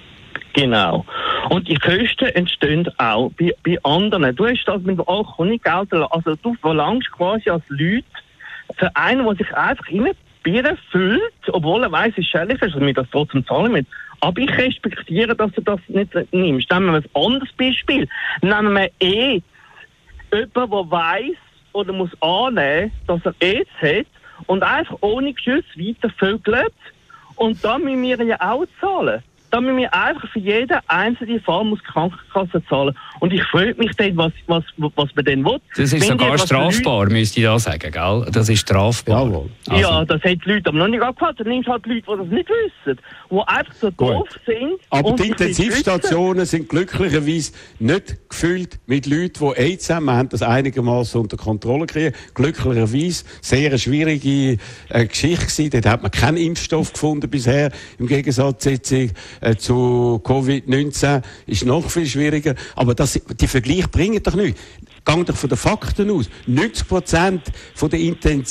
Genau. Und die Kosten entstehen auch bei, bei anderen. Du hast das mit dem Alkohol nicht gelten lassen. Also du verlangst quasi als Leute für einen, der sich einfach immer Bier füllt, obwohl er weiss, es ist schädlich, dass wir das trotzdem zahlen müssen. Aber ich respektiere, dass du das nicht nimmst. Nehmen wir ein anderes Beispiel. Nehmen wir AIDS. Jemand, der weiss oder muss annehmen, dass er AIDS hat und einfach ohne Geschütz weiter vögelt. Und da müssen wir ja auch zahlen. Da müssen wir einfach für jeden einzelnen Fall muss die Krankenkasse zahlen. Und ich freue mich dann, was, was, was man denn will. Das ist Wenn sogar strafbar, Leute... müsste ich da sagen, gell? Das ist strafbar. Jawohl. Also. Ja, das hat die Leute aber noch nicht angefallen. Dann nimmst du halt Leute, die das nicht wissen. Die einfach so Gut. doof sind. Aber die Intensivstationen sind glücklicherweise nicht gefüllt mit Leuten, die AIDS haben. Wir haben das einigermaßen unter Kontrolle gekriegt. Glücklicherweise sehr eine schwierige äh, Geschichte gewesen. Dort hat man keinen Impfstoff gefunden bisher. Im Gegensatz jetzt, äh, zu Covid neunzehn ist noch viel schwieriger. Aber das, die Vergleiche bringen doch nichts. Gang doch von den Fakten aus. neunzig Prozent von den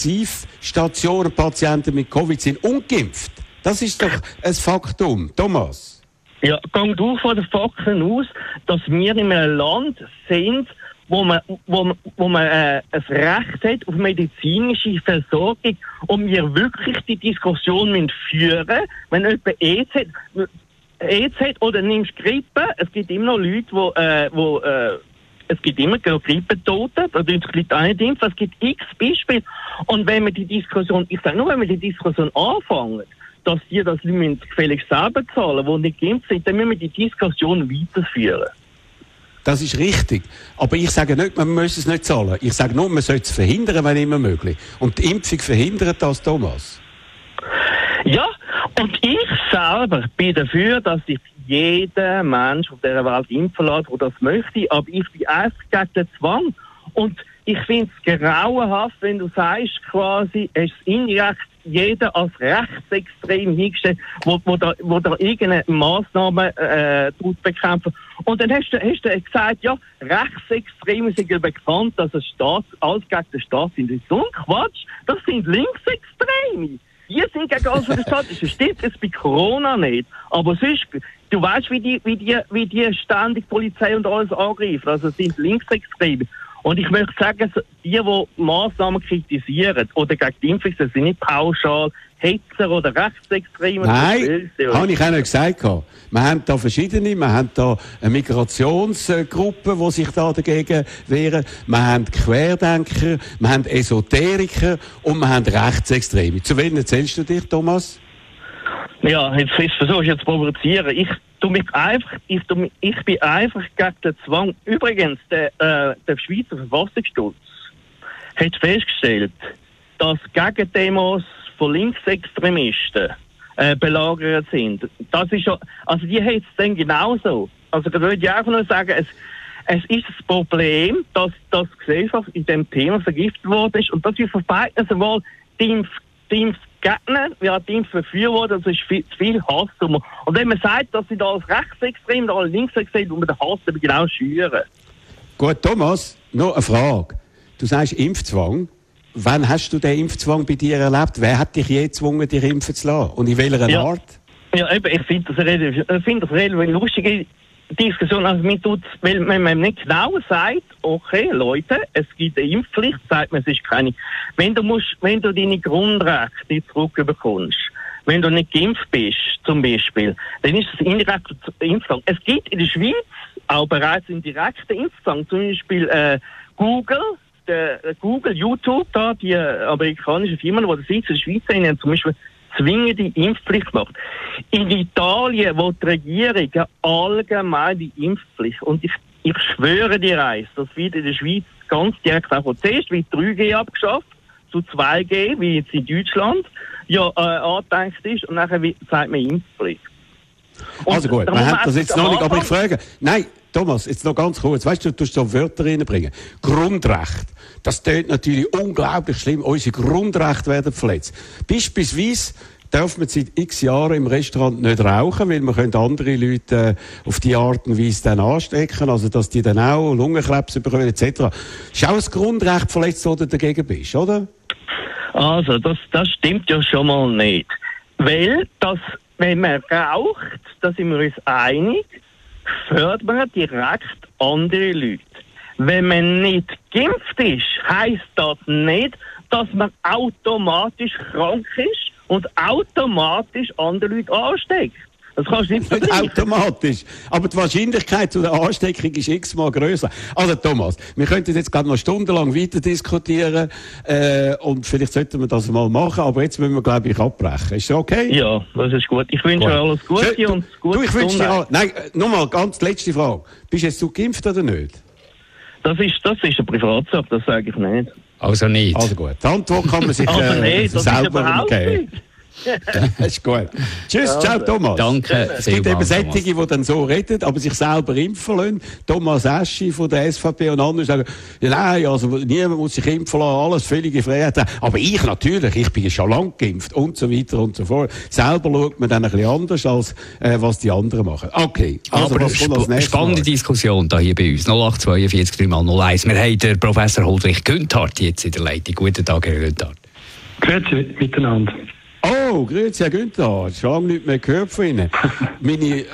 Intensivstationen-Patienten mit Covid sind ungeimpft. Das ist doch ein Faktum. Thomas? Ja, gang du von den Fakten aus, dass wir in einem Land sind, wo man, wo man, wo man äh, ein Recht hat auf medizinische Versorgung und wir wirklich die Diskussion müssen führen, wenn jemand AIDS hat, AIDS hat oder nimmst Grippe, es gibt immer noch Leute, wo, äh, wo äh, es gibt immer Grippetote, da tun sich Leute nicht impfen, es gibt x Beispiele. Und wenn wir die Diskussion, ich sage nur, wenn wir die Diskussion anfangen, dass die das Leute gefälligst selber zahlen, die nicht geimpft sind, dann müssen wir die Diskussion weiterführen. Das ist richtig. Aber ich sage nicht, man muss es nicht zahlen. Ich sage nur, man sollte es verhindern, wenn immer möglich. Und die Impfung verhindert das, Thomas. Ja, und ich selber bin dafür, dass sich jeder Mensch auf dieser Welt impfen lässt, der das möchte. Aber ich bin einfach gegen den Zwang. Und ich finde es grauenhaft, wenn du sagst, quasi, es ist indirekt jeder als rechtsextrem hingestellt, wo, wo, da, wo da irgendeine Massnahme äh, bekämpfen. Und dann hast du, hast du gesagt, ja, Rechtsextreme sind ja bekannt, dass es Staat, alles gegen den Staat sind. Das ist so ein Quatsch. Das sind Linksextreme. die sind gegen alles, was der Staat ist. Das stimmt jetzt bei Corona nicht. Aber sonst, du weißt, wie die, wie die, wie die ständig Polizei und alles angreifen. Also es sind Linksextreme. Und ich möchte sagen, die, die Massnahmen kritisieren oder gegen die Impfung, das sind nicht pauschal Hetzer oder Rechtsextreme. Nein, habe ich auch nicht gesagt. Wir haben da verschiedene, wir haben da eine Migrationsgruppe, die sich da dagegen wehren. Wir haben Querdenker, wir haben Esoteriker und wir haben Rechtsextreme. Zu welchen zählst du dich, Thomas? Ja, jetzt, jetzt versuche ich jetzt zu provozieren. Ich tu mich einfach, ich, tu mich, ich bin einfach gegen den Zwang. Übrigens, der, äh, der Schweizer Verfassungsschutz hat festgestellt, dass Gegendemos von Linksextremisten äh, belagert sind. Das ist ja, also die haben es dann genauso. Also da würde ich einfach nur sagen, es, es ist das Problem, dass, dass die Gesellschaft in diesem Thema vergiftet worden ist und dass wir von beiden sowohl die Impf, die Impfgegner wie auch die Impfbefürworter, das ist viel, zu viel Hass. Und wenn man sagt, dass sie da als rechtsextrem, da als linksextrem, und man den Hass eben genau schüren. Gut, Thomas, noch eine Frage. Du sagst Impfzwang. Wann hast du den Impfzwang bei dir erlebt? Wer hat dich je gezwungen, dich impfen zu lassen? Und in welcher ja. Art? Ja, eben, ich finde das relativ, ich finde das relativ lustige Diskussion. Also, man tut, weil wenn man nicht genau sagt, okay, Leute, es gibt eine Impfpflicht, sagt man, es ist keine. Wenn du musst, wenn du deine Grundrechte nicht zurückbekommst, wenn du nicht geimpft bist, zum Beispiel, dann ist das indirekter Impfzwang. Es gibt in der Schweiz auch bereits einen direkten Impfzwang, zum Beispiel äh, Google, der, der Google, YouTube, da, die äh, amerikanischen Firmen, die das Sitz in der Schweiz haben, haben zum Beispiel zwingende Impfpflicht gemacht. In Italien, wo die Regierung eine allgemeine Impfpflicht, und ich, ich schwöre dir eins, das wird in der Schweiz ganz direkt auch zuerst wie drei G abgeschafft, zu zwei G, wie jetzt in Deutschland, ja, äh, angedenkt ist, und nachher sagt man Impfpflicht. Und also gut, wir haben das jetzt noch nicht, aber ich frage, nein, Thomas, jetzt noch ganz kurz. Weißt du, du tust so Wörter reinbringen. Grundrecht. Das tönt natürlich unglaublich schlimm. Unsere Grundrechte werden verletzt. Beispielsweise darf man seit x Jahren im Restaurant nicht rauchen, weil man könnte andere Leute äh, auf die Art und Weise dann anstecken, also dass die dann auch Lungenkrebs bekommen et cetera. Ist auch ein Grundrecht verletzt, wo du dagegen bist, oder? Also, das, das stimmt ja schon mal nicht. Weil, das, wenn man raucht, da sind wir uns einig, fördert man direkt andere Leute. Wenn man nicht geimpft ist, heisst das nicht, dass man automatisch krank ist und automatisch andere Leute ansteckt. Das kannst du nicht Nicht automatisch. Aber die Wahrscheinlichkeit zu der Ansteckung ist x-mal grösser. Also Thomas, wir könnten jetzt gerade noch stundenlang weiter diskutieren äh, und vielleicht sollten wir das mal machen, aber jetzt müssen wir, glaube ich, abbrechen. Ist das okay? Ja, das ist gut. Ich wünsche dir alles Gute Schön, und gute Du, ich wünsche dir auch, nein, nochmal, ganz letzte Frage. Bist jetzt du geimpft oder nicht? Das ist, das ist eine Privatsache, das sage ich nicht. Also nicht. Also gut, die Antwort kann man sich also äh, nicht, das selber ist geben. Das ist gut. Tschüss, Ja, ciao Thomas. Danke Es gibt eben vielmals, solche, die dann so reden, aber sich selber impfen lassen. Thomas Eschi von der S V P und andere sagen, ja, nein, also niemand muss sich impfen lassen, alles völlige Freiheit. Aber ich natürlich, ich bin ja schon lang geimpft und so weiter und so fort. Selber schaut man dann ein bisschen anders, als äh, was die anderen machen. Okay, also aber was kommt als sp nächstes spannende Mal? Diskussion da hier bei uns. null acht zwei vier drei mal null eins. Wir haben den Professor Huldrych Günthardt jetzt in der Leitung. Guten Tag, Herr Günthardt. Grüezi miteinander. Oh, grüezi, Herr Günther. Schon lange nicht mehr gehört von Ihnen. Meine, ich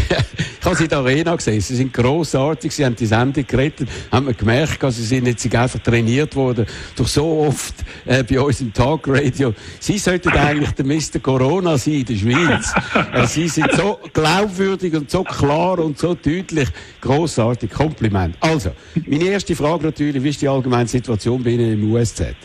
habe Sie in der Arena gesehen. Sie sind grossartig. Sie haben die Sendung gerettet. Haben wir gemerkt, dass Sie sind jetzt einfach trainiert worden durch so oft äh, bei uns im Talkradio. Sie sollten eigentlich der Mister Corona sein in der Schweiz. äh, Sie sind so glaubwürdig und so klar und so deutlich. Grossartig. Kompliment. Also, meine erste Frage natürlich, wie ist die allgemeine Situation bei Ihnen im U S Z?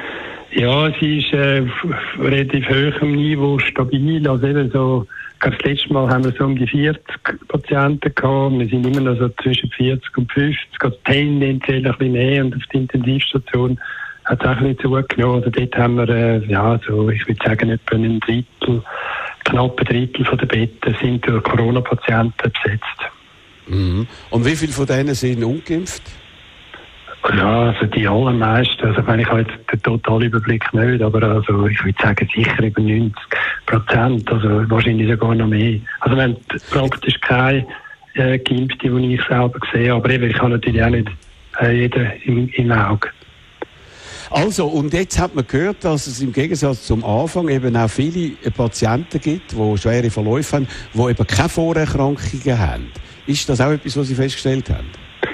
Ja, sie ist äh, auf relativ hohem Niveau stabil. Also eben so, ich glaube, das letzte Mal haben wir so um die vierzig Patienten gehabt. Wir sind immer noch so zwischen vierzig und fünfzig. Also tendenziell ein bisschen mehr. Und auf der Intensivstation hat es auch ein bisschen zugenommen. Also dort haben wir, äh, ja, so, ich würde sagen, etwa ein Drittel, knapp ein Drittel von den Betten sind durch Corona-Patienten besetzt. Mhm. Und wie viele von denen sind ungeimpft? Ja, also die allermeisten, also ich meine, ich habe jetzt den Totalüberblick nicht, aber also ich würde sagen sicher über neunzig Prozent, also wahrscheinlich sogar noch mehr. Also wir haben praktisch keine äh, Geimpfte, die ich selber sehe, aber eben, ich habe natürlich auch nicht äh, jeden im, im Auge. Also, und jetzt hat man gehört, dass es im Gegensatz zum Anfang eben auch viele Patienten gibt, die schwere Verläufe haben, die eben keine Vorerkrankungen haben. Ist das auch etwas, was Sie festgestellt haben?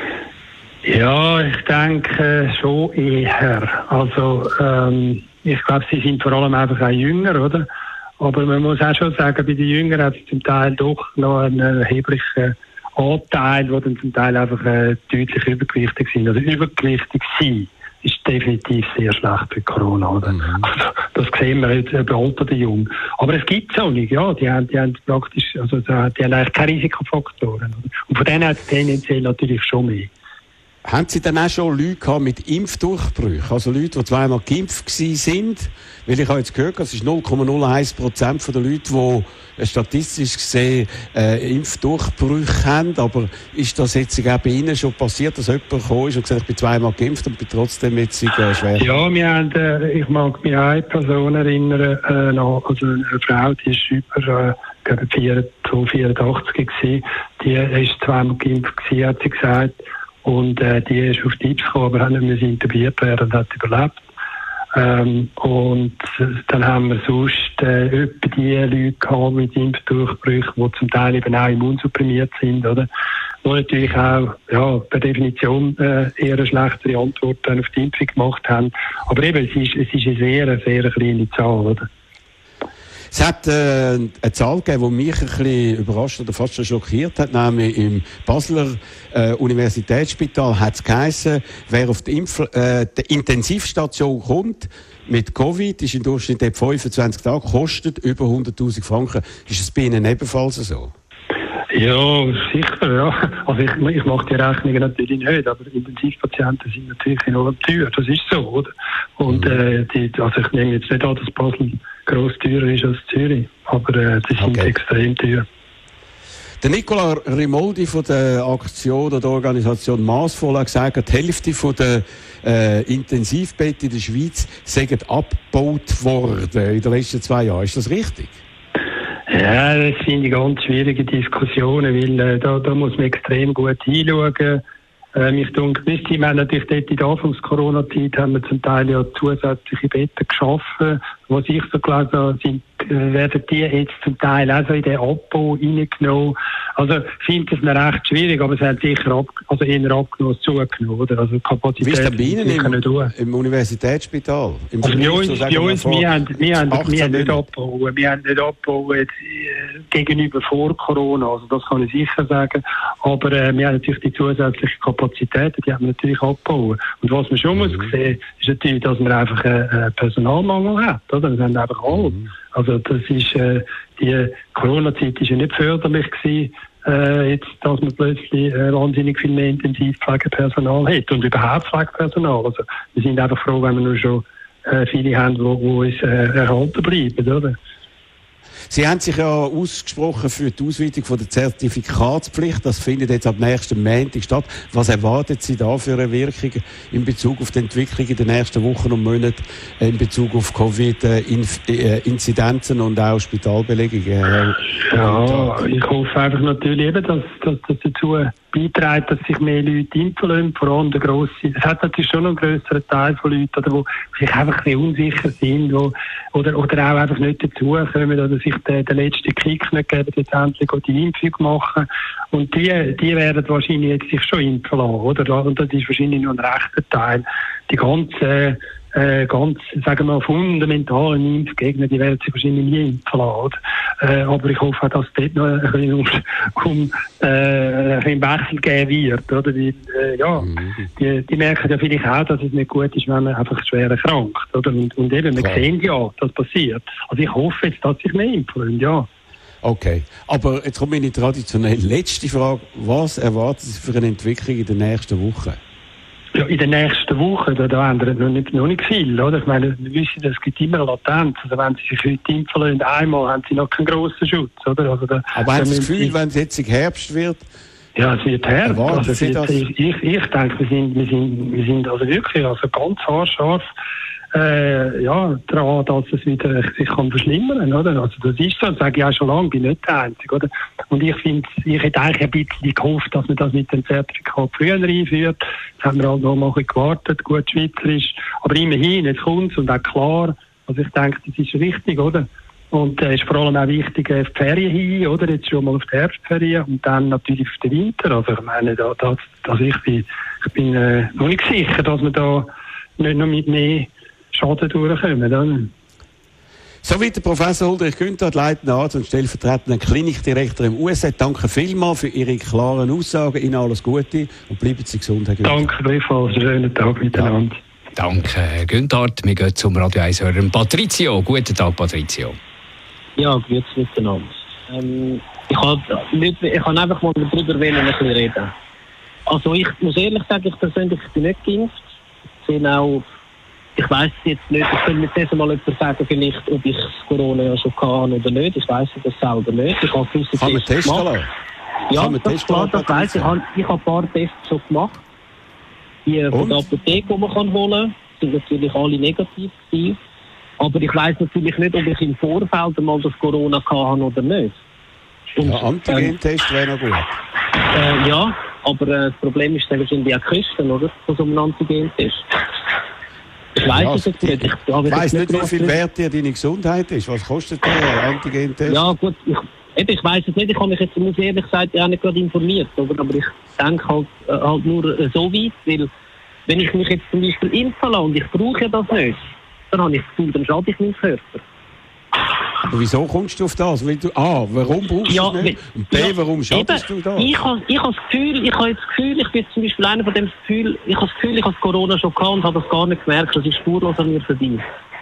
Ja, ich denke schon eher. Also, ähm, ich glaube, sie sind vor allem einfach auch jünger, oder? Aber man muss auch schon sagen, bei den Jüngeren hat es zum Teil doch noch einen erheblichen Anteil, die dann zum Teil einfach äh, deutlich übergewichtig sind. Also übergewichtig sein ist definitiv sehr schlecht bei Corona, oder? Mhm. Also, das sehen wir jetzt äh, bei unter den Jungen. Aber es gibt es auch nicht, ja. Die haben, die haben praktisch, also die haben eigentlich keine Risikofaktoren, oder? Und von denen hat es tendenziell natürlich schon mehr. Haben Sie dann auch schon Leute gehabt mit Impfdurchbrüchen? Also Leute, die zweimal geimpft sind? Weil ich habe jetzt gehört, es ist null Komma null eins Prozent der Leute, die statistisch gesehen äh, Impfdurchbrüche haben. Aber ist das jetzt auch bei Ihnen schon passiert, dass jemand gekommen ist und gesagt, ich bin zweimal geimpft und bin trotzdem jetzt äh, schwer? Ja, wir haben, äh, ich mag mich an eine Person erinnern, äh, noch, also eine Frau, die ist über äh, vierundachtzig gewesen. Die ist zweimal geimpft gewesen, hat sie gesagt. Und äh, die ist auf die Tipps gekommen, aber hat nicht intubiert werden und hat überlebt. Ähm, und dann haben wir sonst äh, etwa die Leute gehabt mit Impfdurchbrüchen, die zum Teil eben auch immunsupprimiert sind, oder? Die natürlich auch ja, per Definition äh, eher eine schlechtere Antwort auf die Impfung gemacht haben. Aber eben, es ist, es ist eine sehr, sehr kleine Zahl, oder? Es hat äh, eine Zahl gegeben, die mich ein bisschen überrascht oder fast schon schockiert hat, nämlich im Basler äh, Universitätsspital hat es geheissen, wer auf die, Impf äh, die Intensivstation kommt mit Covid, ist im Durchschnitt fünfundzwanzig Tage, kostet über hunderttausend Franken. Ist es bei Ihnen ebenfalls so? Ja, sicher, ja. Also ich, ich mache die Rechnungen natürlich nicht, aber Intensivpatienten sind natürlich enorm teuer, das ist so, oder? Und äh, die, also ich nehme jetzt nicht an, dass Basel gross teurer ist als Zürich, aber äh, die sind okay. Extrem teuer. Der Nicola Rimoldi von der Aktion oder der Organisation Massvoll hat gesagt, die Hälfte von der äh, Intensivbetten in der Schweiz seien abgebaut worden in den letzten zwei Jahren. Ist das richtig? Ja, das finde ich ganz schwierige Diskussionen, weil äh, da, da muss man extrem gut hinschauen. Ähm, ich denke, wir haben natürlich dort in der Anfangs-Corona-Zeit haben wir zum Teil ja zusätzliche Betten geschaffen. Was ich so gelesen habe, sind, äh, werden die jetzt zum Teil auch so in den Abbau reingenommen. Also ich finde das noch recht schwierig, aber es hat sicher ab, also eher abgenommen als zugenommen, oder? Also Kapazität. Wie ist denn bei Ihnen im, im Universitätsspital? Im also bei uns, bei uns wir, haben, wir, haben, wir haben nicht abbauen. Wir haben nicht abbauen jetzt, äh, gegenüber vor Corona, also das kann ich sicher sagen. Aber äh, wir haben natürlich die zusätzlichen Kapazitäten, die haben wir natürlich abbauen. Und was man schon mhm. muss sehen, ist natürlich, dass man einfach einen äh, Personalmangel hat, oder? Das haben einfach alle. Mhm. Also das ist, äh, die Corona-Zeit ist ja nicht förderlich gewesen, äh, jetzt, dass man plötzlich äh, wahnsinnig viel mehr Intensivpflegepersonal hat und überhaupt Pflegepersonal. Also wir sind einfach froh, wenn wir nur schon äh, viele haben, die uns äh, erhalten bleiben, oder? Sie haben sich ja ausgesprochen für die Ausweitung von der Zertifikatspflicht. Das findet jetzt ab nächsten Montag statt. Was erwarten Sie da für eine Wirkung in Bezug auf die Entwicklung in den nächsten Wochen und Monaten in Bezug auf Covid-Inzidenzen und auch Spitalbelegungen? Ja, ich hoffe einfach natürlich eben, dass das dazu beiträgt, dass sich mehr Leute impfen lassen, vor allem der grosse. Es hat natürlich schon einen grösseren Teil von Leuten, oder, die sich einfach ein bisschen unsicher sind, wo, oder, oder auch einfach nicht dazukommen, oder sich den, den letzten Kick nicht geben, jetzt endlich die Impfung machen. Und die, die werden wahrscheinlich jetzt sich schon impfen lassen, oder? Und das ist wahrscheinlich nur ein rechter Teil. Die ganze Äh, ganz, sagen wir mal, fundamentalen Impfgegner, die werden sich wahrscheinlich nie impfen lassen. Äh, aber ich hoffe auch, dass es dort noch ein bisschen, um, um, äh, ein bisschen Wechsel geben wird. Oder? Die, äh, ja, mhm. die, die merken ja vielleicht auch, dass es nicht gut ist, wenn man einfach schwer erkrankt. Oder? Und, und eben, wir Klar. sehen ja, das passiert. Also ich hoffe jetzt, dass sich mehr impfen lassen, ja. Okay, aber jetzt kommt meine traditionell letzte Frage. Was erwarten Sie für eine Entwicklung in den nächsten Wochen? Ja, in den nächsten Wochen, da, da ändert noch nicht, noch nicht viel, oder? Ich meine, wir wissen, es gibt immer eine Latenz. Also wenn Sie sich heute impfen lassen, einmal haben Sie noch keinen grossen Schutz, oder? Also da, aber haben Sie das Gefühl, wenn es jetzt Herbst wird? Ja, es wird Herbst. Also Sie jetzt, das? Ich, ich, ich denke, wir sind, wir sind, wir sind also wirklich also ganz haarscharf äh, ja, daran, dass es wieder sich kann verschlimmern, oder? Also das ist so, das sage ich auch schon lange, bin nicht der Einzige, oder? Und ich finde, ich hätte eigentlich ein bisschen gehofft, dass man das mit dem Zertifikat früher einführt. Jetzt haben wir halt noch mal ein bisschen gewartet, gut schweizerisch. Aber immerhin, jetzt kommt es und auch klar, also ich denke, das ist richtig, oder? Und es äh, ist vor allem auch wichtig auf die Ferien hin, oder? Jetzt schon mal auf die Herbstferien und dann natürlich auf den Winter. Also ich meine, da, da, also ich bin, ich bin äh, noch nicht sicher, dass wir da nicht noch mit mehr Schaden durchkommen. Oder? Soweit der Professor Ulrich Günther, leitender Arzt und stellvertretender Klinikdirektor im U S A. Danke vielmals für Ihre klaren Aussagen. Ihnen alles Gute und bleiben Sie gesund, Herr Günther. Danke, gleichfalls. Einen schönen Tag miteinander. Ja. Danke, Herr Günther. Wir gehen zum Radio eins-Hörer Patrizio. Guten Tag, Patrizio. Ja, grüezi miteinander. Ähm, ich kann einfach mal darüber ein bisschen reden. Also ich muss ehrlich sagen, ich persönlich bin nicht geimpft. Ich auch, ich weiss jetzt nicht, ich könnte mir jetzt mal jemand sagen, vielleicht, ob ich das Corona ja schon kann oder nicht. Ich weiss das selber nicht. Ich habe gewisse kann man Tests machen? Ja, kann man das testen klar, das weiss ich. Ich habe, ich habe ein paar Tests schon gemacht. Die von der Apotheke, die man kann holen kann, sind natürlich alle negativ gewesen. Aber ich weiss natürlich nicht, ob ich im Vorfeld mal das Corona hatte oder nicht. Und, ja, Antigentest ähm, wäre noch gut. Äh, ja, aber äh, das Problem ist dann wahrscheinlich auch die Kosten, oder? Von so einem Antigentest. Ich weiss ja, es jetzt nicht. Ich, ich weiss nicht, wie viel wert dir deine Gesundheit ist. Was kostet der Antigentest? Ja, gut. Ich, eben, ich weiss es nicht. Ich habe mich jetzt, muss ehrlich gesagt, auch nicht gerade informiert. Oder? Aber ich denke halt, äh, halt nur äh, so weit, weil wenn ich mich jetzt zum Beispiel impfen lasse und ich brauche ja das nicht, dann habe ich das Gefühl, dann schade ich meinen Körper. Aber wieso kommst du auf das? Weil du, A, warum brauchst ja, du es nicht? Und B, ja, warum schadest eben, du das? Ich habe ich das Gefühl, ich habe jetzt das Gefühl, ich bin zum Beispiel einer von dem Gefühl, ich habe das Gefühl, ich habe Corona schon gehabt und habe das gar nicht gemerkt, das ist spurlos an mir vorbei.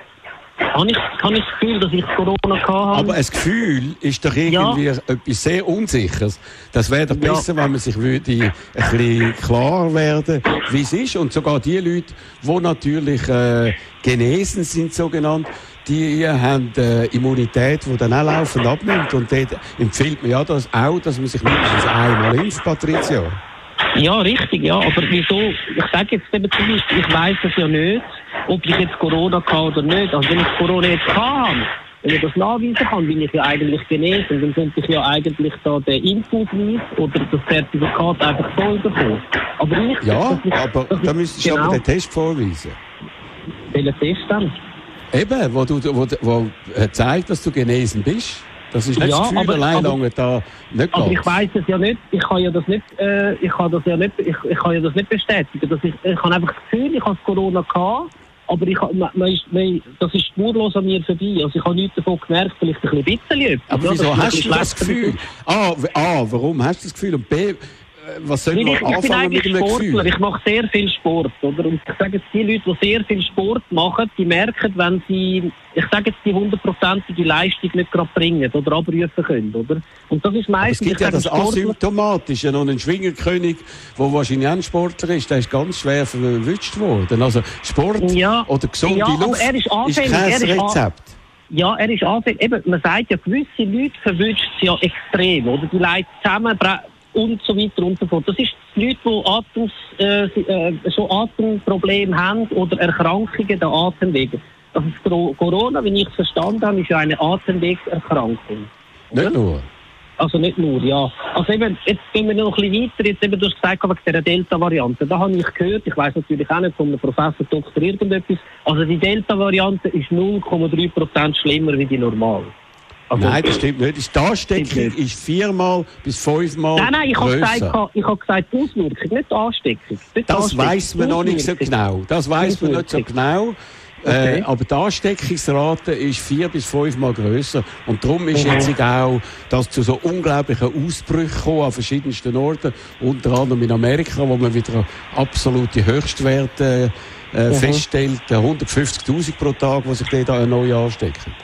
Habe ich, habe ich das Gefühl, dass ich Corona gehabt habe? Aber ein Gefühl ist doch irgendwie ja. etwas sehr Unsicheres. Das wäre doch besser, ja. wenn man sich würde ein bisschen klar werden, wie es ist. Und sogar die Leute, die natürlich äh, genesen sind, sogenannt, die haben äh, Immunität, die dann auch laufend abnimmt. Und dort empfiehlt man ja das auch, dass man sich mindestens einmal impft, Patrizio. Ja, richtig, ja. Aber wieso? Ich sage jetzt eben zum Beispiel, ich weiss es ja nicht, ob ich jetzt Corona kann oder nicht. Also wenn ich Corona jetzt kann, wenn ich das nachweisen kann, bin ich ja eigentlich genesen. Dann könnte ich ja eigentlich da den Impfausweis oder das Zertifikat einfach so bekommen. Aber ich... Ja, ich, aber da müsstest du genau, aber den Test vorweisen. Welchen Test dann? Eben, wo, du, wo, wo zeigt, dass du genesen bist. Das ist nicht ja, das Gefühl, aber, allein aber, lange da nicht aber geht. ich weiss es ja nicht, ich kann ja das nicht, äh, ich kann das ja nicht, ich, ich kann ja das nicht bestätigen. Dass ich, ich habe einfach das Gefühl, ich habe Corona gehabt, aber ich, man, man, das ist spurlos an mir vorbei. Also ich habe nichts davon gemerkt, vielleicht ein bisschen. Aber wieso ja, hast du das Gefühl? A, A, warum hast du das Gefühl? Und B, was soll man ich, ich anfangen mit dem Sportler. Gefühl? Ich mache sehr viel Sport, oder? Und ich sage jetzt, die Leute, die sehr viel Sport machen, die merken, wenn sie, ich sage jetzt, die hundertprozentige Leistung nicht gerade bringen oder abrufen können, oder? Und das ist meistens... Aber es gibt ja das Asymptomatische, noch einen Schwingerkönig, der wahrscheinlich auch ein Sportler ist, der ist ganz schwer verwünscht worden. Also Sport ja. oder gesunde ja, Luft er ist, ist kein er ist Rezept. Ja, er ist anfällig. Eben, man sagt ja, gewisse Leute verwünscht es ja extrem, oder? Die Leute zusammen... und so weiter und so fort. Das ist die Leute, die Atems, äh, äh, schon Atemprobleme haben oder Erkrankungen der Atemwege. Also das Corona, wie ich es verstanden habe, ist ja eine Atemwegserkrankung. Oder? Nicht nur. Also nicht nur, ja. Also eben, jetzt gehen wir noch ein bisschen weiter. Jetzt eben, du hast gesagt, wegen der Delta-Variante. Da habe ich gehört, ich weiss natürlich auch nicht von einem Professor, Doktor irgendetwas, also die Delta-Variante ist null Komma drei Prozent schlimmer wie die normale. Also, nein, das stimmt nicht. Die Ansteckung ist viermal bis fünfmal Nein, nein, ich habe grösser. gesagt, ich habe gesagt Auswirkung, nicht die Ansteckung. Nicht das Ansteckung. weiss man noch nicht so genau. Das weiss man nicht so genau. Okay. Äh, aber die Ansteckungsrate ist vier bis fünfmal grösser. Und darum ist mhm. jetzt auch das zu so unglaublichen Ausbrüchen gekommen an verschiedensten Orten. Unter anderem in Amerika, wo man wieder absolute Höchstwerte äh, mhm. feststellt. hundertfünfzigtausend pro Tag, die sich da neu anstecken.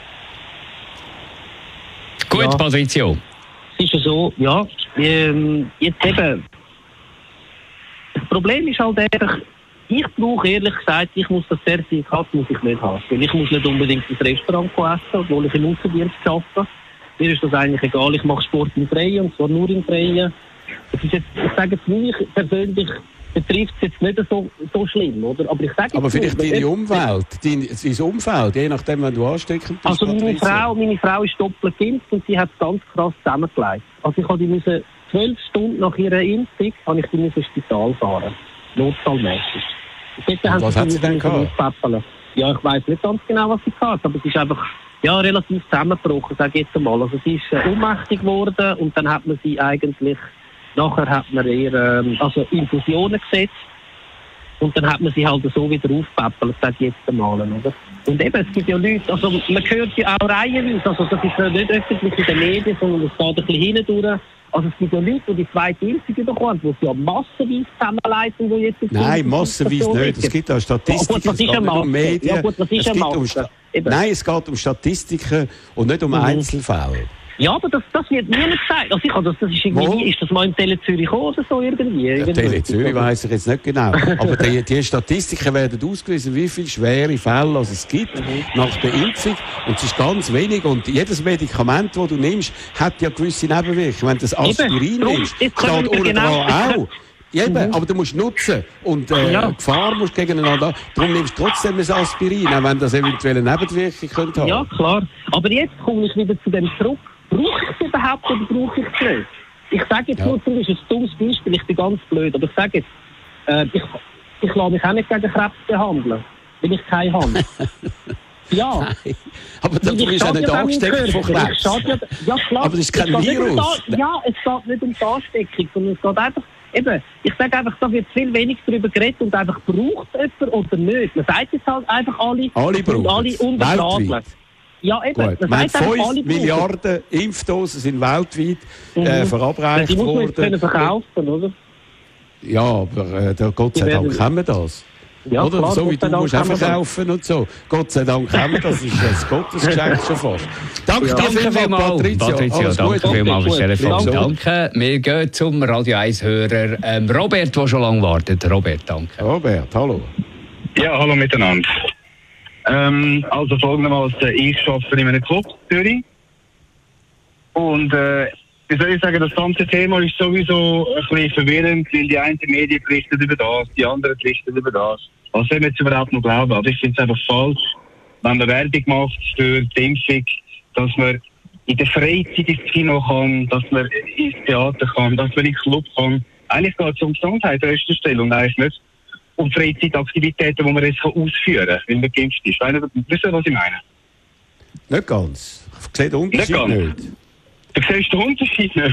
Gut, ja. Patrizio. Es ist ja so, ja. Ähm, jetzt eben. Das Problem ist halt einfach, ich brauche ehrlich gesagt, ich muss das Zertifikat muss ich nicht haben. Weil ich muss nicht unbedingt ins Restaurant essen, obwohl ich im Außendienst arbeite. Mir ist das eigentlich egal. Ich mache Sport im Freien, und zwar nur im Freien. Das ist jetzt, ich sage jetzt nicht, persönlich betrifft es jetzt nicht so, so schlimm, oder? Aber ich sage Aber vielleicht nicht, deine Umwelt, dein, dein Umfeld, je nachdem, wenn du ansteckend bist. Also meine Patricia. Frau, meine Frau ist doppelt geimpft und sie hat es ganz krass zusammengelegt. Also ich habe die müssen, zwölf Stunden nach ihrer Impfung, habe ich die müssen ins Spital fahren. Notfallmäßig. Und was hat sie denn gehabt? Aufpäppeln. Ja, ich weiss nicht ganz genau, was sie hatte, aber sie ist einfach ja, relativ zusammengebrochen, sage ich jetzt einmal. Also sie ist äh, ohnmächtig geworden und dann hat man sie eigentlich, nachher hat man ihr ähm, also Infusionen gesetzt und dann hat man sie halt so wieder aufpäppelt, sage ich jetzt einmal, oder? Und eben, es gibt ja Leute, also man hört ja auch reihenweise, also das ist ja nicht öffentlich in den Medien, sondern es geht ein bisschen hindurch. Also es gibt ja Leute, die die zweite Impfung bekommen, die sie ja massenweise zusammenleiten, die jetzt... Nein, massenweise nicht. Es gibt auch Statistiken, ja, gut, es geht nicht um Medien. Ja, gut, was ist es eine geht um Masse? Nein, es geht um Statistiken und nicht um mhm. Einzelfälle. Ja, aber das, das wird nie gesagt. Also ich habe das, das ist irgendwie, Wo? Ist das mal im Tele Zürich gekommen oder so irgendwie? Ja, Tele Zürich weiss ich jetzt nicht genau. Aber die, die Statistiken werden ausgewiesen, wie viele schwere Fälle also es gibt mhm. nach der Impfung. Und es ist ganz wenig. Und jedes Medikament, das du nimmst, hat ja gewisse Nebenwirkungen. Wenn du das Aspirin nimmst, steht unten genau. dran auch. Ja, eben, mhm. aber du musst nutzen und äh, ja. Gefahr musst gegeneinander. Darum nimmst du trotzdem ein Aspirin, auch wenn das eventuell eine Nebenwirkung könnte haben. Ja, klar. Aber jetzt komme ich wieder zu dem zurück. Brauche ich es überhaupt oder brauche ich es nicht? Ich sage jetzt ja. nur, das ist ein dummes Beispiel, ich bin ganz blöd, aber ich sage jetzt, äh, ich, ich lasse mich auch nicht gegen Krebs behandeln, wenn ich keinen habe. Ja. Nein. Aber du bist ja nicht angesteckt von Krebs. Ja, ja, klar. Aber das ist kein Virus. Um ja, es geht nicht um die Ansteckung, sondern es geht einfach, eben, ich sage einfach, da wird viel wenig darüber geredet und einfach, braucht es jemand oder nicht. Man sagt jetzt halt einfach alle, alle brauchen alle unterschlagen. Ja, eben. Gut. Man fünf Milliarden Impfdosen sind weltweit mhm. äh, verabreicht worden. Die muss man jetzt können verkaufen, oder? Ja, aber äh, der, Gott sei Dank haben wir das. Ja, oder? Klar, so wie du musst auch verkaufen und so. Gott sei Dank haben wir das. Das ist ein Gottesgeschenk schon fast. Danke ja. dir vielmals, Patricia. Patricia, danke vielmals fürs Telefon. Danke. Wir gehen zum Radio eins-Hörer ähm, Robert, der schon lange wartet. Robert, danke. Robert, hallo. Ja, hallo miteinander. Ähm, also folgendermaßen, ich arbeite in einem Club in Zürich und äh, wie soll ich sagen, das ganze Thema ist sowieso ein bisschen verwirrend, weil die einen Medien berichten über das, die anderen berichten über das. Was soll man jetzt überhaupt noch glauben? Also ich finde es einfach falsch, wenn man Werbung macht für die Impfung, dass man in der Freizeit ins Kino kann, dass man ins Theater kann, dass man in den Club kann. Eigentlich geht es um Gesundheit an erster Stelle und eigentlich nicht um Freizeitaktivitäten, die man jetzt ausführen kann, weil man geimpft ist. Weißt du, was ich meine? Nicht ganz. Ich sehe den Unterschied nicht. nicht. Du siehst den Unterschied nicht?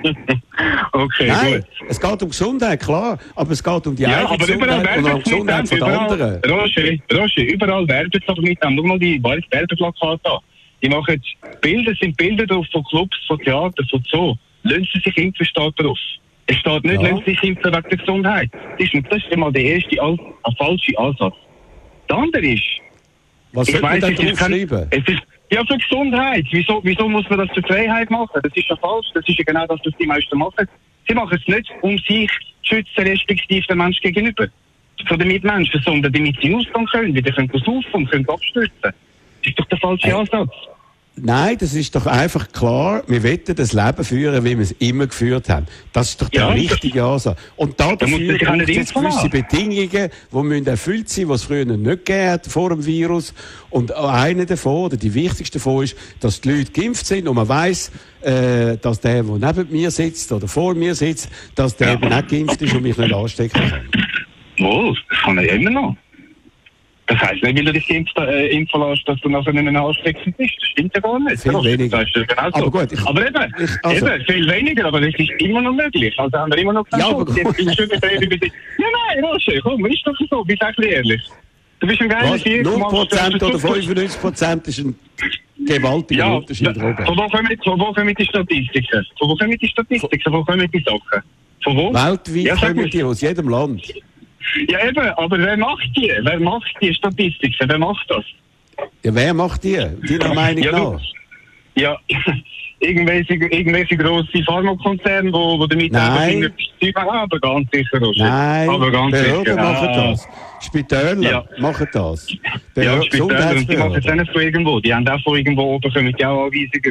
Okay, Nein, gut. Es geht um Gesundheit, klar, aber es geht um die ja, eigene Gesundheit und um die Gesundheit von den anderen. Roger, Roger, überall werben sie doch mit dem. Schau mal die Werbeplakate an. Die machen Bilder, sind Bilder drauf von Clubs, von Theater, von Zoo. Lassen sie sich impfen, steht drauf. Es steht nicht, ja. Lassen sie sich impfen wegen der Gesundheit. Das ist, das ist einmal der erste Al- ein falscher Ansatz. Der andere ist... Was soll man denn draufschreiben? Es ist ja für Gesundheit. Wieso, wieso muss man das zur Freiheit machen? Das ist ja falsch. Das ist ja genau das, was die meisten machen. Sie machen es nicht, um sich zu schützen, respektive den Menschen gegenüber. Von den Mitmenschen, sondern damit sie ausgehen können, wieder können saufen und können abstürzen. Das ist doch der falsche Ansatz. Nein, das ist doch einfach klar, wir wollen das Leben führen, wie wir es immer geführt haben. Das ist doch der ja, richtige Ansatz. Und da dafür braucht es jetzt gewisse Bedingungen, die müssen erfüllt sein, die es früher nicht gegeben hat vor dem Virus. Und eine davon, oder die wichtigste davon ist, dass die Leute geimpft sind und man weiss, äh, dass der, der neben mir sitzt oder vor mir sitzt, dass der ja. eben nicht geimpft ist und mich nicht anstecken kann. Wohl, das kann er immer noch. Das heisst nicht, weil du dich impfen äh, impfen lässt, dass du nachher nicht mehr ansteckend bist. Das stimmt ja gar nicht. Viel weniger. Das ist genau so. Aber gut. Ich, aber eben, ich, also. eben, viel weniger, aber es ist immer noch möglich. Also haben wir immer noch keinen ja, Schutz. Jetzt bin ich schon Betriebe bei dir. Ja, nein, Roger, komm, ist doch so. Bist echt ehrlich. Du bist ein geiler Tier. null Prozent oder fünfundneunzig Prozent ist ein gewaltiger ja, Unterschied, Robert. Von wo kommen, von wo kommen die Statistiken? Von wo kommen die Statistiken? Von wo kommen die Sachen? Von wo? Weltweit ja, kommen die aus jedem Land. Ja eben, aber wer macht die? Wer macht die Statistiken? Wer macht das? Ja, wer macht die? Deiner Meinung ja, nach? Ja, irgendwelche, irgendwelche grosse Pharmakonzerne, wo, wo damit Nein. Zeug machen, aber ganz sicher. Roger. Nein, aber ganz Behörden sicher. machen Ah. das. Spitäler ja. machen das. Ja, Spitäler, und die machen es auch nicht von irgendwo. Die haben auch von irgendwo oben, kommen die auch Anweisungen über.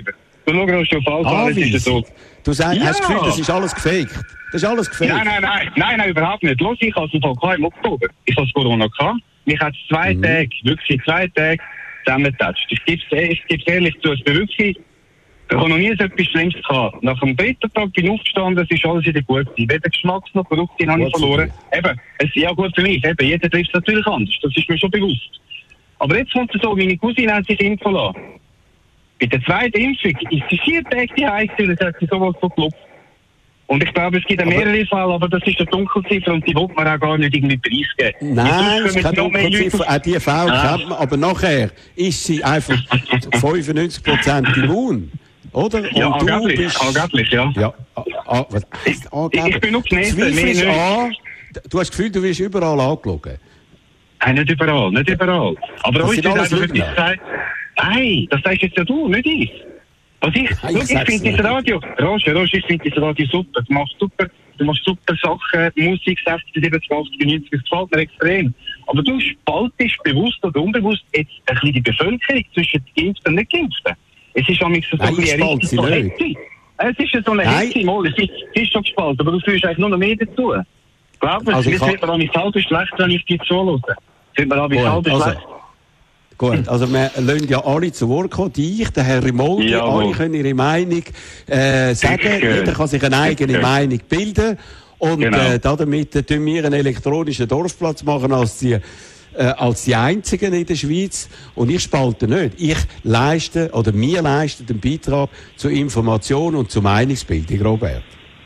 Du schaust auf alles, Ah, alles ist so. Du sagst, Ja. hast das Gefühl, das ist alles gefaked? Das ist alles gefaked? Nein, nein, nein, nein, nein, überhaupt nicht. Los, ich hatte es im Fall im Oktober. Ich hatte Corona gehabt. Mich hat es zwei Mhm. Tage, wirklich zwei Tage zusammengetatscht. Ich gebe es ehrlich zu, es bin wirklich, ich habe noch nie so etwas Schlimmes gehabt. Nach dem dritten Tag bin ich aufgestanden, es ist alles wieder gut gewesen. Weder Geschmacks noch Produkte habe ich Gut verloren. Eben, es ist ja gut für mich, eben, jeder trifft es natürlich anders, das ist mir schon bewusst. Aber jetzt kommt es so, meine Cousine hat sich impfen lassen. Bei der zweiten Impfung ist sie vier Tage die Hause, das hat sie sowas so geklopft. Und ich glaube, es gibt auch mehrere Fälle, aber das ist eine Dunkelziffer und die will man auch gar nicht irgendwie preisgeben. Nein, es Sonst ist keine kommen noch mehr Dunkelziffer. Leute- Auch die Fälle Ah. kennt man. Aber nachher ist sie einfach fünfundneunzig Prozent immun. Oder? Ja, Und du angeblich, bist... angeblich, ja. Ja, ah, ah, was heisst angeblich? Ich bin noch genesen, Zweifelst mehr nicht. an, du hast das Gefühl, du wirst überall angelogen. Nein, nicht überall, nicht überall. Aber Das uns sind ist alles einfach Lügner. etwas gesagt. Nein, das sagst jetzt ja du, nicht ich. Was ich, Nein, schau, ich ich sag's finde nicht. das Radio, Roger, Roger, ich finde das Radio super. Du machst super, du machst super Sachen, Musik, sechzig, siebzig, achtzig, neunzig, das gefällt mir extrem. Aber du spaltest bewusst oder unbewusst jetzt ein bisschen die Bevölkerung zwischen Geimpften und Nicht-Geimpften. Es ist nämlich so Nein, ein ich spalte sie so nicht. Hetze. Es ist ja so eine Nein. Hetze, mal, es ist, es ist schon gespalten, aber du fühlst eigentlich nur noch mehr dazu. Glaub mir, Also ich es ha- wird mir an mich halb schlecht, wenn ich dir zuhöre. Es wird mir an mich halb Gut, also, schlecht. gut, also wir lassen ja alle zu Wort kommen. Dich, der Herr Rimoldi, Jawohl. alle können ihre Meinung äh, sagen. Sicher. Jeder kann sich eine eigene Sicher. Meinung bilden. Und Genau. äh, damit äh, tun wir einen elektronischen Dorfplatz machen als die, äh, als die Einzigen in der Schweiz. Und ich spalte nicht. Ich leiste, oder wir leisten den Beitrag zur Information und zur Meinungsbildung, Robert.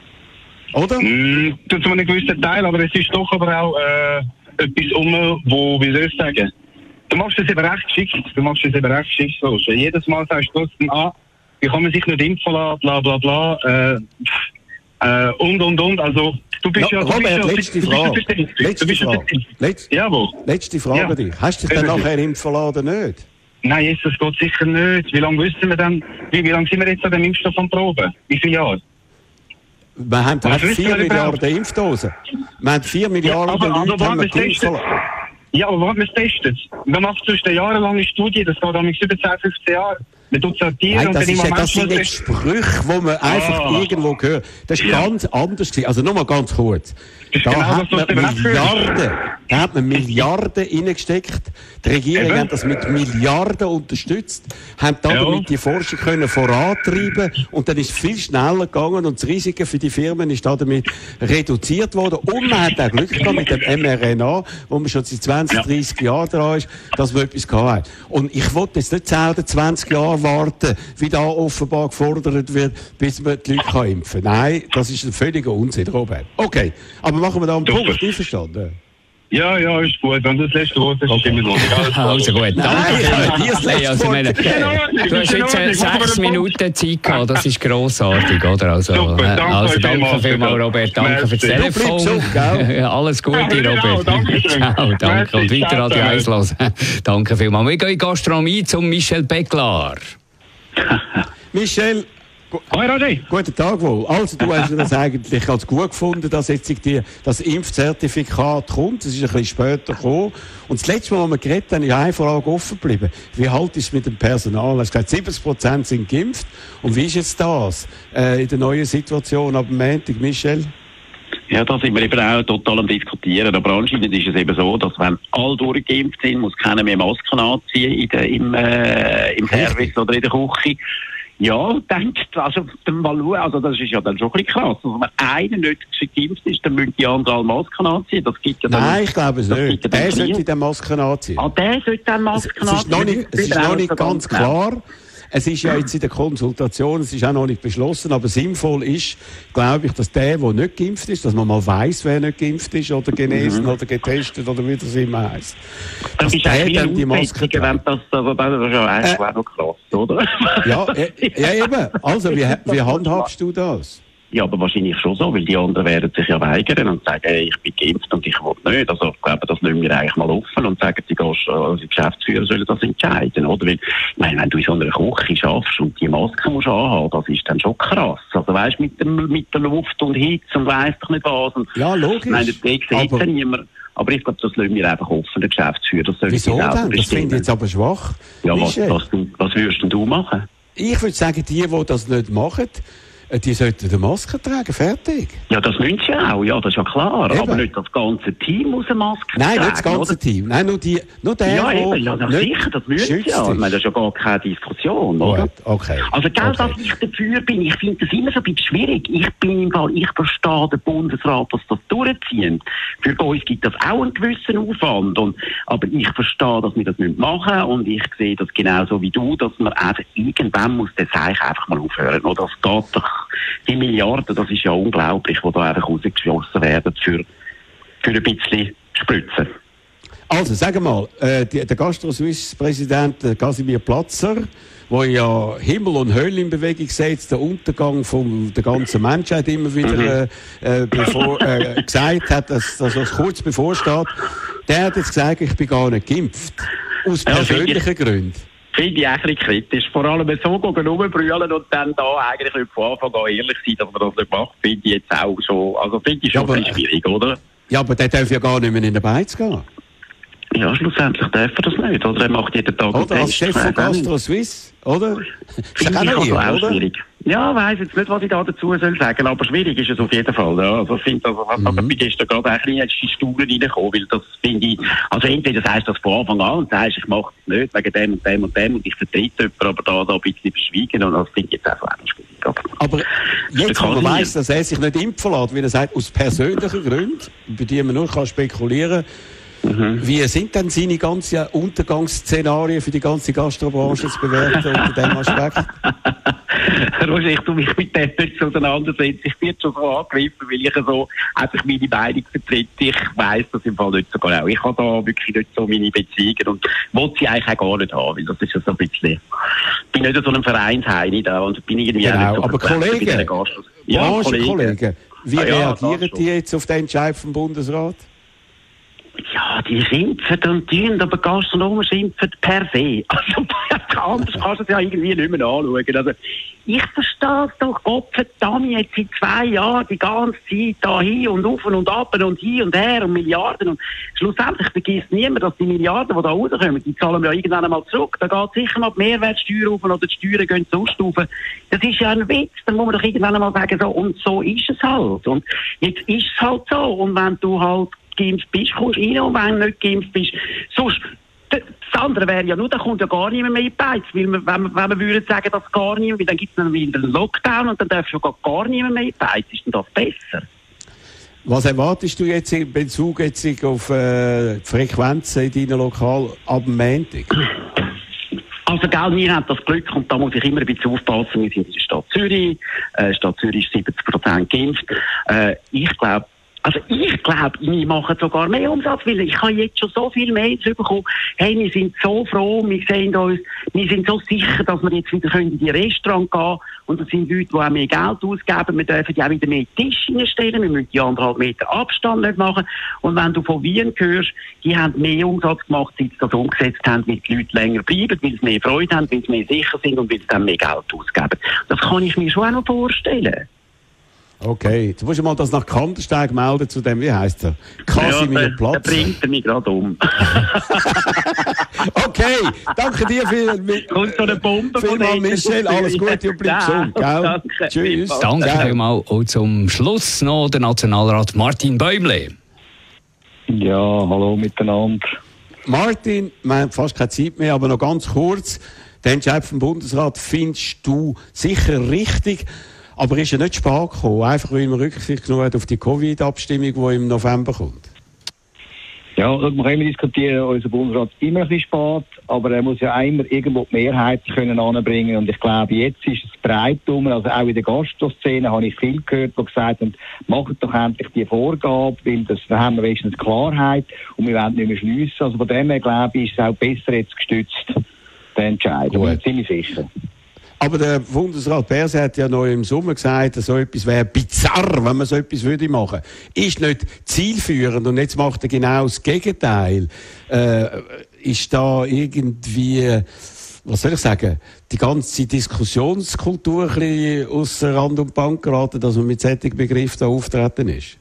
Oder? Mm, zu einem gewissen Teil, aber es ist doch aber auch äh, etwas um, wo, wie soll ich sagen, du machst es eben recht geschickt, du machst es eben recht geschickt. So. Jedes Mal sagst du trotzdem, ah, wie kann man sich nicht impfen lassen, bla bla bla, äh, äh, und und und, also du bist Ja, ja... Du Robert, bist ja, letzte du bist ja Frage. verständlich. Letzte Du bist ja Frage. verständlich. Letz- Jawohl. Letzte Frage Ja. an dich. Hast du dich dann Eben. nachher impfen lassen oder nicht? Nein, jetzt, das geht sicher nicht. Wie lange wissen wir denn, wie, wie lange sind wir jetzt an dem Impfstoff am Proben? Wie viele Jahre? Wir haben Was einfach wissen vier wir überhaupt? Milliarden Impfdosen. Wir haben vier Milliarden aber- aber Leute haben wann wir wir geimpft. testen- Ja, aber wann man es testet? Man macht sonst eine jahrelange Studie, das geht nämlich über zehn, fünfzehn Jahre. Man tut sortieren Nein, und das, dann ist, immer ja- das sind nicht Sprüche, die man einfach Ah. irgendwo hört. Das ist Ja. ganz anders gewesen. Also nur mal ganz kurz. ist Da genau hat das, was man der Web führt. Milliarden, da hat man Milliarden reingesteckt. Die Regierung Eben. hat das mit Milliarden unterstützt, haben damit Ja. die Forschung können vorantreiben und dann ist es viel schneller gegangen und das Risiko für die Firmen ist damit reduziert worden. Und man hat auch Glück gehabt mit dem M R N A, wo man schon seit zwanzig, Ja. dreißig Jahren dran ist, dass man etwas gehabt hat. Und ich wollte jetzt nicht zehn oder zwanzig Jahre warten, wie da offenbar gefordert wird, bis man die Leute kann impfen kann. Nein, das ist ein völliger Unsinn, Robert. Okay, aber machen wir da einen Super. Punkt, einverstanden? Ja, ja, ist gut. Wenn du das letzte Wort hast, ist immer noch. Also gut, danke. Nein, die ist Nein, also, ich meine, du hast jetzt äh, sechs Minuten Zeit gehabt, das ist grossartig, oder? Also, Super, äh, danke also euch danke vielmals, vielmals, bitte. Robert, danke fürs Merci. Du Telefon. bleibst auf, gell? Alles Gute, Ja, genau, Robert. danke schön. Ciao, danke. Und Merci, weiter ciao, Radio eins hören. Danke vielmals. Wir gehen in die Gastronomie zum Michel Becklar. Michel, Hi, Roger. guten Tag wohl. Also, du hast das eigentlich ganz gut gefunden, dass jetzt die, das Impfzertifikat kommt. Es ist ein bisschen später gekommen. Und das letzte Mal, als wir geredet haben, ist eine Frage offen geblieben. Wie halt ist es mit dem Personal? Du hast gesagt, siebzig Prozent sind geimpft. Und wie ist jetzt das äh, in der neuen Situation ab dem Montag, Michel? Ja, da sind wir eben auch total am Diskutieren. Aber anscheinend ist es eben so, dass wenn alle durchgeimpft sind, muss keiner mehr Masken anziehen in der, im, äh, im Service oder in der Küche. Ja, denkt, also, dann mal schauen, also das ist ja dann schon ein bisschen krass. Also, wenn einer nicht geimpft ist, dann müssen die anderen alle Masken anziehen. Das gibt ja dann, Nein, ich glaube es das nicht. gibt ja dann Der sollte Krieg. die Masken anziehen. Ah, der sollte dann Es, Masken es ist noch nicht, es ist noch nicht ganz klar. Es ist ja jetzt in der Konsultation, es ist auch noch nicht beschlossen, aber sinnvoll ist, glaube ich, dass der, der nicht geimpft ist, dass man mal weiss, wer nicht geimpft ist oder genesen Mhm. oder getestet oder wie das immer heisst. Das Dass ist der eigentlich dann die Maske Aussetzungen, wenn trägt. das, aber das ist ja eigentlich Äh. auch noch krass, oder? Ja, äh, ja, eben. Also, wie, wie handhabst du das? Ja, aber wahrscheinlich schon so, weil die anderen werden sich ja weigern und sagen, hey, ich bin geimpft und ich will nicht. Also ich glaube, das lassen wir eigentlich mal offen und sagen, die, Gast- also die Geschäftsführer sollen das entscheiden, oder? Weil, ich meine, wenn du in so einer Küche schaffst und die Maske musst anhaben, das ist dann schon krass. Also weißt du, mit, dem- mit der Luft und Hitze und weiss doch nicht was. Und, Ja, logisch. ich meine, das sieht Aber- ja niemand. Aber ich glaube, das lassen wir einfach offen, der Geschäftsführer. Das sollen Wieso die selber denn? Das finde ich bestimmen. jetzt aber schwach. Ja, was, Michel. was, du- was würdest denn du machen? ich würde sagen, die, die das nicht machen, die sollten eine Maske tragen, fertig. Ja, das müssen sie auch, ja, das ist ja klar. Eben. Aber nicht das ganze Team muss eine Maske Nein, tragen. nicht das ganze oder? Team. Nein, nur, die, nur der, Ja, der eben, ja, das sicher, das müssen sie ja. Ich meine, das ist ja gar keine Diskussion, oder? Gut, okay. Also, gell, Okay. dass ich dafür bin, ich finde das immer so ein bisschen schwierig. Ich bin im Fall, ich verstehe den Bundesrat, dass das durchziehen. Für uns gibt das auch einen gewissen Aufwand. Und, aber ich verstehe, dass wir das nicht machen müssen. Und ich sehe das genauso wie du, dass man einfach irgendwann muss das Zeichen einfach mal aufhören. Oder das geht doch, die Milliarden, das ist ja unglaublich, die da einfach rausgeschossen werden für, für ein bisschen Spritzen. Also, sagen wir mal, äh, die, der Gastro-Suisse-Präsident äh, Casimir Platzer, der ja Himmel und Hölle in Bewegung setzt, der Untergang von der ganzen Menschheit immer wieder äh, äh, bevor, äh, gesagt hat, dass, dass das kurz bevorsteht, der hat jetzt gesagt, ich bin gar nicht geimpft. Aus Ja, persönlichen finde ich- Gründen. Finde ich ein bisschen kritisch. Vor allem so gehen rumbrüllen und dann da eigentlich nicht von Anfang an ehrlich sein, dass man das nicht macht, finde ich jetzt auch schon, also finde ich schon Ja, ein bisschen schwierig, oder? Ja, aber der darf ja gar nicht mehr in den Beiz gehen. Ja, schlussendlich darf er das nicht, oder? Er macht jeden Tag einen Oder als Test. Chef von Gastro Suisse, oder? Ist doch Finde auch ich noch also ihr, auch oder? schwierig. Ja, weiss jetzt nicht, was ich da dazu soll sagen, aber schwierig ist es auf jeden Fall. Ja. Also, ich finde, also, Mhm. aber bei gestern gerade ein bisschen in die Stuhl reingekommen, weil das finde ich, also entweder sagst du das von Anfang an und sagst, ich mache es nicht wegen dem und dem und dem und ich vertrete jemanden, aber da, da ein bisschen verschwiegen und das finde ich jetzt einfach auch nicht schwierig. Aber, Aber jetzt, wo man Kasimir. weiss, dass er sich nicht impfen lässt, wie er sagt, aus persönlichen Gründen, bei denen man nur kann spekulieren kann, wie sind denn seine ganzen Untergangsszenarien für die ganze Gastrobranche zu bewerten unter diesem Aspekt? Roger, ich tue mich mit dem nicht auseinandersetzen. Ich werde schon so angegriffen, weil ich so einfach meine Meinung vertrete. Ich weiss das im Fall nicht so genau. Ich habe da wirklich nicht so meine Beziehungen und will sie eigentlich auch gar nicht haben, weil das ist ja so ein bisschen, ich bin nicht so ein Vereinsheini da und bin irgendwie auch Genau, nicht so aber vertreten bei Kollegen, diesen Gastros. Ja, Branchenkollegen, wie Ah, ja, reagieren das schon. die jetzt auf den Entscheid vom Bundesrat? Ja, die schimpfen und tun, aber Gastronomen schimpfen per se. Also, anders kannst du es ja irgendwie nicht mehr anschauen. Also, ich verstehe es doch, Gott verdammt, jetzt seit zwei Jahren die ganze Zeit da hin und auf und ab und hin und her und Milliarden. Und schlussendlich vergisst niemand, dass die Milliarden, die da rauskommen, die zahlen wir ja irgendwann einmal zurück. Da geht sicher mal die Mehrwertsteuer auf oder die Steuern gehen sonst auf. Das ist ja ein Witz. Dann muss man doch irgendwann einmal sagen, so, und so ist es halt. Und jetzt ist es halt so. Und wenn du halt geimpft bist, kommst du rein, und wenn du nicht geimpft bist, sonst, das andere wäre ja nur, da kommt ja gar niemand mehr in die Beiz, weil wir, wenn, wir, wenn wir würden sagen, dass gar niemand, weil dann gibt es dann wieder einen Lockdown und dann darfst du gar, gar niemand mehr in die Beiz, ist denn das besser? Was erwartest du jetzt in Bezug jetzt auf äh, die Frequenzen in deinem Lokal ab dem Montag? Also, gell, wir haben das Glück, und da muss ich immer ein bisschen aufpassen, wir sind in der Stadt Zürich, äh, Stadt Zürich ist siebzig Prozent geimpft. Äh, ich glaube, Also ich glaube, wir machen sogar mehr Umsatz, weil ich habe jetzt schon so viel Mails bekommen. Hey, wir sind so froh, wir sehen uns, wir sind so sicher, dass wir jetzt wieder in die Restaurant gehen können. Und das sind Leute, die auch mehr Geld ausgeben. Wir dürfen ja auch wieder mehr Tische hinstellen. Wir müssen die anderthalb Meter Abstand nicht machen. Und wenn du von Wien hörst, die haben mehr Umsatz gemacht, seit sie das umgesetzt haben, weil die Leute länger bleiben, weil sie mehr Freude haben, weil sie mehr sicher sind und weil sie dann mehr Geld ausgeben. Das kann ich mir schon auch noch vorstellen. Okay, jetzt musst du mal das nach Kandersteg melden zu dem, wie heisst er? Casimir ja, Platz. Der bringt er mich gerade um. Okay, danke dir für, Kommt so eine Bombe von vielmals, denen. Michel. Alles Gute und bleib gesund, gell? Danke. Tschüss. Danke Gell? vielmals. Und zum Schluss noch der Nationalrat Martin Bäumle. Ja, hallo miteinander. Martin, wir haben fast keine Zeit mehr, aber noch ganz kurz. Den Entscheid vom Bundesrat findest du sicher richtig, aber ist ja nicht spät gekommen, einfach weil man Rücksicht genommen hat auf die Covid-Abstimmung, die im November kommt. Ja, wir können immer diskutieren, unser Bundesrat ist immer ein bisschen spät, aber er muss ja immer irgendwo die Mehrheit können anbringen und ich glaube, jetzt ist es breit um, also auch in der Gastroszene habe ich viel gehört, die gesagt haben, macht doch endlich die Vorgabe, weil das, da haben wir wenigstens Klarheit und wir wollen nicht mehr schliessen. Also von dem her glaube ich, ist es auch besser jetzt gestützt, der Entscheid. Da bin ich ziemlich sicher. Aber der Bundesrat Berset hat ja noch im Sommer gesagt, so etwas wäre bizarr, wenn man so etwas würde machen. Ist nicht zielführend und jetzt macht er genau das Gegenteil. Äh, ist da irgendwie, was soll ich sagen, die ganze Diskussionskultur ein bisschen ausser Rand und Band geraten, dass man mit solchen Begriffen da auftreten ist?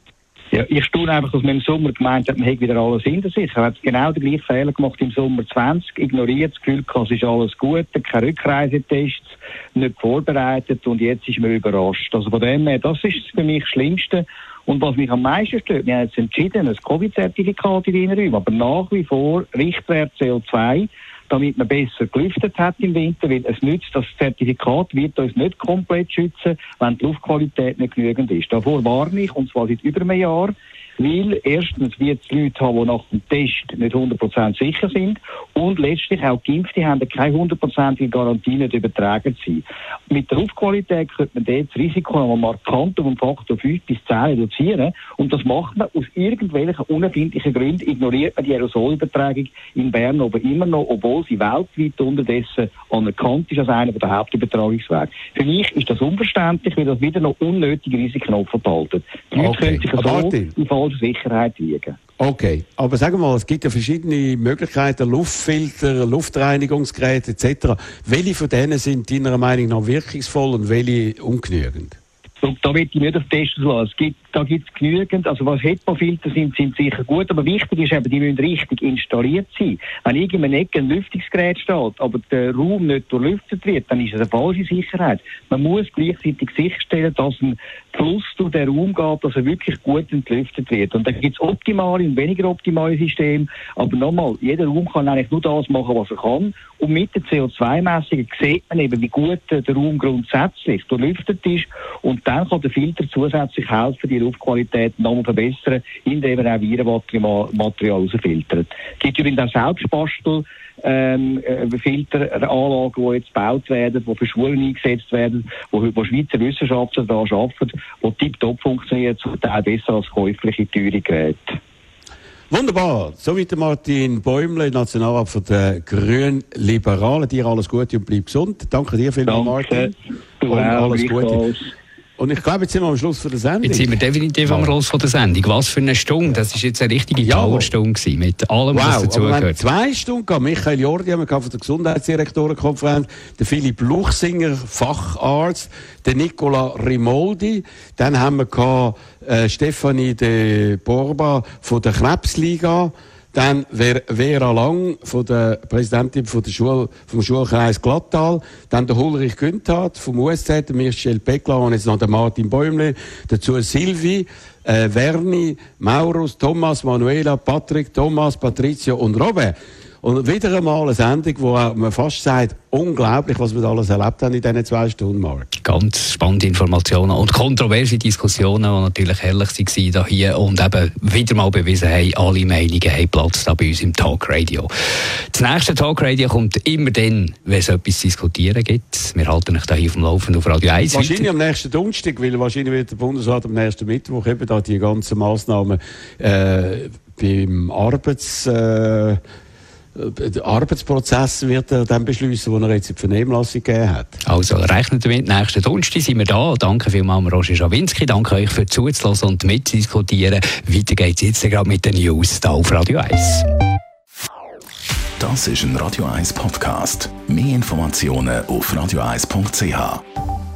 Ja, ich staune einfach, dass man im Sommer gemeint hat, man hätte wieder alles hinter sich. Er hat genau den gleichen Fehler gemacht im Sommer zwanzig, ignoriert, das Gefühl gehabt, es ist alles gut, keine Rückreisetests, nicht vorbereitet und jetzt ist man überrascht. Also von dem her, das ist für mich das Schlimmste. Und was mich am meisten stört, wir haben jetzt entschieden, ein Covid-Zertifikat in den Räumen, aber nach wie vor Richtwert C O zwei, damit man besser gelüftet hat im Winter, weil es nützt, das Zertifikat wird uns nicht komplett schützen, wenn die Luftqualität nicht genügend ist. Davor warne ich, und zwar seit über einem Jahr, weil erstens wird es Leute haben, die nach dem Test nicht hundert Prozent sicher sind und letztlich auch Geimpfte haben keine hundertprozentige Garantie, nicht übertragen zu sein. Mit der Luftqualität könnte man dort das Risiko noch markant um einen Faktor fünf bis zehn reduzieren und das macht man aus irgendwelchen unerfindlichen Gründen, ignoriert man die Aerosolübertragung in Bern aber immer noch, obwohl sie weltweit unterdessen anerkannt ist als einer der Hauptübertragungswege. Für mich ist das unverständlich, weil das wieder noch unnötige Risiken aufenthalten. Die Leute Okay. können sich Aber so Martin. in falscher Sicherheit wiegen. Okay, aber sagen wir mal, es gibt ja verschiedene Möglichkeiten, Luftfilter, Luftreinigungsgeräte et cetera. Welche von denen sind deiner Meinung nach wirkungsvoll und welche ungenügend? So, da will ich nicht auf Tests lassen. Es gibt, da gibt es genügend, also was HEPA-Filter sind, sind sicher gut, aber wichtig ist eben, die müssen richtig installiert sein. Wenn irgendwo in einer Ecke ein Lüftungsgerät steht, aber der Raum nicht durchlüftet wird, dann ist es eine falsche Sicherheit. Man muss gleichzeitig sicherstellen, dass ein Fluss durch den Raum geht, dass er wirklich gut entlüftet wird. Und da gibt es optimale und weniger optimale Systeme, aber nochmal, jeder Raum kann eigentlich nur das machen, was er kann. Und mit der C O zwei Messung sieht man eben, wie gut der Raum grundsätzlich durchlüftet ist. Und dann kann der Filter zusätzlich helfen, die Luftqualität nochmal verbessern, indem er auch Virenmaterial rausfiltert. Es gibt übrigens auch Selbstbastel, ähm, Filteranlagen, die jetzt gebaut werden, die für Schulen eingesetzt werden, wo, wo Schweizer Wissenschaftler da arbeiten, die tiptop funktionieren, zum Teil besser als käufliche, teure Geräte. Wunderbar. Soweit Martin Bäumle, Nationalrat von der Grünen-Liberalen. Dir alles Gute und bleib gesund. Danke dir vielmals, Martin. Du und auch, alles Gute. gleichfalls. Und ich glaube, jetzt sind wir am Schluss von der Sendung. Jetzt sind wir definitiv am Schluss von der Sendung. Was für eine Stunde. Das war jetzt eine richtige Ja. Powerstunde gewesen, mit allem, Wow, was dazu aber wir haben gehört. zwei Stunden gehabt. Michael Jordi haben wir gehabt von der Gesundheitsdirektorenkonferenz, der Philipp Luchsinger, Facharzt, der Nicola Rimoldi, dann haben wir gehabt, äh, Stefanie de Borba von der Krebsliga, dann Ver- Vera Lang, von der Präsidentin von der Schule, vom Schulkreis Glattal, dann der Ulrich Günthardt vom U S Z, der Michel Beckler und jetzt noch der Martin Bäumle, dazu Silvi, äh, Verni, Maurus, Thomas, Manuela, Patrick, Thomas, Patricio und Robert. Und wieder einmal eine Sendung, wo man fast sagt, unglaublich, was wir da alles erlebt haben in diesen zwei Stunden, Mark. Ganz spannende Informationen und kontroverse Diskussionen, die natürlich herrlich waren hier und eben wieder mal bewiesen haben, alle Meinungen haben Platz da bei uns im Talkradio. Das nächste Talkradio kommt immer dann, wenn es etwas zu diskutieren gibt. Wir halten euch da hier auf dem Laufenden auf Radio eins. Wahrscheinlich am nächsten Donnerstag, weil wahrscheinlich wird der Bundesrat am nächsten Mittwoch eben da die ganzen Massnahmen äh, beim Arbeits... Äh, Der Arbeitsprozess wird er dann beschließen, den er jetzt in die Vernehmlassung gegeben hat. Also rechnet damit, nächsten Donnerstag sind wir da. Danke vielmals, Roger Schawinski. Danke euch für zuzulassen und mitzudiskutieren. Weiter geht's jetzt gerade mit den News hier auf Radio eins. Das ist ein Radio eins Podcast. Mehr Informationen auf radio eins punkt c h.